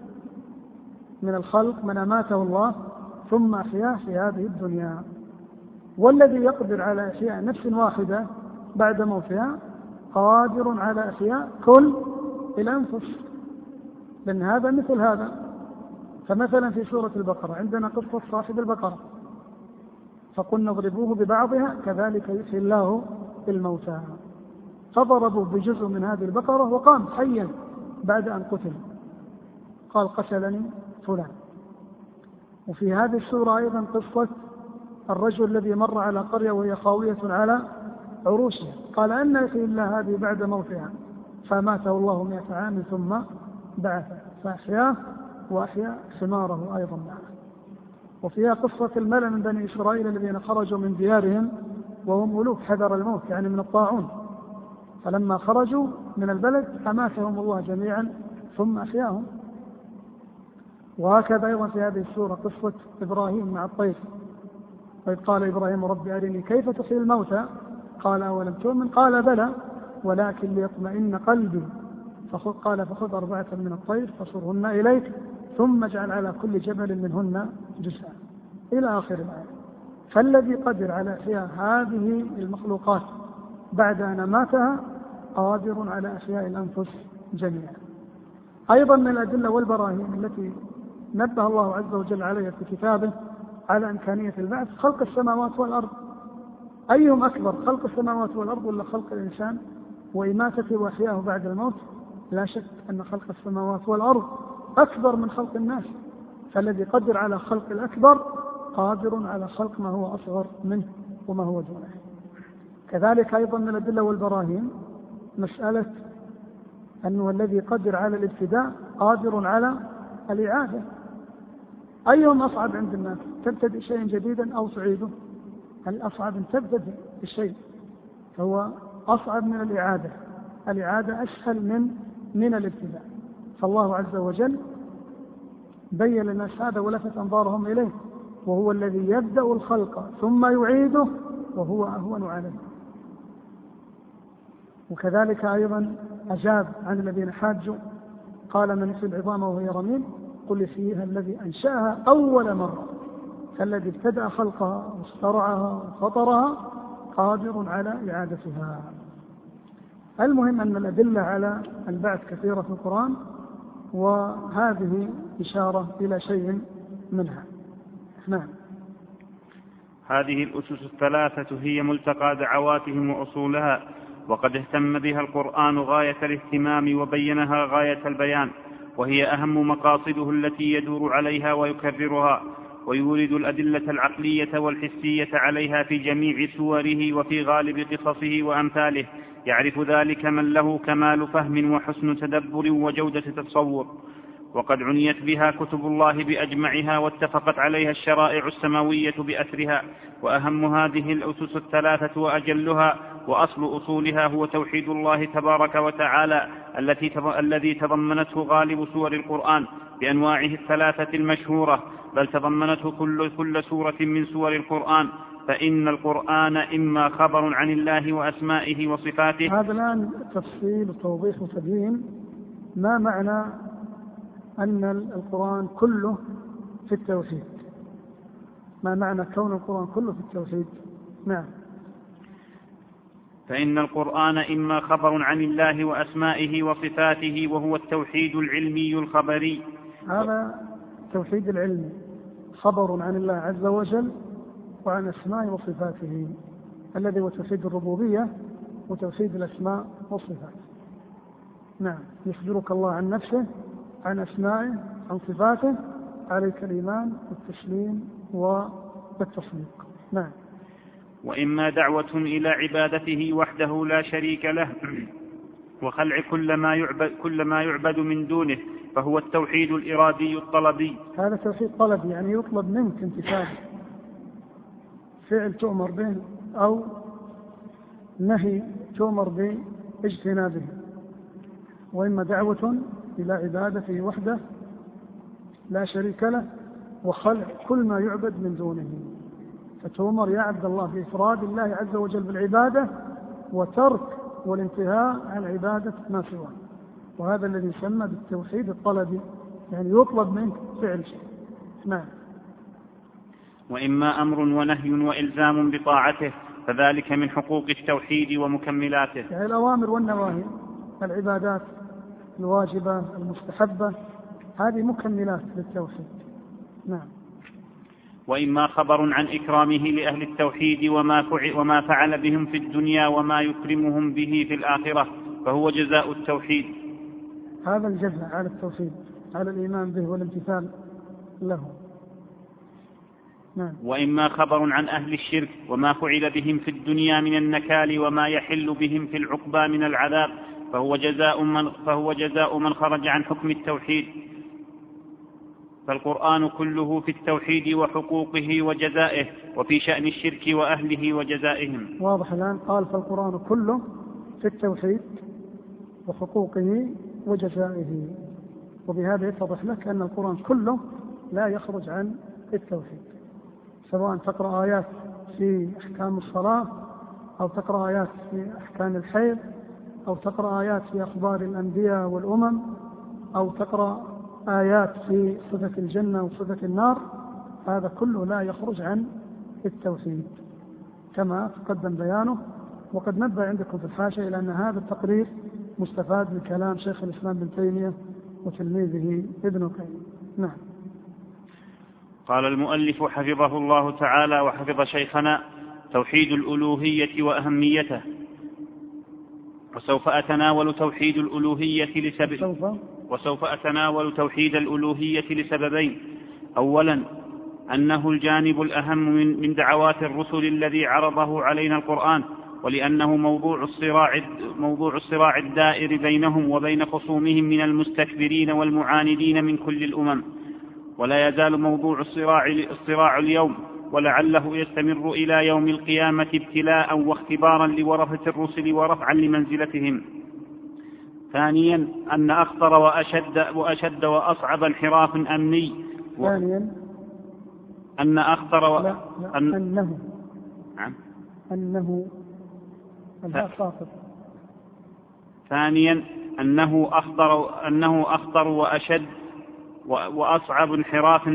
الدنيا، والذي يقدر على إحياء نفس واحدة بعد موتها قادر على إحياء كل الأنفس، لأن هذا مثل هذا. فمثلا في سورة البقرة عندنا قصة صاحب البقرة، فقلنا اضربوه ببعضها كذلك يحيي الله الموتى، فضربوا بجزء من هذه البقرة وقام حيا بعد أن قتل، قال قتلني فلان. وفي هذه السورة أيضا قصة الرجل الذي مر على قرية وهي خاوية على عروشها، قال أن يحيي الله هذه بعد موتها، فماته الله 100 عام ثم بعثه فأحياه وأحيا ثماره أيضا معه. وفيها قصة الملأ من بني إسرائيل الذين خرجوا من ديارهم وهم ألوف حذر الموت، يعني من الطاعون، فلما خرجوا من البلد أماتهم الله جميعا ثم أحياهم. وهكذا أيضا في هذه السورة قصة إبراهيم مع الطير، وإذ قال إبراهيم رب أرني كيف تحيي الموتى قال أولم تؤمن قال بلى ولكن ليطمئن قلبي، قال فخذ 4 من الطير فصرهن إليك ثم اجعل على كل جبل منهن جزءا إلى آخر الآية. فالذي قدر على إحياء هذه المخلوقات بعد أن أماتها قادر على إحياء الأنفس جميعا. أيضا من الأدلة والبراهين التي نبه الله عز وجل عليها في كتابه على إمكانية البعث خلق السماوات والأرض. أيهم أكبر، خلق السماوات والأرض ولا خلق الإنسان وإماتته وإحياءه بعد الموت؟ لا شك أن خلق السماوات والأرض أكبر من خلق الناس، فالذي قدر على خلق الأكبر قادر على خلق ما هو أصغر منه وما هو دونه. كذلك أيضا من الأدلة والبراهين مسألة أنه الذي قدر على الابتداء قادر على الإعادة. أيهم أصعب عند الناس، تبتدئ شيئا جديدا أو تعيده؟ الأصعب أن تبتدئ الشيء، فهو أصعب من الإعادة. الإعادة أسهل من الابتداء. فالله عز وجل بين للناس هذا ولفت أنظارهم إليه، وهو الذي يبدأ الخلق ثم يعيده وهو أهون عليه. وكذلك أيضا أجاب عن الذين حاجوا قال من يحيي العظام وهي رميم قل يحييها الذي أنشأها أول مرة، فالذي ابتدأ خلقها واخترعها وفطرها قادر على إعادتها. المهم أن الأدلة على البعث كثيرة في القرآن، وهذه إشارة إلى شيء منها. نعم. هذه الأسس الثلاثة هي ملتقى دعواتهم وأصولها، وقد اهتم بها القرآن غاية الاهتمام وبينها غاية البيان، وهي أهم مقاصده التي يدور عليها ويكررها، ويورد الأدلة العقلية والحسية عليها في جميع سوره وفي غالب قصصه وأمثاله. يعرف ذلك من له كمال فهم وحسن تدبر وجودة تصور. وقد عنيت بها كتب الله بأجمعها، واتفقت عليها الشرائع السماوية بأسرها. وأهم هذه الأسس الثلاثة وأجلها وأصل أصولها هو توحيد الله تبارك وتعالى الذي تضمنته غالب سور القرآن بأنواعه الثلاثة المشهورة، بل تضمنته كل سورة من سور القرآن. فإن القرآن إما خبر عن الله وأسمائه وصفاته. هذا الآن تفصيل وتوضيح وتبيين ما معنى أن القرآن كله في التوحيد، ما معنى كون القرآن كله في التوحيد. نعم. فإن القرآن إما خبر عن الله وأسمائه وصفاته، وهو التوحيد العلمي الخبري. هذا التوحيد العلمي خبر عن الله عز وجل وعن أسمائه وصفاته، الذي هو توحيد الربوبية وتوحيد الأسماء والصفات. نعم. يخبرك الله عن نفسه، عن أسمائه، عن صفاته، عليك الإيمان والتسليم والتصديق. نعم. وإما دعوة إلى عبادته وحده لا شريك له، وخلع كل ما يعبد من دونه، فهو التوحيد الإرادي الطلبي. هذا توحيد طلبي، يعني يطلب منك امتثال فعل تؤمر به أو نهي تؤمر باجتنابه، وإما دعوة إلى عبادته وحده لا شريك له وخلع كل ما يعبد من دونه، فتؤمر يا عبد الله بإفراد الله عز وجل بالعبادة وترك والانتهاء عن عبادة ما سواه، وهذا الذي يسمى بالتوحيد الطلبي، يعني يطلب منك فعل شيء. نعم. وإما أمر ونهي وإلزام بطاعته فذلك من حقوق التوحيد ومكملاته، يعني الأوامر والنواهي، العبادات الواجبة المستحبة، هذه مكملات للتوحيد. نعم. وإما خبر عن إكرامه لأهل التوحيد وما فعل بهم في الدنيا وما يكرمهم به في الآخرة فهو جزاء التوحيد. هذا الجزاء على التوحيد، على الإيمان به والامتثال له. نعم. وإما خبر عن أهل الشرك وما فعل بهم في الدنيا من النكال وما يحل بهم في العقبى من العذاب فهو جزاء من خرج عن حكم التوحيد. فالقرآن كله في التوحيد وحقوقه وجزائه، وفي شأن الشرك وأهله وجزائهم. واضح الآن، قال فالقرآن كله في التوحيد وحقوقه وجزائه، وبهذا يتضح لك أن القرآن كله لا يخرج عن التوحيد، سواء تقرأ آيات في أحكام الصلاة أو تقرأ آيات في أحكام الحيض أو تقرأ آيات في أخبار الأنبياء والأمم أو تقرأ آيات في صفة الجنة وصفة النار، هذا كله لا يخرج عن التوحيد كما تقدم بيانه. وقد نبه عندكم في الحاشية إلى أن هذا التقرير مستفاد من كلام شيخ الإسلام ابن تيمية وتلميذه ابن القيم. نعم. قال المؤلف حفظه الله تعالى وحفظ شيخنا: توحيد الألوهية وأهميته. وسوف أتناول توحيد الألوهية لسببين: أولا أنه الجانب الأهم من دعوات الرسل الذي عرضه علينا القرآن، ولأنه موضوع الصراع الدائر بينهم وبين خصومهم من المستكبرين والمعاندين من كل الأمم، ولا يزال موضوع الصراع اليوم، ولعله يستمر إلى يوم القيامة ابتلاء واختبارا لورثة الرسل ورفعا لمنزلتهم. ثانيا أن أخطر وأشد وأصعب انحراف أمني. ثانيا أن أخطر ثانيا أنه أخطر وأشد وأصعب انحراف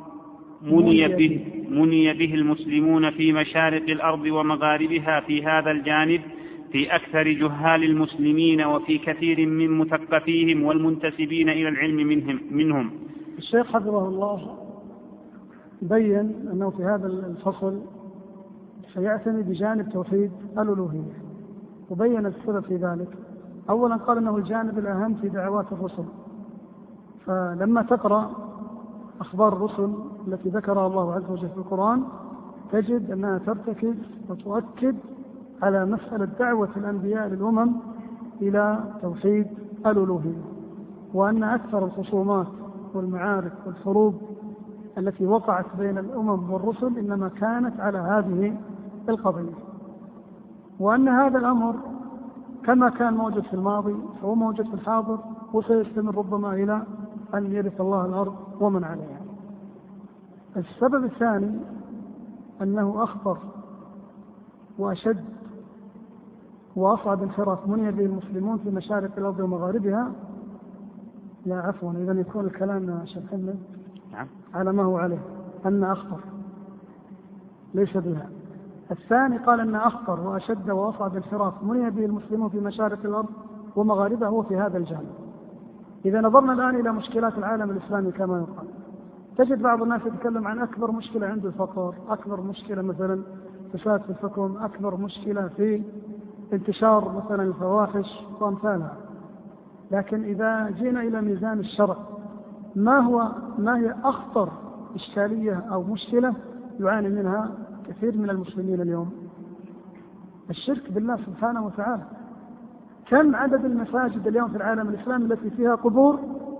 مني به المسلمون في مشارق الأرض ومغاربها في هذا الجانب في أكثر جهال المسلمين وفي كثير من مثقفيهم والمنتسبين إلى العلم منهم. الشيخ حفظه الله بين أنه في هذا الفصل سيعتني بجانب توحيد الألوهية، وبين السبب في ذلك. أولا قال أنه الجانب الأهم في دعوات الرسل، فلما تقرأ أخبار الرسل التي ذكرها الله عز وجل في القرآن تجد أنها ترتكز وتؤكد على مسألة دعوة الأنبياء للأمم إلى توحيد الألوهية، وأن أكثر الخصومات والمعارك والحروب التي وقعت بين الأمم والرسل إنما كانت على هذه القضية، وأن هذا الأمر كما كان موجود في الماضي فهو موجود في الحاضر وسيستمر ربما إلى أن يرث الله الأرض ومن عليها. السبب الثاني أنه أخطر وأشد وأصعب انحراف مني به المسلمون في مشارق الأرض ومغاربها. لا عفوا، إذا يكون الكلام شيخ محمد على ما هو عليه، أن أخطر ليس بها. الثاني قال أن أخطر وأشد وأصعب انحراف مني به المسلمون في مشارق الأرض ومغاربها هو في هذا الجانب. إذا نظرنا الآن إلى مشكلات العالم الإسلامي كما يقال، تجد بعض الناس يتكلم عن أكبر مشكلة عنده الفقر، أكبر مشكلة مثلا فساد في الحكم، أكبر مشكلة في انتشار مثلا الفواحش وأمثالها. لكن إذا جينا إلى ميزان الشرع، ما هي أخطر إشكالية أو مشكلة يعاني منها كثير من المسلمين اليوم؟ الشرك بالله سبحانه وتعالى. كم عدد المساجد اليوم في العالم الإسلامي التي فيها قبور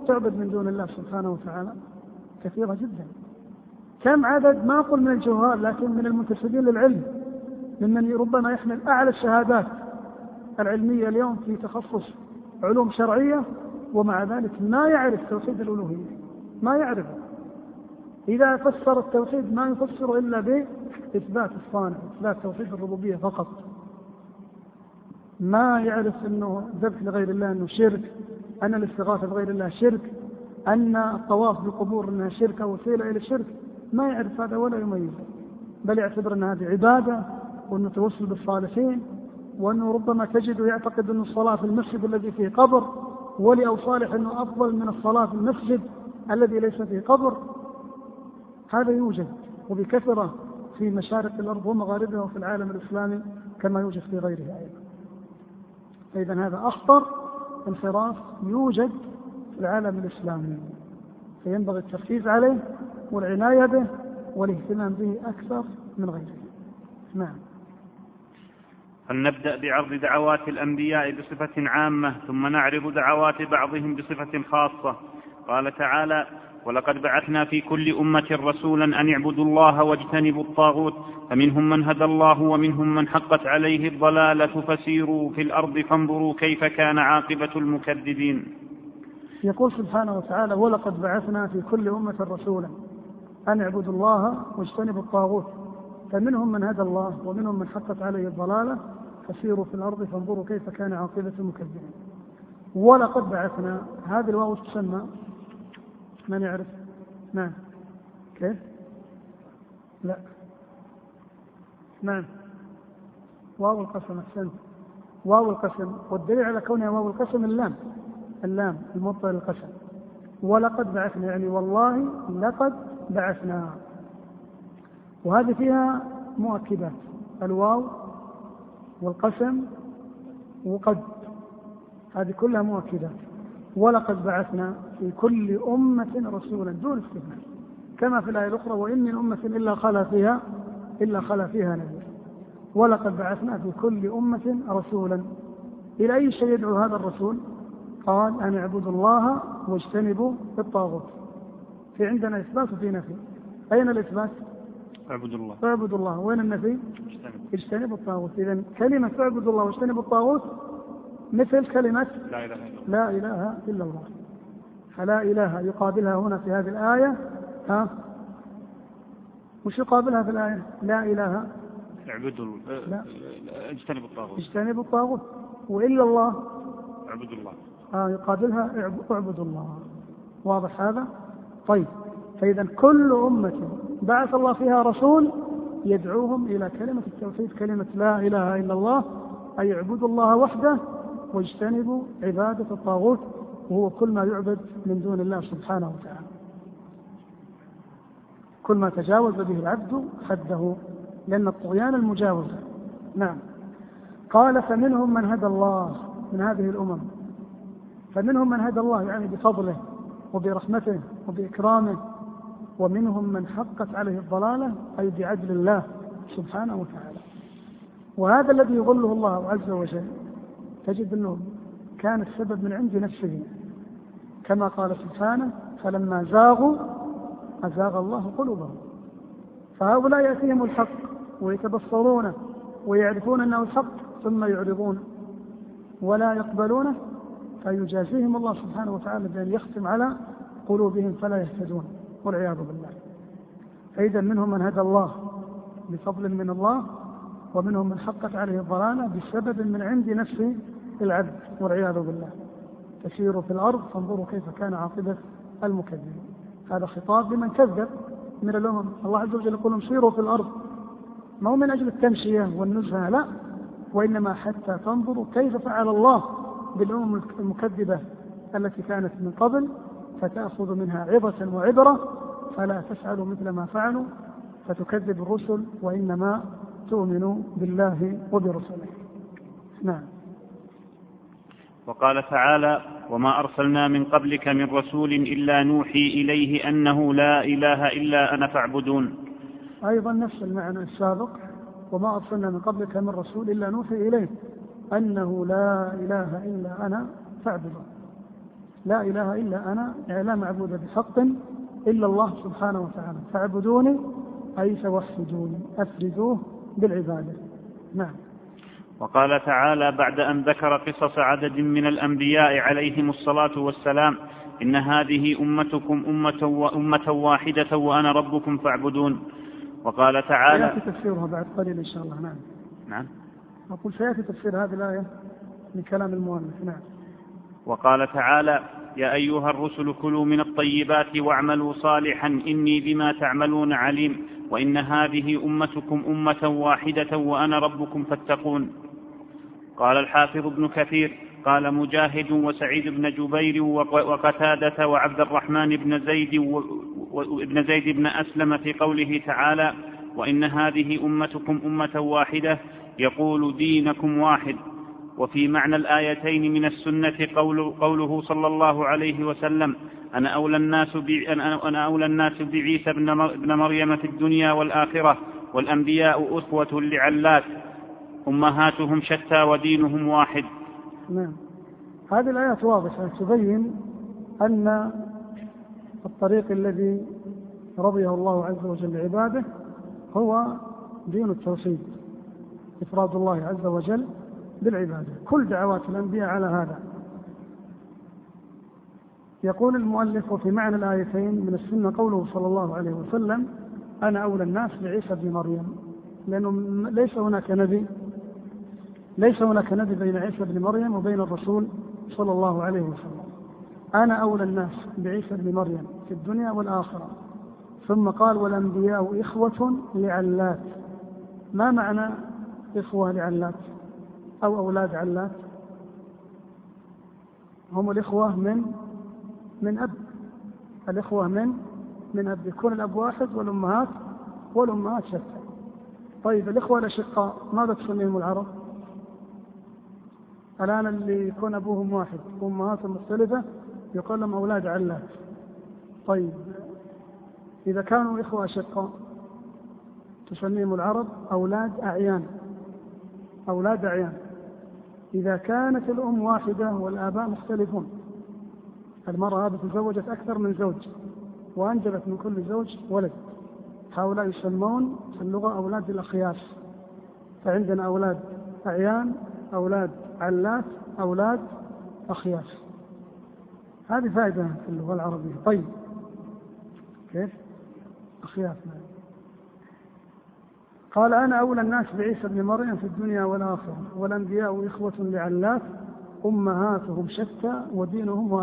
تعبد من دون الله سبحانه وتعالى؟ كثيرة جدا. كم عدد، ما أقول من الجهال، لكن من المنتسبين للعلم، ممن ربما يحمل أعلى الشهادات العلمية اليوم في تخصص علوم شرعية، ومع ذلك ما يعرف توحيد الألوهية، ما يعرفه. إذا فسر التوحيد ما يفسر إلا بإثبات الصانع، إثبات توحيد الربوبية فقط. ما يعرف أنه ذبح لغير الله أنه شرك، أن الاستغاثة بغير الله شرك، أن الطواف بالقبور أنها شرك أو وسيلة إلى الشرك. ما يعرف هذا ولا يميزه، بل يعتبر أن هذه عبادة، وأنه توسل بالصالحين، وأنه ربما تجد يعتقد أن الصلاة في المسجد الذي فيه قبر ولي أو صالح أنه أفضل من الصلاة في المسجد الذي ليس فيه قبر. هذا يوجد وبكثرة في مشارق الأرض ومغاربها وفي العالم الإسلامي كما يوجد في غيره أيضا. فإذا هذا أخطر انحراف يوجد في العالم الإسلامي، فينبغي التركيز عليه والعناية به والاهتمام به أكثر من غيره. نعم. فلنبدأ بعرض دعوات الأنبياء بصفة عامة، ثم نعرض دعوات بعضهم بصفة خاصة. قال تعالى: ولقد بعثنا في كل أمة رسولا أن اعبدوا الله واجتنبوا الطاغوت، فمنهم من هدى الله ومنهم من حقت عليه الضلالة، فسيروا في الأرض فانظروا كيف كان عاقبة المكذبين. يقول سبحانه وتعالى: ولقد بعثنا في كل أمة رسولا أن اعبدوا الله واجتنبوا الطاغوت، فمنهم من هدى الله ومنهم من حقت عليه الضلالة، فسيروا في الأرض فانظروا كيف كان عاقبة المكذبين. ولقد بعثنا، هذه الواو تسمى، من يعرف؟ نعم. كيف؟ لا. نعم. واو القسم. أحسنت. واو القسم، والدليل على كونها واو القسم اللام الموطأ للقسم. ولقد بعثنا يعني والله لقد بعثنا، وهذه فيها مؤكدات، الواو والقسم وقد، هذه كلها مؤكدات. ولقد بعثنا في كل أمة رسولا دون استثناء، كما في الآية الأخرى: وإن من أمة إلا خلا فيها نذير. ولقد بعثنا في كل أمة رسولا. إلى أي شيء يدعو هذا الرسول؟ قال: أن اعبدوا الله واجتنبوا الطاغوت. في عندنا إثبات وفي نفي. أين الإثبات؟ اعبدوا الله. وين النفي؟ اجتنبوا الطاغوت. إذن كلمة اعبدوا الله واجتنبوا الطاغوت مثل كلمة لا إله إلا الله. فلا إله يقابلها هنا في هذه الآية، وش يقابلها في الآية؟ لا إله اجتنبوا الطاغوت. وإلا الله اعبدوا الله، يقابلها اعبدوا الله. واضح هذا؟ طيب، فإذا كل أمة بعث الله فيها رسول يدعوهم إلى كلمة التوحيد، كلمة لا إله إلا الله، أي اعبدوا الله وحده واجتنبوا عبادة الطاغوت، وهو كل ما يعبد من دون الله سبحانه وتعالى، كل ما تجاوز به العبد حده، لأن الطغيان المجاوزة. نعم. قال: فمنهم من هدى الله، من هذه الأمم. فمنهم من هدى الله يعني بفضله وبرحمته وبإكرامه، ومنهم من حقت عليه الضلالة أي بعدل الله سبحانه وتعالى. وهذا الذي يظله الله عز وجل تجد أنه كان السبب من عند نفسه، كما قال سبحانه: فلما زاغوا أزاغ الله قلوبهم. فهؤلاء يأتيهم الحق ويتبصرونه ويعرفون أنه الحق، ثم يعرضون ولا يقبلونه، فيجازيهم الله سبحانه وتعالى بأن يختم على قلوبهم فلا يهتدون، والعياذ بالله. فإذا منهم من هدى الله بفضل من الله، ومنهم من حقت عليه الضلالة بسبب من عند نفس العبد، والعياذ بالله. تسيروا في الأرض فانظروا كيف كان عاقبة المكذبين. هذا خطاب لمن كذب من الأمم. الله عز وجل يقول لهم سيروا في الأرض، ما هو من أجل التمشية والنزهة، لا، وإنما حتى تنظروا كيف فعل الله بالأمم المكذبة التي كانت من قبل، فتأخذ منها عظة وعبرة، فلا تفعلوا مثل ما فعلوا فتكذب الرسل، وإنما تؤمنوا بالله وبرسله. نعم. وقال تعالى: وما أرسلنا من قبلك من رسول إلا نوحي إليه أنه لا إله إلا أنا فاعبدون. أيضا نفس المعنى السابق: وما أرسلنا من قبلك من رسول إلا نوحي إليه أنه لا إله إلا أنا فاعبدون. لا إله إلا أنا، يعني لا معبود بحق إلا الله سبحانه وتعالى، فاعبدوني أي فوحدوني، أفردوه بالعبادة. نعم. وقال تعالى بعد أن ذكر قصص عدد من الأنبياء عليهم الصلاة والسلام: إن هذه أمتكم أمة واحدة وأنا ربكم فاعبدون. وقال تعالى سيأتي تفسيرها بعد قليل إن شاء الله. نعم. أقول سيأتي تفسير هذه الآية من كلام المؤلف. نعم. وقال تعالى: يا أيها الرسل كلوا من الطيبات واعملوا صالحا إني بما تعملون عليم وإن هذه أمتكم أمة واحدة وأنا ربكم فاتقون. قال الحافظ ابن كثير: قال مجاهد وسعيد بن جبير وقتادة وعبد الرحمن بن زيد بن أسلم في قوله تعالى: وإن هذه أمتكم أمة واحدة، يقول دينكم واحد. وفي معنى الآيتين من السنة قوله صلى الله عليه وسلم: أنا أولى الناس بعيسى بن مريم في الدنيا والآخرة والأنبياء أخوة لعلات أمهاتهم شتى ودينهم واحد. نعم. هذه الآيات واضحة تبين أن الطريق الذي رضيه الله عز وجل لعباده هو دين التوحيد، إفراد الله عز وجل بالعبادة. كل دعوات الأنبياء على هذا. يقول المؤلف: وفي معنى الآيتين من السنة قوله صلى الله عليه وسلم: أنا أولى الناس بعيسى بن مريم، لأنه ليس هناك نبي بين عيسى بن مريم وبين الرسول صلى الله عليه وسلم. أنا أولى الناس بعيسى بن مريم في الدنيا والآخرة. ثم قال: والأنبياء إخوة لعلات. ما معنى إخوة لعلات أو أولاد علات؟ هم الإخوة من أب، الإخوة من أب، يكون الأب واحد والأمهات شتى. طيب الإخوة الأشقاء ماذا تسميهم العرب؟ الآن اللي يكون أبوهم واحد وأمهاتهم مختلفة يقول لهم أولاد علات. طيب إذا كانوا إخوة أشقاء تسميهم العرب أولاد أعيان. إذا كانت الأم واحدة والآباء مختلفون، المرأة هذه تزوجت أكثر من زوج وأنجبت من كل زوج ولد، هؤلاء يسمون في اللغة أولاد الأخياس. فعندنا أولاد أعيان، أولاد علات، أولاد أخياس. هذه فائدة في اللغة العربية. طيب كيف؟ أخياس. قال: أنا أولى الناس بعيسى بن مريم في الدنيا والآخرة والأنبياء إخوة لعلات أمهاتهم شتى ودينهم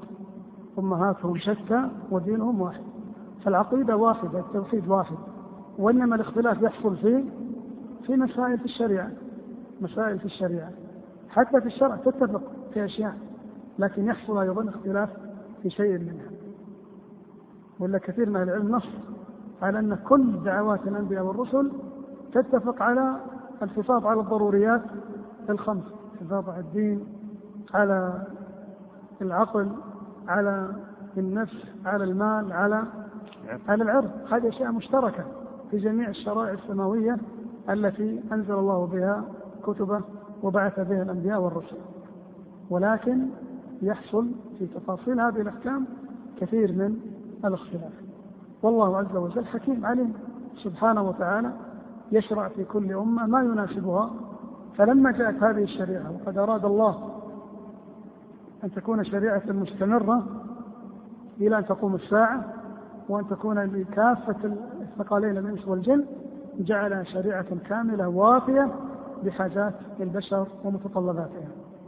واحد. فالعقيدة واحدة، التوحيد واحد، وإنما الاختلاف يحصل في مسائل في الشريعة. حتى في الشرع تتفق في أشياء، لكن يحصل أيضا اختلاف في شيء منها. ولا كثير من العلم نص على أن كل دعوات الأنبياء والرسل تتفق على الحفاظ على الضروريات الخمس: الحفاظ على الدين، على العقل، على النفس، على المال، على العرض. هذه أشياء مشتركة في جميع الشرائع السماوية التي أنزل الله بها كتبه وبعث بها الأنبياء والرسل. ولكن يحصل في تفاصيل هذه الأحكام كثير من الاختلاف. والله عز وجل حكيم عليم سبحانه وتعالى، يشرع في كل أمة ما يناسبها. فلما جاءت هذه الشريعة، وقد أراد الله أن تكون شريعة مستمرة إلى أن تقوم الساعة وأن تكون لكافة الثقلين الإنس والجن، جعل شريعة كاملة وافية بحاجات البشر ومتطلباتها.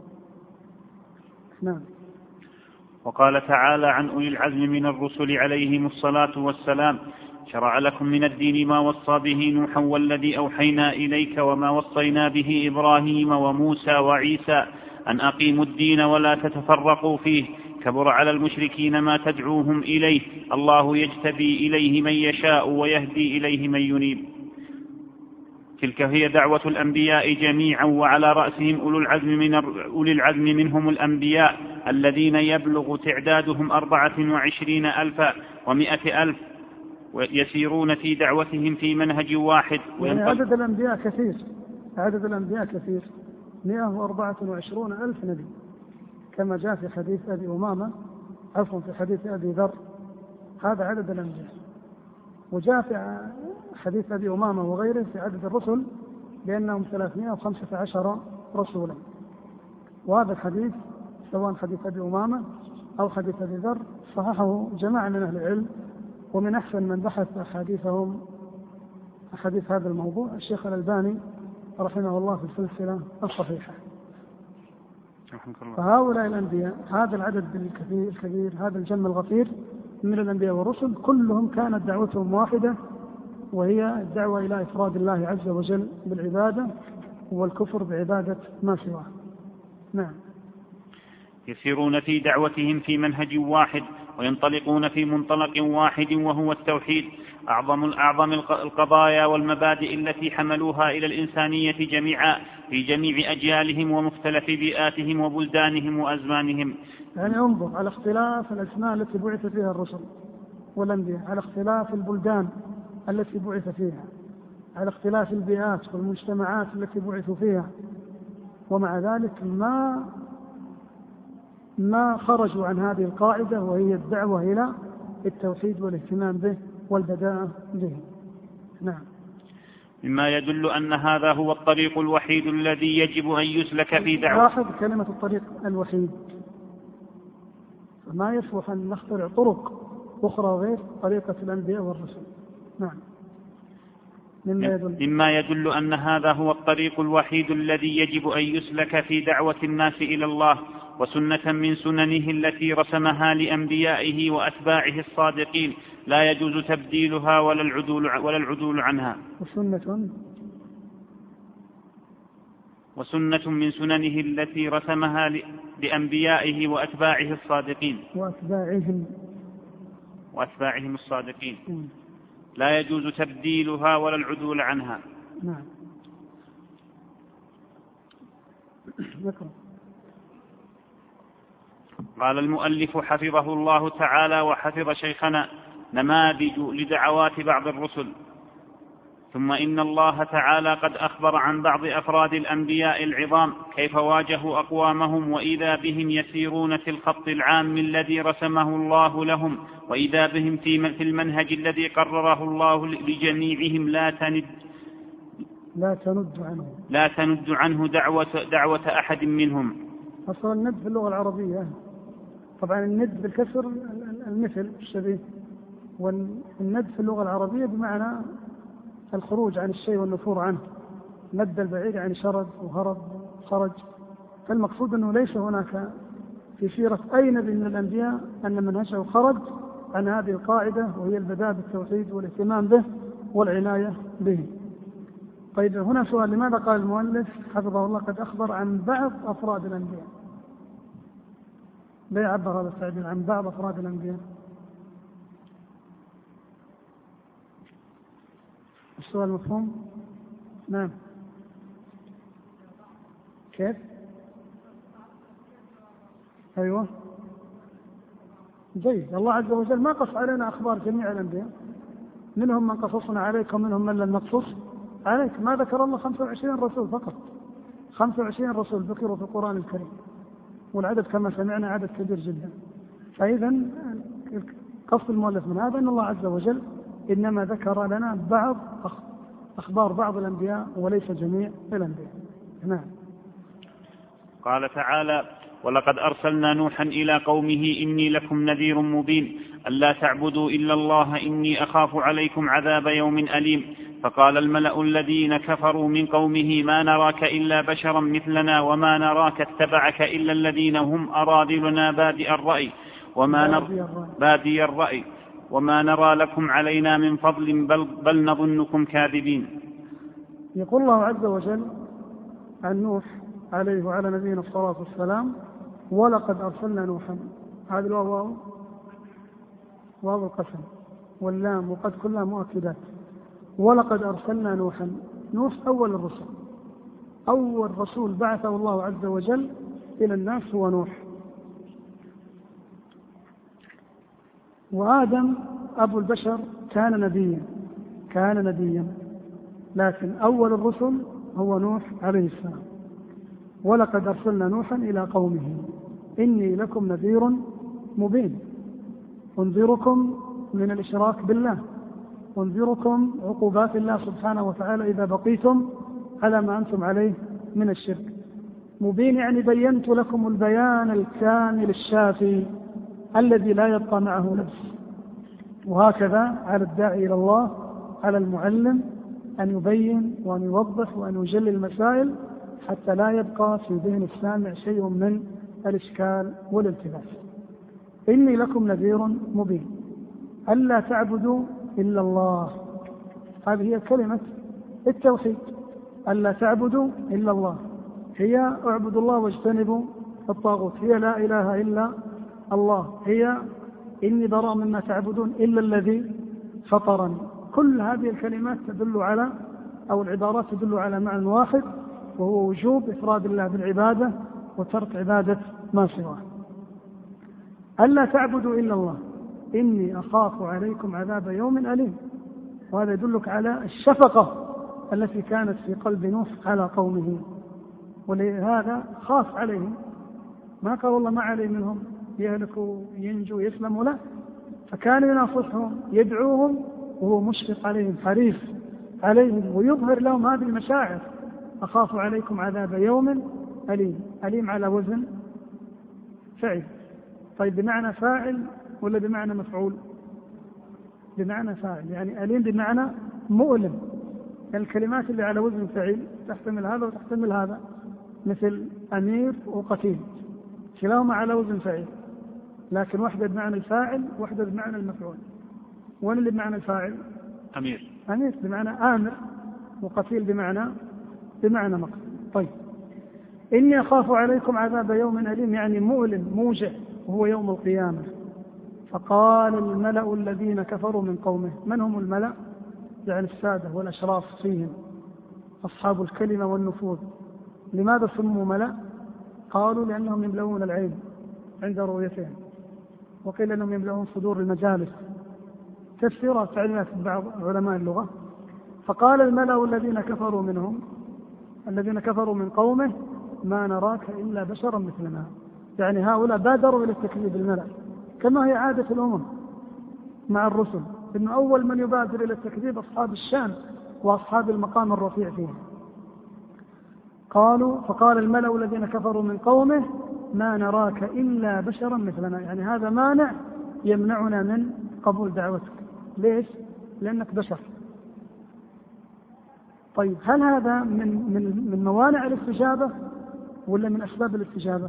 نعم. وقال تعالى عن أولي العزم من الرسل عليهم الصلاة والسلام: شرع لكم من الدين ما وصى به نوحا والذي أوحينا إليك وما وصينا به إبراهيم وموسى وعيسى أن أقيموا الدين ولا تتفرقوا فيه، كبر على المشركين ما تدعوهم إليه، الله يجتبي إليه من يشاء ويهدي إليه من ينيب. تلك هي دعوة الأنبياء جميعا، وعلى رأسهم أولي العزم منهم الأنبياء الذين يبلغ تعدادهم 24,100,000 ويسيرون في دعوتهم في منهج واحد. يعني عدد الأنبياء كثير 124,000 نبي، كما جاء في حديث أبي أمامة عفوا في حديث أبي ذر هذا عدد الأنبياء، وجاء في حديث أبي أمامة وغيره في عدد الرسل بأنهم 315 رسولا. وهذا الحديث سواء حديث أبي أمامة أو حديث أبي ذر صححه جماعة من أهل العلم، ومن أحسن من بحث أحاديث هذا الموضوع الشيخ الألباني رحمه الله في السلسلة الصحيحة. فهؤلاء الأنبياء هذا العدد الكبير هذا الجم الغفير من الأنبياء والرسل كلهم كانت دعوتهم واحدة، وهي الدعوة إلى إفراد الله عز وجل بالعبادة والكفر بعبادة ما سواه. نعم. يسيرون في دعوتهم في منهج واحد وينطلقون في منطلق واحد وهو التوحيد، أعظم القضايا والمبادئ التي حملوها إلى الإنسانية جميعا في جميع أجيالهم ومختلف بيئاتهم وبلدانهم وأزمانهم. يعني انظر على اختلاف الأسماء التي بعث فيها الرسل والأنبياء، على اختلاف البلدان التي بعث فيها، على اختلاف البيئات والمجتمعات التي بعثوا فيها، ومع ذلك ما خرجوا عن هذه القاعدة وهي الدعوة إلى التوحيد والاهتمام به والبداءة به. نعم. مما يدل أن هذا هو الطريق الوحيد الذي يجب أن يسلك في دعوة. لاحظ كلمة الطريق الوحيد، ما يصلح أن نخترع طرق أخرى غير طريقة الأنبياء والرسل. نعم. مما يدل أن هذا هو الطريق الوحيد الذي يجب أن يسلك في دعوة الناس إلى الله، وسنة من سننه التي رسمها لأنبيائه وأتباعه الصادقين لا يجوز تبديلها ولا العدول عنها. وسنة من سننه التي رسمها لأنبيائه وأتباعه الصادقين وأتباعهم الصادقين لا يجوز تبديلها ولا العدول عنها. نعم. قال المؤلف حفظه الله تعالى وحفظ شيخنا: نماذج لدعوات بعض الرسل. ثم إن الله تعالى قد أخبر عن بعض أفراد الأنبياء العظام كيف واجهوا أقوامهم وإذا بهم يسيرون في الخط العام الذي رسمه الله لهم، وإذا بهم في المنهج الذي قرره الله لجميعهم لا تند عنه دعوة أحد منهم. أصلا الند في اللغة العربية طبعا الند بالكسر المثل الشبيه، والند في اللغة العربية بمعنى الخروج عن الشيء والنفور عنه، ند البعيد عن شرد وهرب خرج. فالمقصود أنه ليس هناك في سيرة أي نبي من الأنبياء أن منهجه خرج عن هذه القاعدة، وهي البداء بالتوحيد والاهتمام به والعناية به. طيب هنا سؤال: لماذا قال المؤلف حفظه الله قد أخبر عن بعض أفراد الأنبياء؟ لا يعبر هذا التعبير عن بعض أفراد الأنبياء؟ السؤال مفهوم؟ نعم. كيف؟ أيوة جيد. الله عز وجل ما قص علينا أخبار جميع الأنبياء، منهم من قصصنا عليك ومنهم من لم نقصص عليك. ما ذكر الله 25 رسول فقط، 25 رسول ذكروا في القرآن الكريم، والعدد كما سمعنا عدد كبير جدا. فإذا قصد المؤلف من هذا أن الله عز وجل إنما ذكر لنا بعض أخبار بعض الأنبياء وليس جميع الأنبياء. نعم. قال تعالى: ولقد أرسلنا نوحا إلى قومه إني لكم نذير مبين ألا تعبدوا إلا الله إني أخاف عليكم عذاب يوم أليم. فقال الملأ الذين كفروا من قومه ما نراك إلا بشرا مثلنا وما نراك اتبعك إلا الذين هم أراذلنا بادئ الرأي وما نرى لكم علينا من فضل بل نظنكم كاذبين. يقول الله عز وجل عن نوح عليه وعلى نبينا الصلاة والسلام: ولقد أرسلنا نوحا. هذا الواو واو القسم واللام وقد كلها مؤكدات. ولقد أرسلنا نوحا. نوح أول الرسل، أول رسول بعثه الله عز وجل إلى الناس هو نوح. وآدم أبو البشر كان نبيا، لكن أول الرسل هو نوح عليه السلام. ولقد أرسلنا نوحا إلى قومه إني لكم نذير مبين. أنذركم من الإشراك بالله، أنذركم عقوبات الله سبحانه وتعالى إذا بقيتم على ما أنتم عليه من الشرك. مبين يعني بينت لكم البيان الكامل الشافي الذي لا يبقى معه لبس. وهكذا على الداعي إلى الله، على المعلم، أن يبين وأن يوضح وأن يجلي المسائل حتى لا يبقى في ذهن السامع شيء من الإشكال والالتباس. إني لكم نذير مبين ألا تعبدوا إلا الله. هذه هي كلمة التوحيد، ألا تعبدوا إلا الله، هي اعبدوا الله واجتنبوا الطاغوت، هي لا إله إلا الله، هي إني براء مما تعبدون إلا الذي فطرني. كل هذه الكلمات تدل على، أو العبارات تدل على معنى واحد، وهو وجوب إفراد الله بالعبادة وترك عبادة ما سواه. ألا تعبدوا إلا الله إني أخاف عليكم عذاب يوم أليم. وهذا يدلك على الشفقة التي كانت في قلب نوح على قومه، ولهذا خاف عليهم. ما قال والله ما علي منهم يهلكوا ينجوا يسلموا، لا، فكان يناصحهم يدعوهم وهو مشفق عليهم حريص عليهم، ويظهر لهم هذه المشاعر. أخاف عليكم عذاب يوم أليم. أليم على وزن فعل. طيب بمعنى فاعل ولا بمعنى مفعول؟ بمعنى فاعل، يعني أليم بمعنى مؤلم. الكلمات اللي على وزن فعل تحتمل هذا وتحتمل هذا، مثل أمير وقتيل، كلاهما على وزن فعل، لكن واحدة بمعنى الفاعل واحدة بمعنى المفعول. وين اللي بمعنى الفاعل؟ أمير. أمير بمعنى آمر، وقتيل بمعنى مقتل. طيب إني أخاف عليكم عذاب يوم أليم، يعني مؤلم موجع، وهو يوم القيامة. فقال الملأ الذين كفروا من قومه. من هم الملأ؟ يعني السادة والأشراف فيهم، أصحاب الكلمة والنفوذ. لماذا سموا ملأ؟ قالوا لأنهم يملؤون العين عند رؤيتهم، وقيل أنهم يملؤون صدور المجالس. تفسيرات تعليمات بعض علماء اللغة. فقال الملأ الذين كفروا منهم، الذين كفروا من قومه، ما نراك إلا بشرا مثلنا. يعني هؤلاء بادروا إلى التكذيب الملأ، كما هي عادة الأمم مع الرسل، إنه أول من يبادر إلى التكذيب أصحاب الشان وأصحاب المقام الرفيع فيهم. قالوا فقال الملأ الذين كفروا من قومه ما نراك إلا بشرا مثلنا، يعني هذا مانع يمنعنا من قبول دعوتك. ليش؟ لأنك بشر. طيب هل هذا من موانع الاستجابة ولا من أسباب الاستجابة؟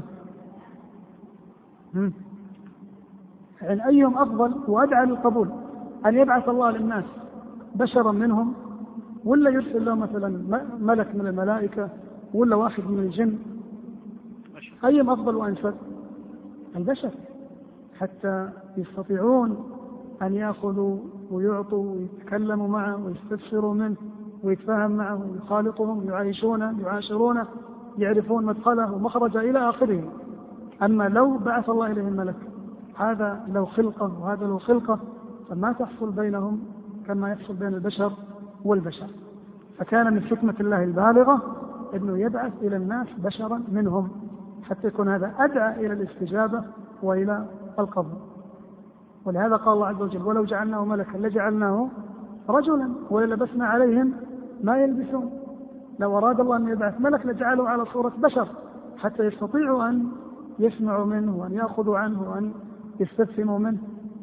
يعني أيهم أفضل وأدعى للقبول؟ أن يبعث الله للناس بشرا منهم، ولا يرسل له مثلا ملك من الملائكة، ولا واحد من الجن؟ أيهم أفضل وأنسب؟ البشر، حتى يستطيعون أن يأخذوا ويعطوا ويتكلموا معه ويستفسروا منه ويتفاهم معه ويخالطهم يعيشونه يعاشرونه، يعرفون مدخله ومخرجه إلى آخره. أما لو بعث الله إليه الملك، هذا لو خلقه وهذا لو خلقه، فما تحصل بينهم كما يحصل بين البشر والبشر. فكان من حكمة الله البالغة أنه يبعث إلى الناس بشرا منهم، حتى يكون هذا أدعى إلى الاستجابة وإلى القبول. ولهذا قال الله عز وجل ولو جعلناه ملكا لجعلناه رجلا وللبسنا عليهم ما يلبسون. لو أراد الله أن يبعث ملك لجعله على صورة بشر حتى يستطيعوا أن يسمعوا منه وأن يأخذوا عنه وأن يستفهموا منه.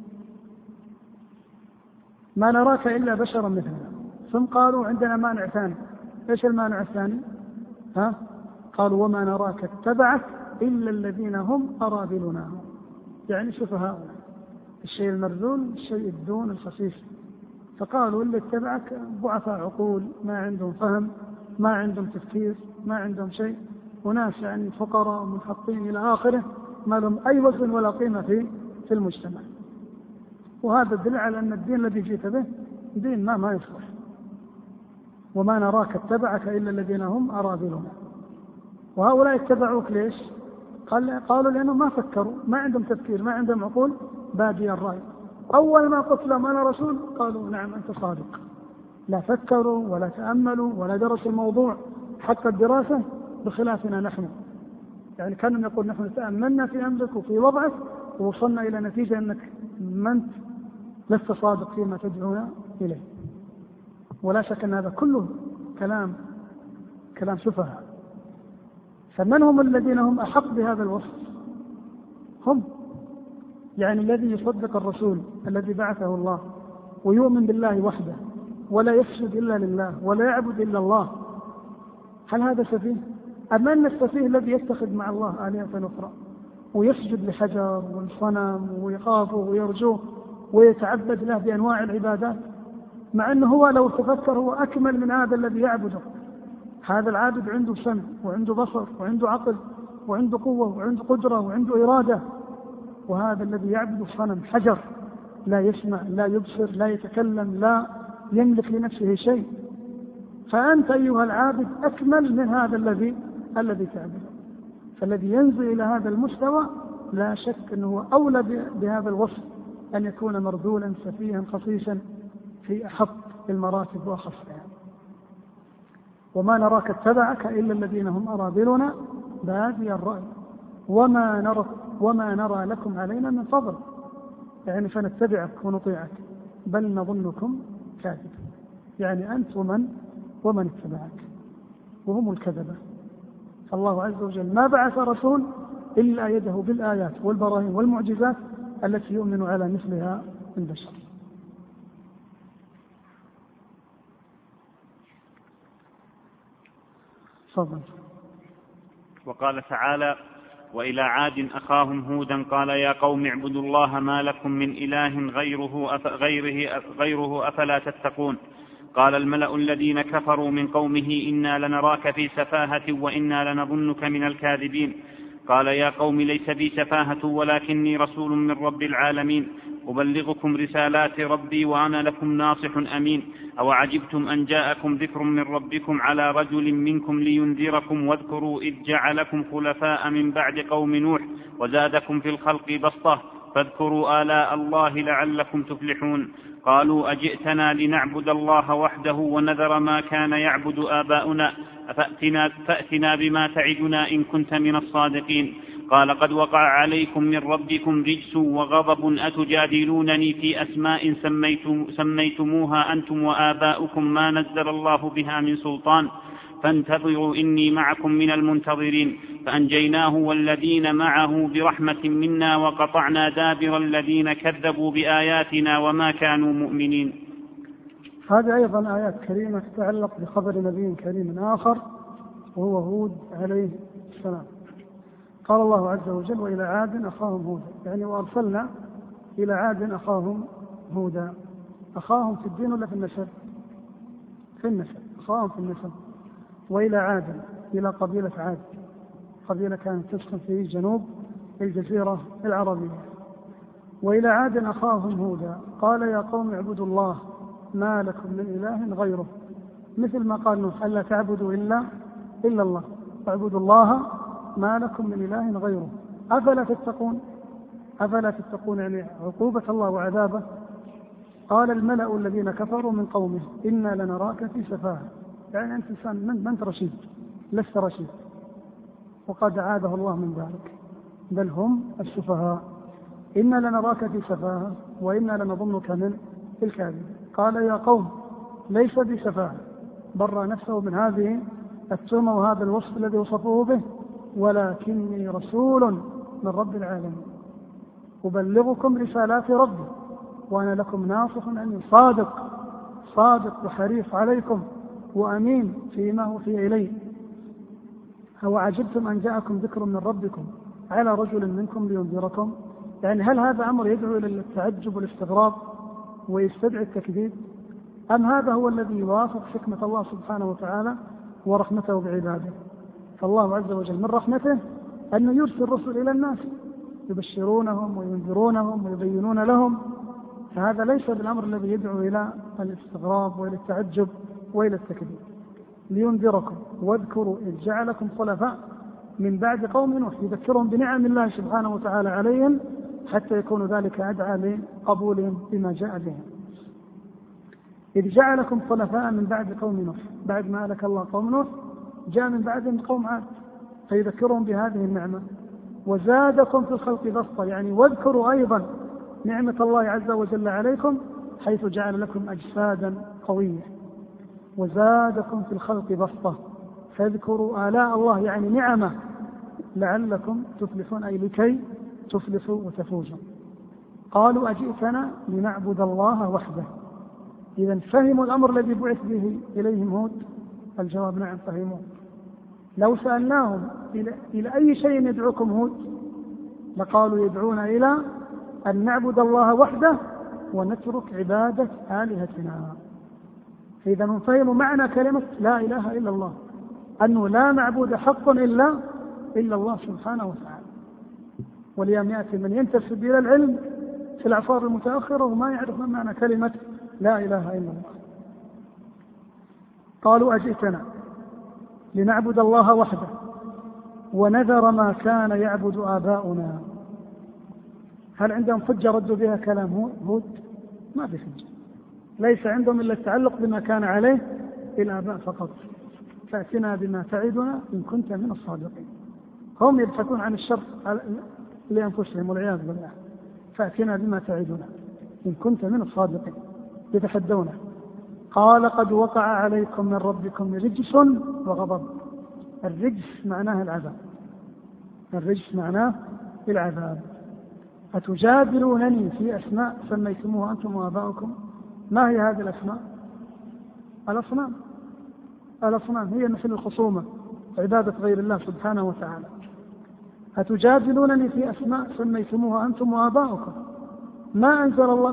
ما نراك إلا بشرا مثلنا. ثم قالوا عندنا مانع ثاني. إيش المانع الثاني؟ قالوا وما نراك اتبعك إلا الذين هم أراذلنا، يعني سفهاؤنا، الشيء المرذول، الشيء الدون الخفيف. فقالوا اللي اتبعك ضعفاء عقول، ما عندهم فهم، ما عندهم تفكير، ما عندهم شيء، وناس يعني فقراء منحطين إلى آخره، ما لهم أي وزن ولا قيمة في المجتمع. وهذا دليل على أن الدين الذي جئت به دين ما يصلح. وما نراك اتبعك إلا الذين هم أراذلنا. وهؤلاء اتبعوك ليش؟ قالوا لأنهم ما فكروا، ما عندهم تفكير، ما عندهم عقول، بادي الرأي. أول ما قلت لهم أنا رسول قالوا نعم أنت صادق. لا فكروا ولا تأملوا ولا درسوا الموضوع حتى الدراسة، بخلافنا نحن. يعني كانوا يقول نحن تأملنا في أمرك وفي وضعك ووصلنا إلى نتيجة أنك ما أنت لست صادق فيما تدعونا إليه. ولا شك أن هذا كله كلام سفهاء. فمن هم الذين هم أحق بهذا الوصف؟ هم يعني الذي يصدق الرسول الذي بعثه الله ويؤمن بالله وحده ولا يسجد إلا لله ولا يعبد إلا الله. هل هذا سفيه؟ أم أن السفيه الذي يتخذ مع الله آلهة أخرى ويسجد لحجر والصنم ويخافه ويرجوه ويتعبد له بأنواع العبادات، مع أنه هو لو تفكر هو أكمل من هذا الذي يعبده. هذا العابد عنده سمع وعنده بصر وعنده عقل وعنده قوة وعنده قدرة وعنده إرادة، وهذا الذي يعبد الصنم حجر لا يسمع لا يبصر لا يتكلم لا يملك لنفسه شيء. فأنت أيها العابد أكمل من هذا الذي تعبده. فالذي ينزل إلى هذا المستوى لا شك أنه أولى بهذا الوصف أن يكون مرذولا سفيها خصيصا في أحط المراتب وأخصها. وما نراك اتبعك إلا الذين هم أراذلنا بادي الرأي وما نرى لكم علينا من فضل، يعني فنتبعك ونطيعك بل نظنكم كاذب، يعني أنت ومن اتبعك وهم الكذبة. فالله عز وجل ما بعث رسول إلا أيده بالآيات والبراهين والمعجزات التي يؤمن على مثلها البشر. صدق. وقال تعالى: وإلى عاد أخاهم هودا قال يا قوم اعبدوا الله ما لكم من إله غيره أفلا تتقون. قال الملأ الذين كفروا من قومه إنا لنراك في سفاهة وإنا لنظنك من الكاذبين. قال يا قوم ليس بي سفاهة ولكني رسول من رب العالمين أبلغكم رسالات ربي وأنا لكم ناصح أمين. أو عجبتم أن جاءكم ذكر من ربكم على رجل منكم لينذركم واذكروا إذ جعلكم خلفاء من بعد قوم نوح وزادكم في الخلق بسطة فاذكروا آلاء الله لعلكم تفلحون. قالوا أجئتنا لنعبد الله وحده ونذر ما كان يعبد آباؤنا فأتنا بما تعدنا إن كنت من الصادقين. قال قد وقع عليكم من ربكم رجس وغضب أتجادلونني في أسماء سميتموها أنتم وآباؤكم ما نزل الله بها من سلطان فانتظروا إني معكم من المنتظرين. فأنجيناه والذين معه برحمة منا وقطعنا دابر الذين كذبوا بآياتنا وما كانوا مؤمنين. هذه أيضا آيات كريمة تتعلق بخبر نبي كريم آخر وهو هود عليه السلام. قال الله عز وجل وإلى عاد أخاهم هودا، يعني وأرسلنا إلى عاد أخاهم هودا. أخاهم في الدين ولا في النسب؟ في النسب، أخاهم في النسب. وإلى عاد إلى قبيلة عاد، قبيلة كانت تسكن في جنوب الجزيرة العربية. وإلى عاد أخاهم هودا قال يا قوم اعبدوا الله ما لكم من إله غيره، مثل ما قال نوح ألا تعبدوا إلا الله، اعبدوا الله ما لكم من إله غيره أفلا تتقون يعني عقوبة الله وعذابه. قال الملأ الذين كفروا من قومه إنا لنراك في سفاهة، يعني أنت إنسان من أنت رشيد، لست رشيد، وقد عاده الله من ذلك، بل هم السفهاء. إنا لنراك في سفاهة وإنا لنظنك من الكاذب. قال يا قوم ليس بي سفاهة، برأ نفسه من هذه التهمة وهذا الوصف الذي وصفوه به، ولكني رسول من رب العالمين أبلغكم رسالات ربي وأنا لكم ناصح أمين، صادق وحريص عليكم وأمين فيما أوحي إليه. أو عجبتم أن جاءكم ذكر من ربكم على رجل منكم لينذركم، يعني هل هذا أمر يدعو إلى التعجب والاستغراب ويستدعي التكذيب، أم هذا هو الذي يوافق حكمة الله سبحانه وتعالى ورحمته بعباده؟ فالله عز وجل من رحمته أنه يرسل الرسل إلى الناس يبشرونهم وينذرونهم ويبينون لهم، فهذا ليس بالأمر الذي يدعو إلى الاستغراب وإلى التعجب وإلى التكذيب. لينذركم واذكروا إذ جعلكم خلفاء من بعد قوم نوح، يذكرهم بنعم الله سبحانه وتعالى عليهم حتى يكون ذلك أدعى لقبولهم بما جاء به. إذ جعلكم خلفاء من بعد قوم نوح، بعد ما أهلك الله قوم نوح جاء من بعدهم قوم عاد، فيذكرهم بهذه النعمة. وزادكم في الخلق بسطة، يعني واذكروا أيضا نعمة الله عز وجل عليكم حيث جعل لكم أجسادا قوية وزادكم في الخلق بسطة، فاذكروا آلاء الله يعني نعمه لعلكم تفلحون، أي لكي تفلحوا وتفوزوا. قالوا أجئتنا لنعبد الله وحده. إذا فهموا الأمر الذي بعث به إليهم هود؟ الجواب نعم فهموه. لو سألناهم إلى أي شيء يدعوكم هود لقالوا يدعونا إلى أن نعبد الله وحده ونترك عبادة آلهتنا. فإذا هم فهموا معنى كلمة لا إله إلا الله، أنه لا معبود حق إلا الله سبحانه وتعالى. واليوم يأتي من ينتسب إلى العلم في الأعصار المتأخرة وما يعرف معنى كلمة لا إله إلا الله. قالوا أجئتنا لنعبد الله وحده ونذر ما كان يعبد آباؤنا. هل عندهم حجة ردوا بها كلام هود؟ ما في حجة، ليس عندهم إلا التعلق بما كان عليه الآباء فقط. فأتنا بما تعدنا إن كنت من الصادقين. هم يبحثون عن الشر لأنفسهم والعياذ بالله. فأتنا بما تعدنا إن كنت من الصادقين، يتحدونه. قال قد وقع عليكم من ربكم رجس وغضب. الرجس معناه العذاب، الرجس معناه العذاب. أتجادلونني في أسماء سميتموها أنتم وآباؤكم. ما هي هذه الأسماء؟ الأصنام هي مثل الخصومة، عبادة غير الله سبحانه وتعالى. أتجادلونني في أسماء سميتموها أنتم وآباؤكم ما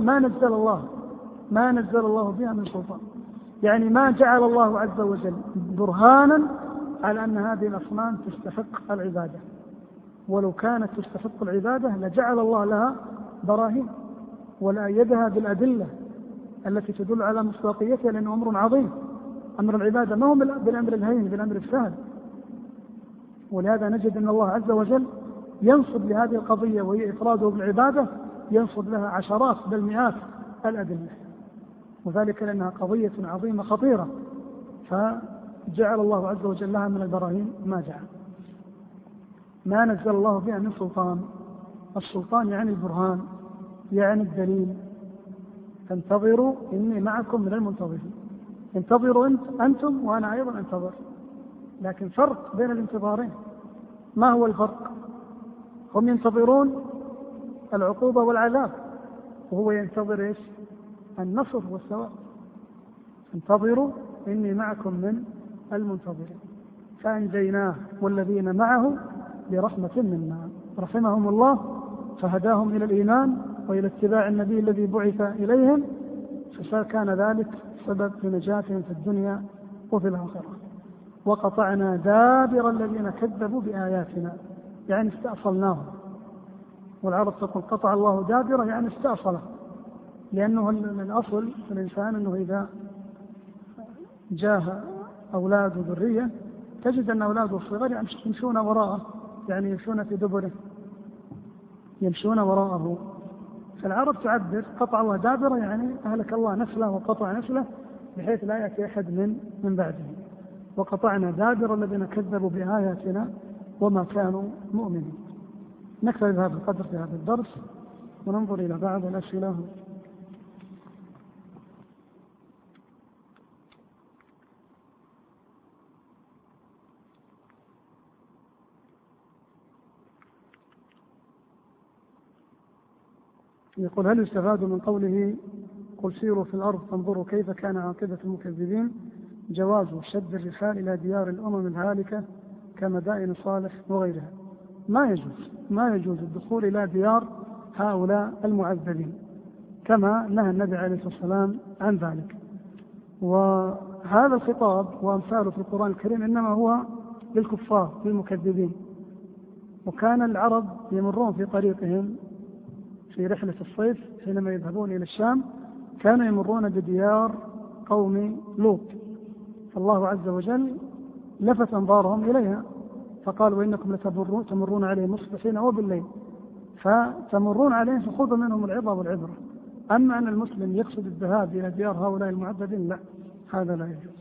نزل الله بها من سلطان. يعني ما جعل الله عز وجل برهانا على أن هذه الأصنام تستحق العبادة، ولو كانت تستحق العبادة لجعل الله لها براهين ولأيدها بالأدلة التي تدل على مصداقيتها، لأنه أمر عظيم. أمر العبادة ما هو بالأمر الهين، بالأمر السهل. ولهذا نجد أن الله عز وجل ينصب لهذه القضية وهي إفراده بالعبادة، ينصب لها عشرات بل مئات الأدلة، وذلك لأنها قضية عظيمة خطيرة، فجعل الله عز وجل لها من البراهين ما جعل. ما نزل الله بها من سلطان. السلطان يعني البرهان، يعني الدليل. فانتظروا إني معكم من المنتظرين. انتظروا أنتم وأنا أيضا انتظر. لكن فرق بين الانتظارين. ما هو الفرق؟ هم ينتظرون العقوبة والعذاب، وهو ينتظر إيش؟ النصر والثواب. انتظروا إني معكم من المنتظرين. فأنجيناه والذين معه برحمة منا، رحمهم الله فهداهم إلى الإيمان وإلى اتباع النبي الذي بعث إليهم، فكان ذلك سبب لنجاتهم في الدنيا وفي الآخرة. وقطعنا دابر الذين كذبوا بآياتنا، يعني استأصلناهم. والعرب تقول قطع الله دابره يعني استأصله، لأنه الأصل في الإنسان أنه إذا جاه أولاد ذرية تجد أن أولاده الصغار يمشون وراءه، يعني يمشون في دبره، يمشون وراءه. فالعرب تعبر قطع الله دابره يعني أهلك الله نسله وقطع نسله بحيث لا يأتي أحد من بعده. وقطعنا دابر الذين كذبوا بآياتنا وما كانوا مؤمنين. نكتفي بهذا القدر في هذا الدرس وننظر إلى بعض الأسئلة. يقول هل يستفاد من قوله قل سيروا في الأرض فانظروا كيف كان عاقبة المكذبين جواز شد الرحال إلى ديار الأمم الهالكة كمدائن صالح وغيرها؟ ما يجوز الدخول إلى ديار هؤلاء المعذبين كما نهى النبي عليه الصلاة والسلام عن ذلك. وهذا الخطاب وأمثاله في القرآن الكريم إنما هو للكفار للمكذبين. وكان العرب يمرون في طريقهم في رحلة الصيف حينما يذهبون إلى الشام كانوا يمرون بديار قوم لوط، فالله عز وجل لفت أنظارهم إليها فقال وإنكم تمرون عليهم مصبحين وبالليل، فتمرون عليهم فخذوا منهم العظة والعبرة. أما أن المسلم يقصد الذهاب إلى ديار هؤلاء المعذبين لا، هذا لا يجوز.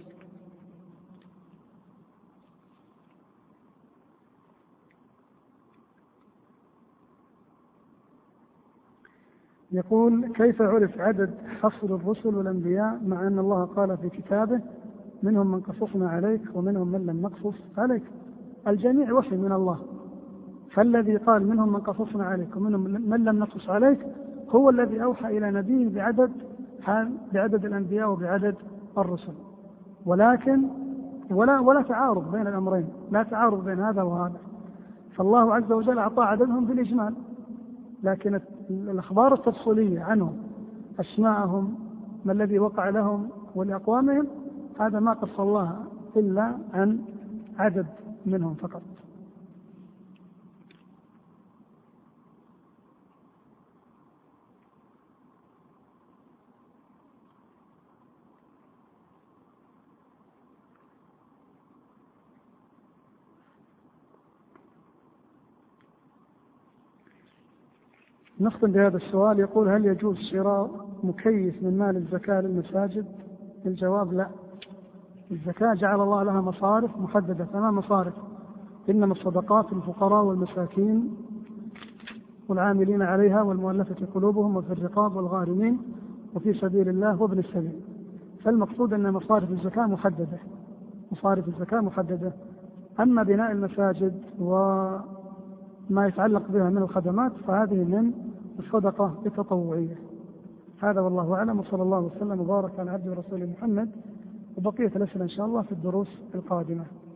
يقول: كيف عرف عدد حصر الرسل والأنبياء مع أن الله قال في كتابه منهم من قصصنا عليك ومنهم من لم نقصص عليك؟ الجميع وحي من الله، فالذي قال منهم من قصصنا عليك ومنهم من لم نقصص عليك هو الذي أوحى إلى نبيه بعدد الأنبياء وبعدد الرسل. ولكن ولا تعارض بين الأمرين، لا تعارض بين هذا وهذا، فالله عز وجل أعطى عددهم بالإجمال، لكن الأخبار التفصيلية عنهم، أسماءهم، ما الذي وقع لهم ولأقوامهم، هذا ما قص الله إلا عن عدد منهم فقط. نختم بهذا السؤال. يقول: هل يجوز شراء مكيف من مال الزكاة للمساجد؟ الجواب: لا. الزكاة جعل الله لها مصارف محددة، 8 مصارف: إنما الصدقات للفقراء والمساكين والعاملين عليها والمؤلفة قلوبهم وفي الرقاب والغارمين وفي سبيل الله وابن السبيل. فالمقصود أن مصارف الزكاة محددة، مصارف الزكاة محددة. أما بناء المساجد وما يتعلق بها من الخدمات فهذه من الصدقة التطوعية. هذا والله أعلم، وصلى الله وسلم وبارك على عبده ورسوله محمد، وبقية الأسئلة إن شاء الله في الدروس القادمة.